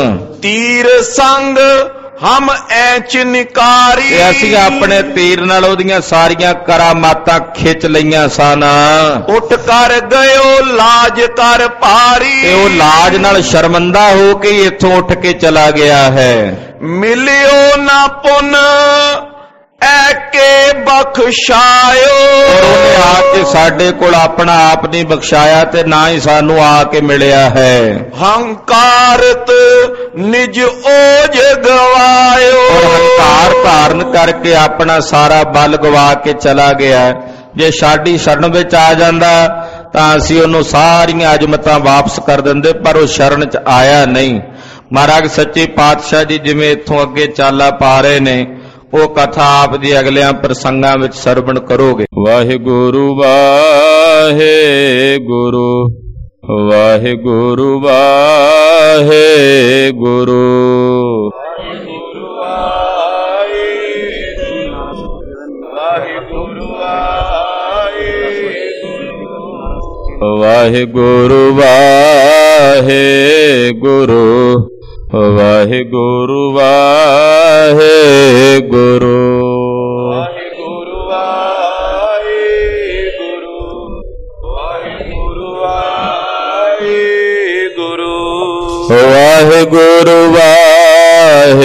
ਤੀਰ ਸੰਗ ਹਮ ਐਚ ਨਿਕਾਰੀ, ਤੇ ਅਸੀਂ ਆਪਣੇ ਤੀਰ ਨਾਲ ਉਹਦੀਆਂ ਸਾਰੀਆਂ ਕਰਾਮਾਤਾਂ ਖਿੱਚ ਲਈਆਂ ਸਨ। ਉੱਠ ਕਰ ਗਇਓ ਲਾਜ ਕਰ ਭਾਰੀ, ਤੇ ਉਹ ਲਾਜ ਨਾਲ ਸ਼ਰਮਿੰਦਾ ਹੋ ਕੇ ਇੱਥੋਂ ਉੱਠ ਕੇ ਚਲਾ ਗਿਆ ਹੈ। ਮਿਲਿਓ ਨਾ ਪੁੰਨ ਐ ਕੇ ਬਖਸ਼ਾਇਓ, ਉਹਨੇ ਆ ਕੇ ਸਾਡੇ ਕੋਲ ਆਪਣਾ ਆਪ ਨਹੀਂ ਬਖਸ਼ਾਇਆ ਤੇ ਨਾ ਹੀ ਸਾਨੂੰ ਆ ਕੇ ਮਿਲਿਆ ਹੈ। ਹੰਕਾਰਤ ਨਿਜ ਓਜ ਗਵਾਇਓ, ਔਰ ਹੰਕਾਰ ਧਾਰਨ ਕਰਕੇ ਆਪਣਾ ਸਾਰਾ ਬਲ ਗਵਾ ਕੇ ਚਲਾ ਗਿਆ। ਜੇ ਸਾਡੀ ਸ਼ਰਨ ਵਿੱਚ ਆ ਜਾਂਦਾ ਤਾਂ ਅਸੀਂ ਉਹਨੂੰ ਸਾਰੀਆਂ ਅਜ਼ਮਤਾਂ ਵਾਪਸ ਕਰ ਦਿੰਦੇ, ਪਰ ਉਹ ਸ਼ਰਨ 'ਚ ਆਇਆ ਨਹੀਂ। ਮਹਾਰਾਜ ਸੱਚੇ ਪਾਤਸ਼ਾਹ ਜੀ ਜਿਵੇਂ ਇੱਥੋਂ ਅੱਗੇ ਚਾਲਾ ਪਾ ਰਹੇ ਨੇ ਉਹ ਕਥਾ ਆਪ ਦੀ ਅਗਲਿਆਂ ਪ੍ਰਸੰਗਾਂ ਵਿੱਚ ਸਰਵਣ ਕਰੋਗੇ। ਵਾਹਿਗੁਰੂ ਵਾਹਿਗੁਰੂ ਵਾਹਿਗੁਰੂ ਵਾਹਿਗੁਰੂ ਵਾਹਿਗੁਰੂ ਵਾਹਿਗੁਰੂ ਵਾਹਿਗੁਰੂ ਵਾਹਿਗੁਰੂ ਵਾਹਿਗੁਰੂ ਵਾਹਿਗੁਰੂ ਵਾਹਿਗੁਰੂ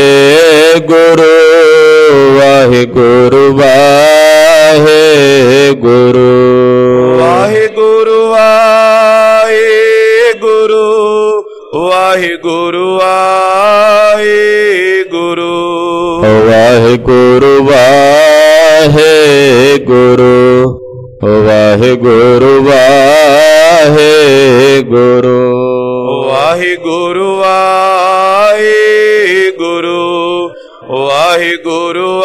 ਵਾਹਿਗੁਰੂ ਵਾਹਿਗੁਰੂ ਵਾਹਿਗੁਰੂ ਵਾਹਿਗੁਰੂ। ਵਾਹਿਗੁਰੂ ਵਾਹਿਗੁਰੂ ਵਾਹਿਗੁਰੂ ਵਾਹਿਗੁਰੂ ਵਾਹਿਗੁਰੂ ਵਾਹਿਗੁਰੂ ਵਾਹਿਗੁਰੂ ਵਾਹਿਗੁਰੂ ਵਾਹਿਗੁਰੂ ਵਾਹਿਗੁਰੂ ਵਾਹਿਗੁਰੂ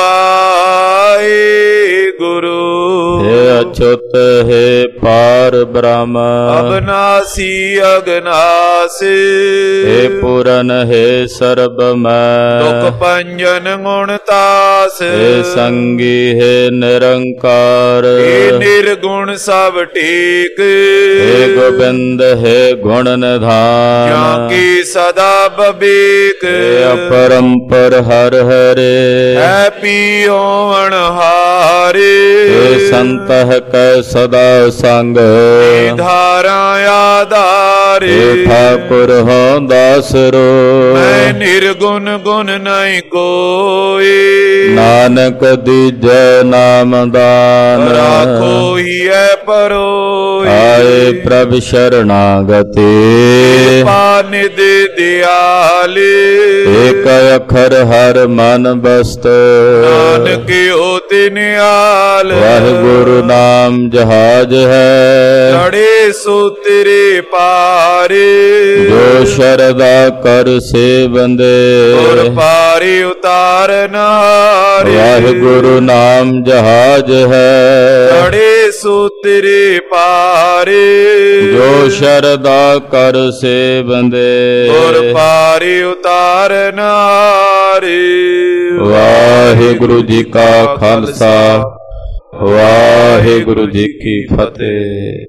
ਵਾਹਿਗੁਰੂ ਹੇ ਅਚੁੱਤ ਹੈ ਪਾਰ ਬ੍ਰਹਮ ਅਬਨਾਸੀ ਅਗਨਾਸੀ ਹੇ ਪੂਰਨ ਹੈ ਸਰਬ ਮੈਂ ਦੁਖ ਭੰਜਨ ਗੁਣ ਤਾਸ ਹੇ ਸੰਗੀ ਹੈ ਨਿਰੰਕਾਰ ਹੇ ਨਿਰਗੁਣ ਸਭ ਟੇਕ ਹੇ ਗੋਬਿੰਦ ਹੈ ਗੁਣ ਨਿਧਾਨ ਜਾਂ ਕੀ ਸਦਾ ਬਬੀਕ ਹੇ ਅਪਰੰਪਰ ਹਰ ਹਰੇ ਹੈ ਪੀਓ ਅਣਹਾਰੇ ਹੇ ਸੰਤਹ ਕੈ ਸਦਾ ਸੰਗ ਧਾਰਾ ਆਧਾਰੇ ਹੇ ਠਾਕੁਰ ਹੋ ਦਾਸਰੋ ਮੈਂ ਨਿਰਗੁਣ ਗੁਣ ਨਹੀਂ ਕੋਈ ਨਾਨਕ ਦੀਜੈ ਨਾਮ ਦਾਨ ਰਾਖੋ ਹੀ ਹੈ ਪਰੋਈ ਆਏ ਪ੍ਰਭ ਸ਼ਰਣਾਗਤੀ ਪਾਨਿਦ ਦਿਆਲੇ ਏਕ ਅਖਰ ਹਰ ਮਨ ਬਸਤ ਨਾਨਕ ਹੋਤੇ ਨਿਆਲ ਵਾਹਿਗੁਰੂ ਨਾਮ ਜਹਾਜ ਹੈ ਲੜੇ ਸੋ ਤੇਰੇ ਪਾਰੇ ਜੋ ਸ਼ਰਦਾ ਕਰ ਸੇ ਬੰਦੇ ਗੁਰ ਪਾਰੇ ਉਤਾਰਨ ਹਾਰੇ ਵਾਹਿਗੁਰੂ ਨਾਮ ਜਹਾਜ ਹੈ ਲੜੇ ਸੋ ਤੇਰੇ ਪਾਰੇ ਜੋ ਸ਼ਰਦਾ ਕਰ ਸੇ ਬੰਦੇ ਗੁਰ ਪਾਰੇ ਉਤਾਰਨ ਹਾਰੇ ਵਾਹਿਗੁਰੂ ਜੀ ਕਾ ਖਾਲਸਾ ਵਾਹਿਗੁਰੂ ਜੀ ਕੀ ਫਤਿਹ।